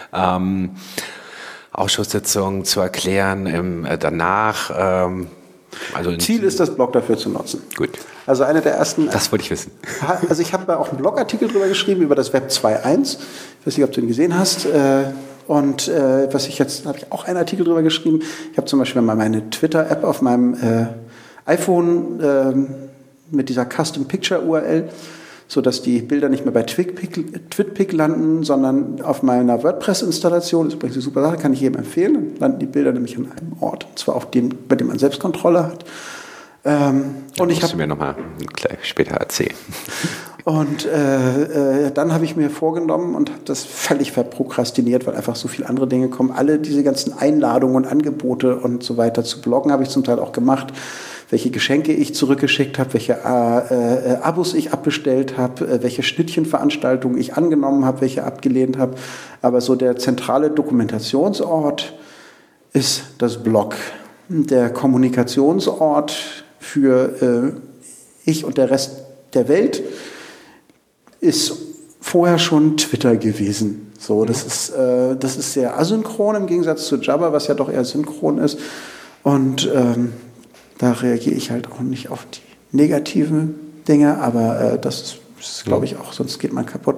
Ausschusssitzungen zu erklären, danach. Ziel ist, das Blog dafür zu nutzen. Gut. Also eine der ersten. Das wollte ich wissen. Also ich habe auch einen Blogartikel drüber geschrieben, über das Web 2.1. Ich weiß nicht, ob du ihn gesehen hast. Und habe ich auch einen Artikel drüber geschrieben. Ich habe zum Beispiel mal meine Twitter-App auf meinem iPhone mit dieser Custom Picture URL, sodass die Bilder nicht mehr bei TwitPic landen, sondern auf meiner WordPress-Installation. Das ist übrigens eine super Sache, kann ich jedem empfehlen. Dann landen die Bilder nämlich an einem Ort, und zwar auf dem, bei dem man Selbstkontrolle hat. Und ich habe mir nochmal gleich später erzählen. Und dann habe ich mir vorgenommen und habe das völlig verprokrastiniert, weil einfach so viele andere Dinge kommen. Alle diese ganzen Einladungen und Angebote und so weiter zu bloggen habe ich zum Teil auch gemacht. Welche Geschenke ich zurückgeschickt habe, welche Abos ich abbestellt habe, welche Schnittchenveranstaltungen ich angenommen habe, welche abgelehnt habe. Aber so der zentrale Dokumentationsort ist das Blog. Der Kommunikationsort für ich und der Rest der Welt ist vorher schon Twitter gewesen. So, das ist sehr asynchron im Gegensatz zu Jabber, was ja doch eher synchron ist. Und da reagiere ich halt auch nicht auf die negativen Dinge, aber das ist glaube ich, auch, sonst geht man kaputt.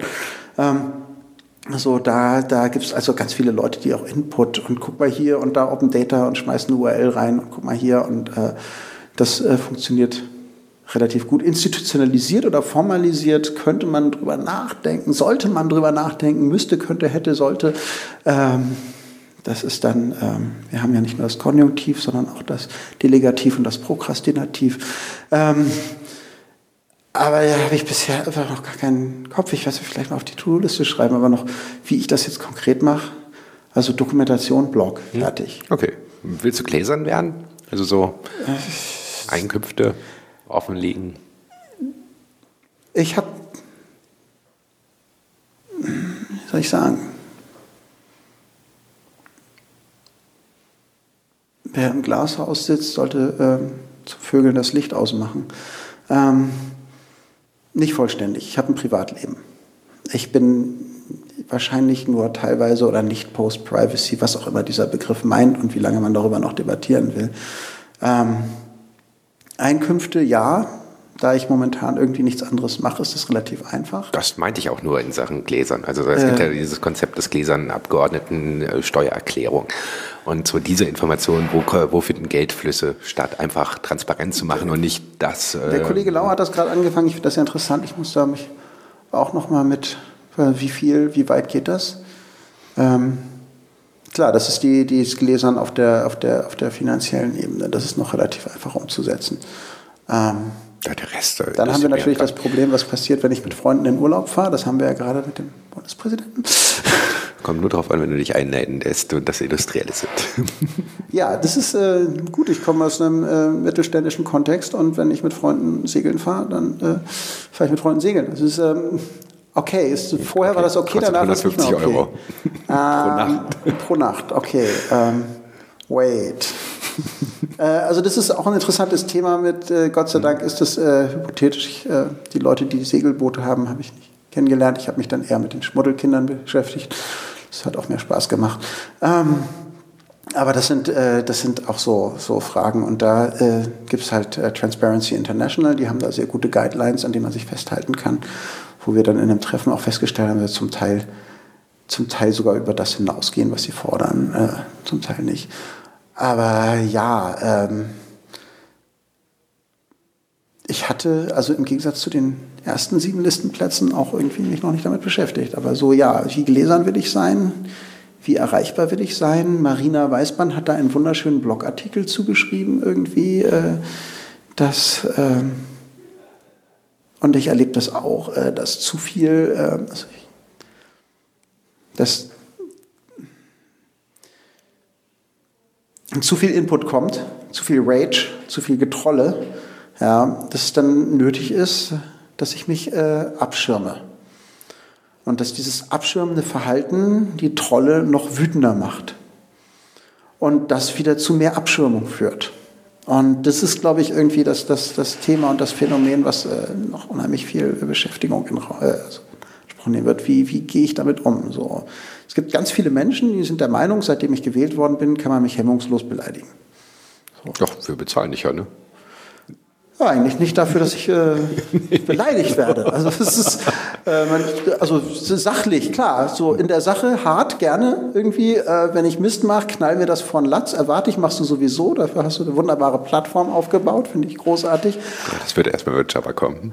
Da gibt es also ganz viele Leute, die auch Input und guck mal hier und da Open Data und schmeißen eine URL rein und guck mal hier und das funktioniert relativ gut institutionalisiert oder formalisiert, könnte man drüber nachdenken, sollte man drüber nachdenken, müsste, könnte, hätte, sollte. Das ist dann, wir haben ja nicht nur das Konjunktiv, sondern auch das Delegativ und das Prokrastinativ. Aber da habe ich bisher einfach noch gar keinen Kopf. Ich werde es vielleicht mal auf die To-Do-Liste schreiben, aber noch, wie ich das jetzt konkret mache. Also Dokumentation, Blog, fertig. Okay. Willst du gläsern werden? Also so Einkünfte offenlegen? Ich habe, wie soll ich sagen, wer im Glashaus sitzt, sollte zu Vögeln das Licht ausmachen. Nicht vollständig. Ich habe ein Privatleben. Ich bin wahrscheinlich nur teilweise oder nicht Post-Privacy, was auch immer dieser Begriff meint und wie lange man darüber noch debattieren will. Einkünfte, ja. Da ich momentan irgendwie nichts anderes mache, ist das relativ einfach. Das meinte ich auch nur in Sachen Gläsern. Also es gibt ja dieses Konzept des Gläsern-Abgeordneten-Steuererklärung. Und so diese Informationen, wo finden Geldflüsse statt, einfach transparent zu machen und nicht das... Der Kollege Lau hat das gerade angefangen. Ich finde das ja interessant. Ich muss da mich auch noch mal mit, wie weit geht das? Klar, das ist die Gläsern auf der finanziellen Ebene. Das ist noch relativ einfach umzusetzen. Ja, der Rest, dann haben wir natürlich das Problem, was passiert, wenn ich mit Freunden in Urlaub fahre. Das haben wir ja gerade mit dem Bundespräsidenten. Kommt nur darauf an, wenn du dich einleiten lässt und das Industrielle sind. Ja, das ist gut. Ich komme aus einem mittelständischen Kontext und wenn ich mit Freunden segeln fahre, dann fahre ich mit Freunden segeln. Das ist okay. Vorher war das okay, danach ist es nicht mehr okay. €150 pro Nacht, okay. Wait. Also das ist auch ein interessantes Thema mit, Gott sei Dank ist das hypothetisch. Die Leute, die Segelboote haben, habe ich nicht kennengelernt. Ich habe mich dann eher mit den Schmuddelkindern beschäftigt. Das hat auch mehr Spaß gemacht. Aber das sind auch so Fragen. Und da gibt es halt Transparency International, die haben da sehr gute Guidelines, an denen man sich festhalten kann, wo wir dann in einem Treffen auch festgestellt haben, dass wir zum Teil sogar über das hinausgehen, was sie fordern, zum Teil nicht. Aber ja, ich hatte, also im Gegensatz zu den ersten 7 Listenplätzen, auch irgendwie mich noch nicht damit beschäftigt. Aber so, ja, wie gläsern will ich sein? Wie erreichbar will ich sein? Marina Weißband hat da einen wunderschönen Blogartikel zugeschrieben irgendwie. Und ich erlebe das auch, dass zu viel, zu viel Input kommt, zu viel Rage, zu viel Getrolle, ja, dass es dann nötig ist, dass ich mich abschirme. Und dass dieses abschirmende Verhalten die Trolle noch wütender macht. Und das wieder zu mehr Abschirmung führt. Und das ist, glaube ich, irgendwie das Thema und das Phänomen, was noch unheimlich viel Beschäftigung gesprochen wird. Wie gehe ich damit um? So. Es gibt ganz viele Menschen, die sind der Meinung, seitdem ich gewählt worden bin, kann man mich hemmungslos beleidigen. So. Doch, wir bezahlen dich ja, ne? Ja, eigentlich nicht dafür, dass ich beleidigt werde. Also das ist sachlich, klar. So in der Sache hart, gerne irgendwie. Wenn ich Mist mache, knall mir das von Latz. Erwarte ich, machst du sowieso. Dafür hast du eine wunderbare Plattform aufgebaut. Finde ich großartig. Ja, das wird erstmal mit Java kommen.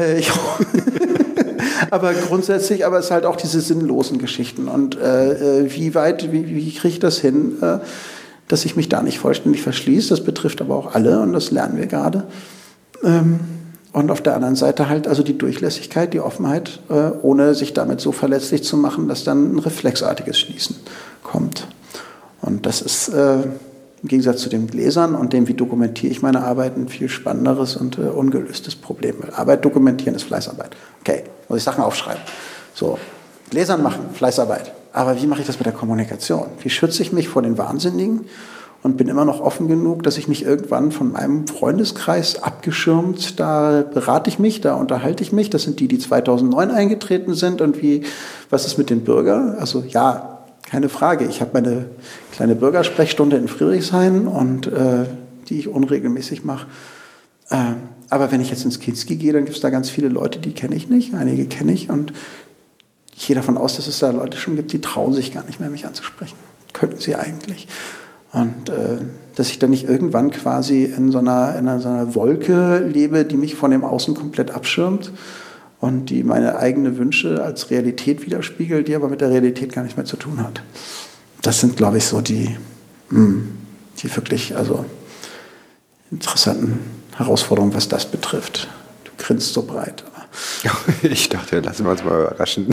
Aber grundsätzlich, aber es ist halt auch diese sinnlosen Geschichten. Und wie kriege ich das hin, dass ich mich da nicht vollständig verschließe? Das betrifft aber auch alle und das lernen wir gerade. Und auf der anderen Seite halt also die Durchlässigkeit, die Offenheit, ohne sich damit so verletzlich zu machen, dass dann ein reflexartiges Schließen kommt. Und das ist im Gegensatz zu den Gläsern und dem, wie dokumentiere ich meine Arbeit, ein viel spannenderes und ungelöstes Problem. Weil Arbeit dokumentieren ist Fleißarbeit. Okay, muss ich Sachen aufschreiben. So, Gläsern machen, Fleißarbeit. Aber wie mache ich das mit der Kommunikation? Wie schütze ich mich vor den Wahnsinnigen? Und bin immer noch offen genug, dass ich nicht irgendwann von meinem Freundeskreis abgeschirmt, da berate ich mich, da unterhalte ich mich. Das sind die 2009 eingetreten sind. Und was ist mit den Bürgern? Also ja, keine Frage. Ich habe meine kleine Bürgersprechstunde in Friedrichshain und die ich unregelmäßig mache. Aber wenn ich jetzt ins Kinski gehe, dann gibt es da ganz viele Leute, die kenne ich nicht. Einige kenne ich. Und ich gehe davon aus, dass es da Leute schon gibt, die trauen sich gar nicht mehr, mich anzusprechen. Könnten sie eigentlich. Und dass ich dann nicht irgendwann quasi in so einer Wolke lebe, die mich von dem Außen komplett abschirmt und die meine eigenen Wünsche als Realität widerspiegelt, die aber mit der Realität gar nichts mehr zu tun hat. Das sind, glaube ich, so die wirklich interessanten Herausforderungen, was das betrifft. Du grinst so breit. Ich dachte, lassen wir uns mal überraschen.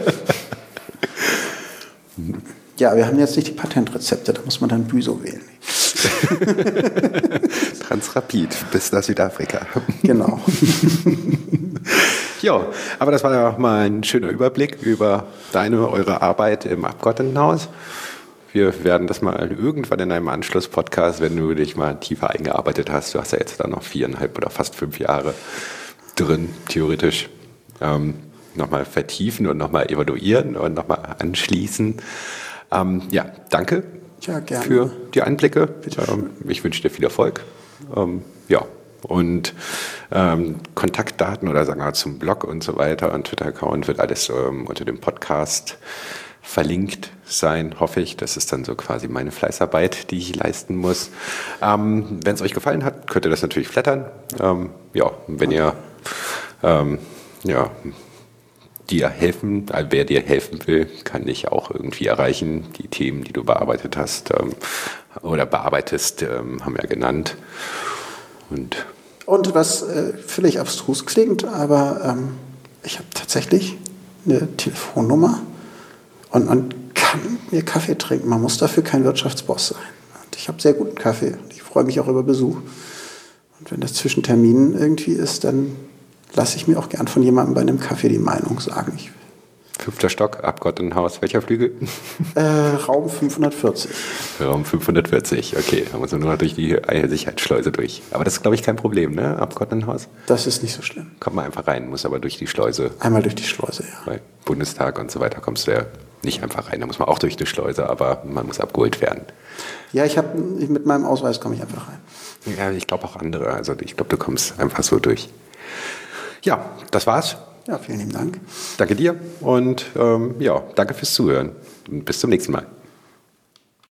Ja, wir haben jetzt nicht die Patentrezepte, da muss man dann Büso wählen. Transrapid bis nach Südafrika. Genau. Ja, aber das war ja mal ein schöner Überblick über eure Arbeit im Abgeordnetenhaus. Wir werden das mal irgendwann in einem Anschluss-Podcast, wenn du dich mal tiefer eingearbeitet hast, du hast ja jetzt da noch 4,5 oder fast 5 Jahre drin, theoretisch, nochmal vertiefen und nochmal evaluieren und nochmal anschließen. Ja, danke für die Einblicke. Ich wünsche dir viel Erfolg. Ja, und Kontaktdaten oder sagen wir zum Blog und so weiter und Twitter-Account wird alles unter dem Podcast verlinkt sein, hoffe ich. Das ist dann so quasi meine Fleißarbeit, die ich leisten muss. Wenn es euch gefallen hat, könnt ihr das natürlich flattern. Ja, wenn ihr wer dir helfen will, kann dich auch irgendwie erreichen. Die Themen, die du bearbeitet hast oder bearbeitest, haben wir genannt. Und was völlig abstrus klingt, aber ich habe tatsächlich eine Telefonnummer und man kann mir Kaffee trinken. Man muss dafür kein Wirtschaftsboss sein. Und ich habe sehr guten Kaffee und ich freue mich auch über Besuch. Und wenn das zwischen Terminen irgendwie ist, dann lasse ich mir auch gern von jemandem bei einem Kaffee die Meinung sagen. 5. Stock, Abgeordnetenhaus, welcher Flügel? Raum 540. Raum 540, okay. Da muss man nur noch durch die Sicherheitsschleuse durch. Aber das ist, glaube ich, kein Problem, ne? Abgeordnetenhaus? Das ist nicht so schlimm. Kommt man einfach rein, muss aber durch die Schleuse. Einmal durch die Schleuse, ja. Bei Bundestag und so weiter kommst du ja nicht einfach rein. Da muss man auch durch die Schleuse, aber man muss abgeholt werden. Ja, mit meinem Ausweis komme ich einfach rein. Ja, ich glaube auch andere. Also ich glaube, du kommst einfach so durch. Ja, das war's. Ja, vielen lieben Dank. Danke dir und danke fürs Zuhören. Und bis zum nächsten Mal.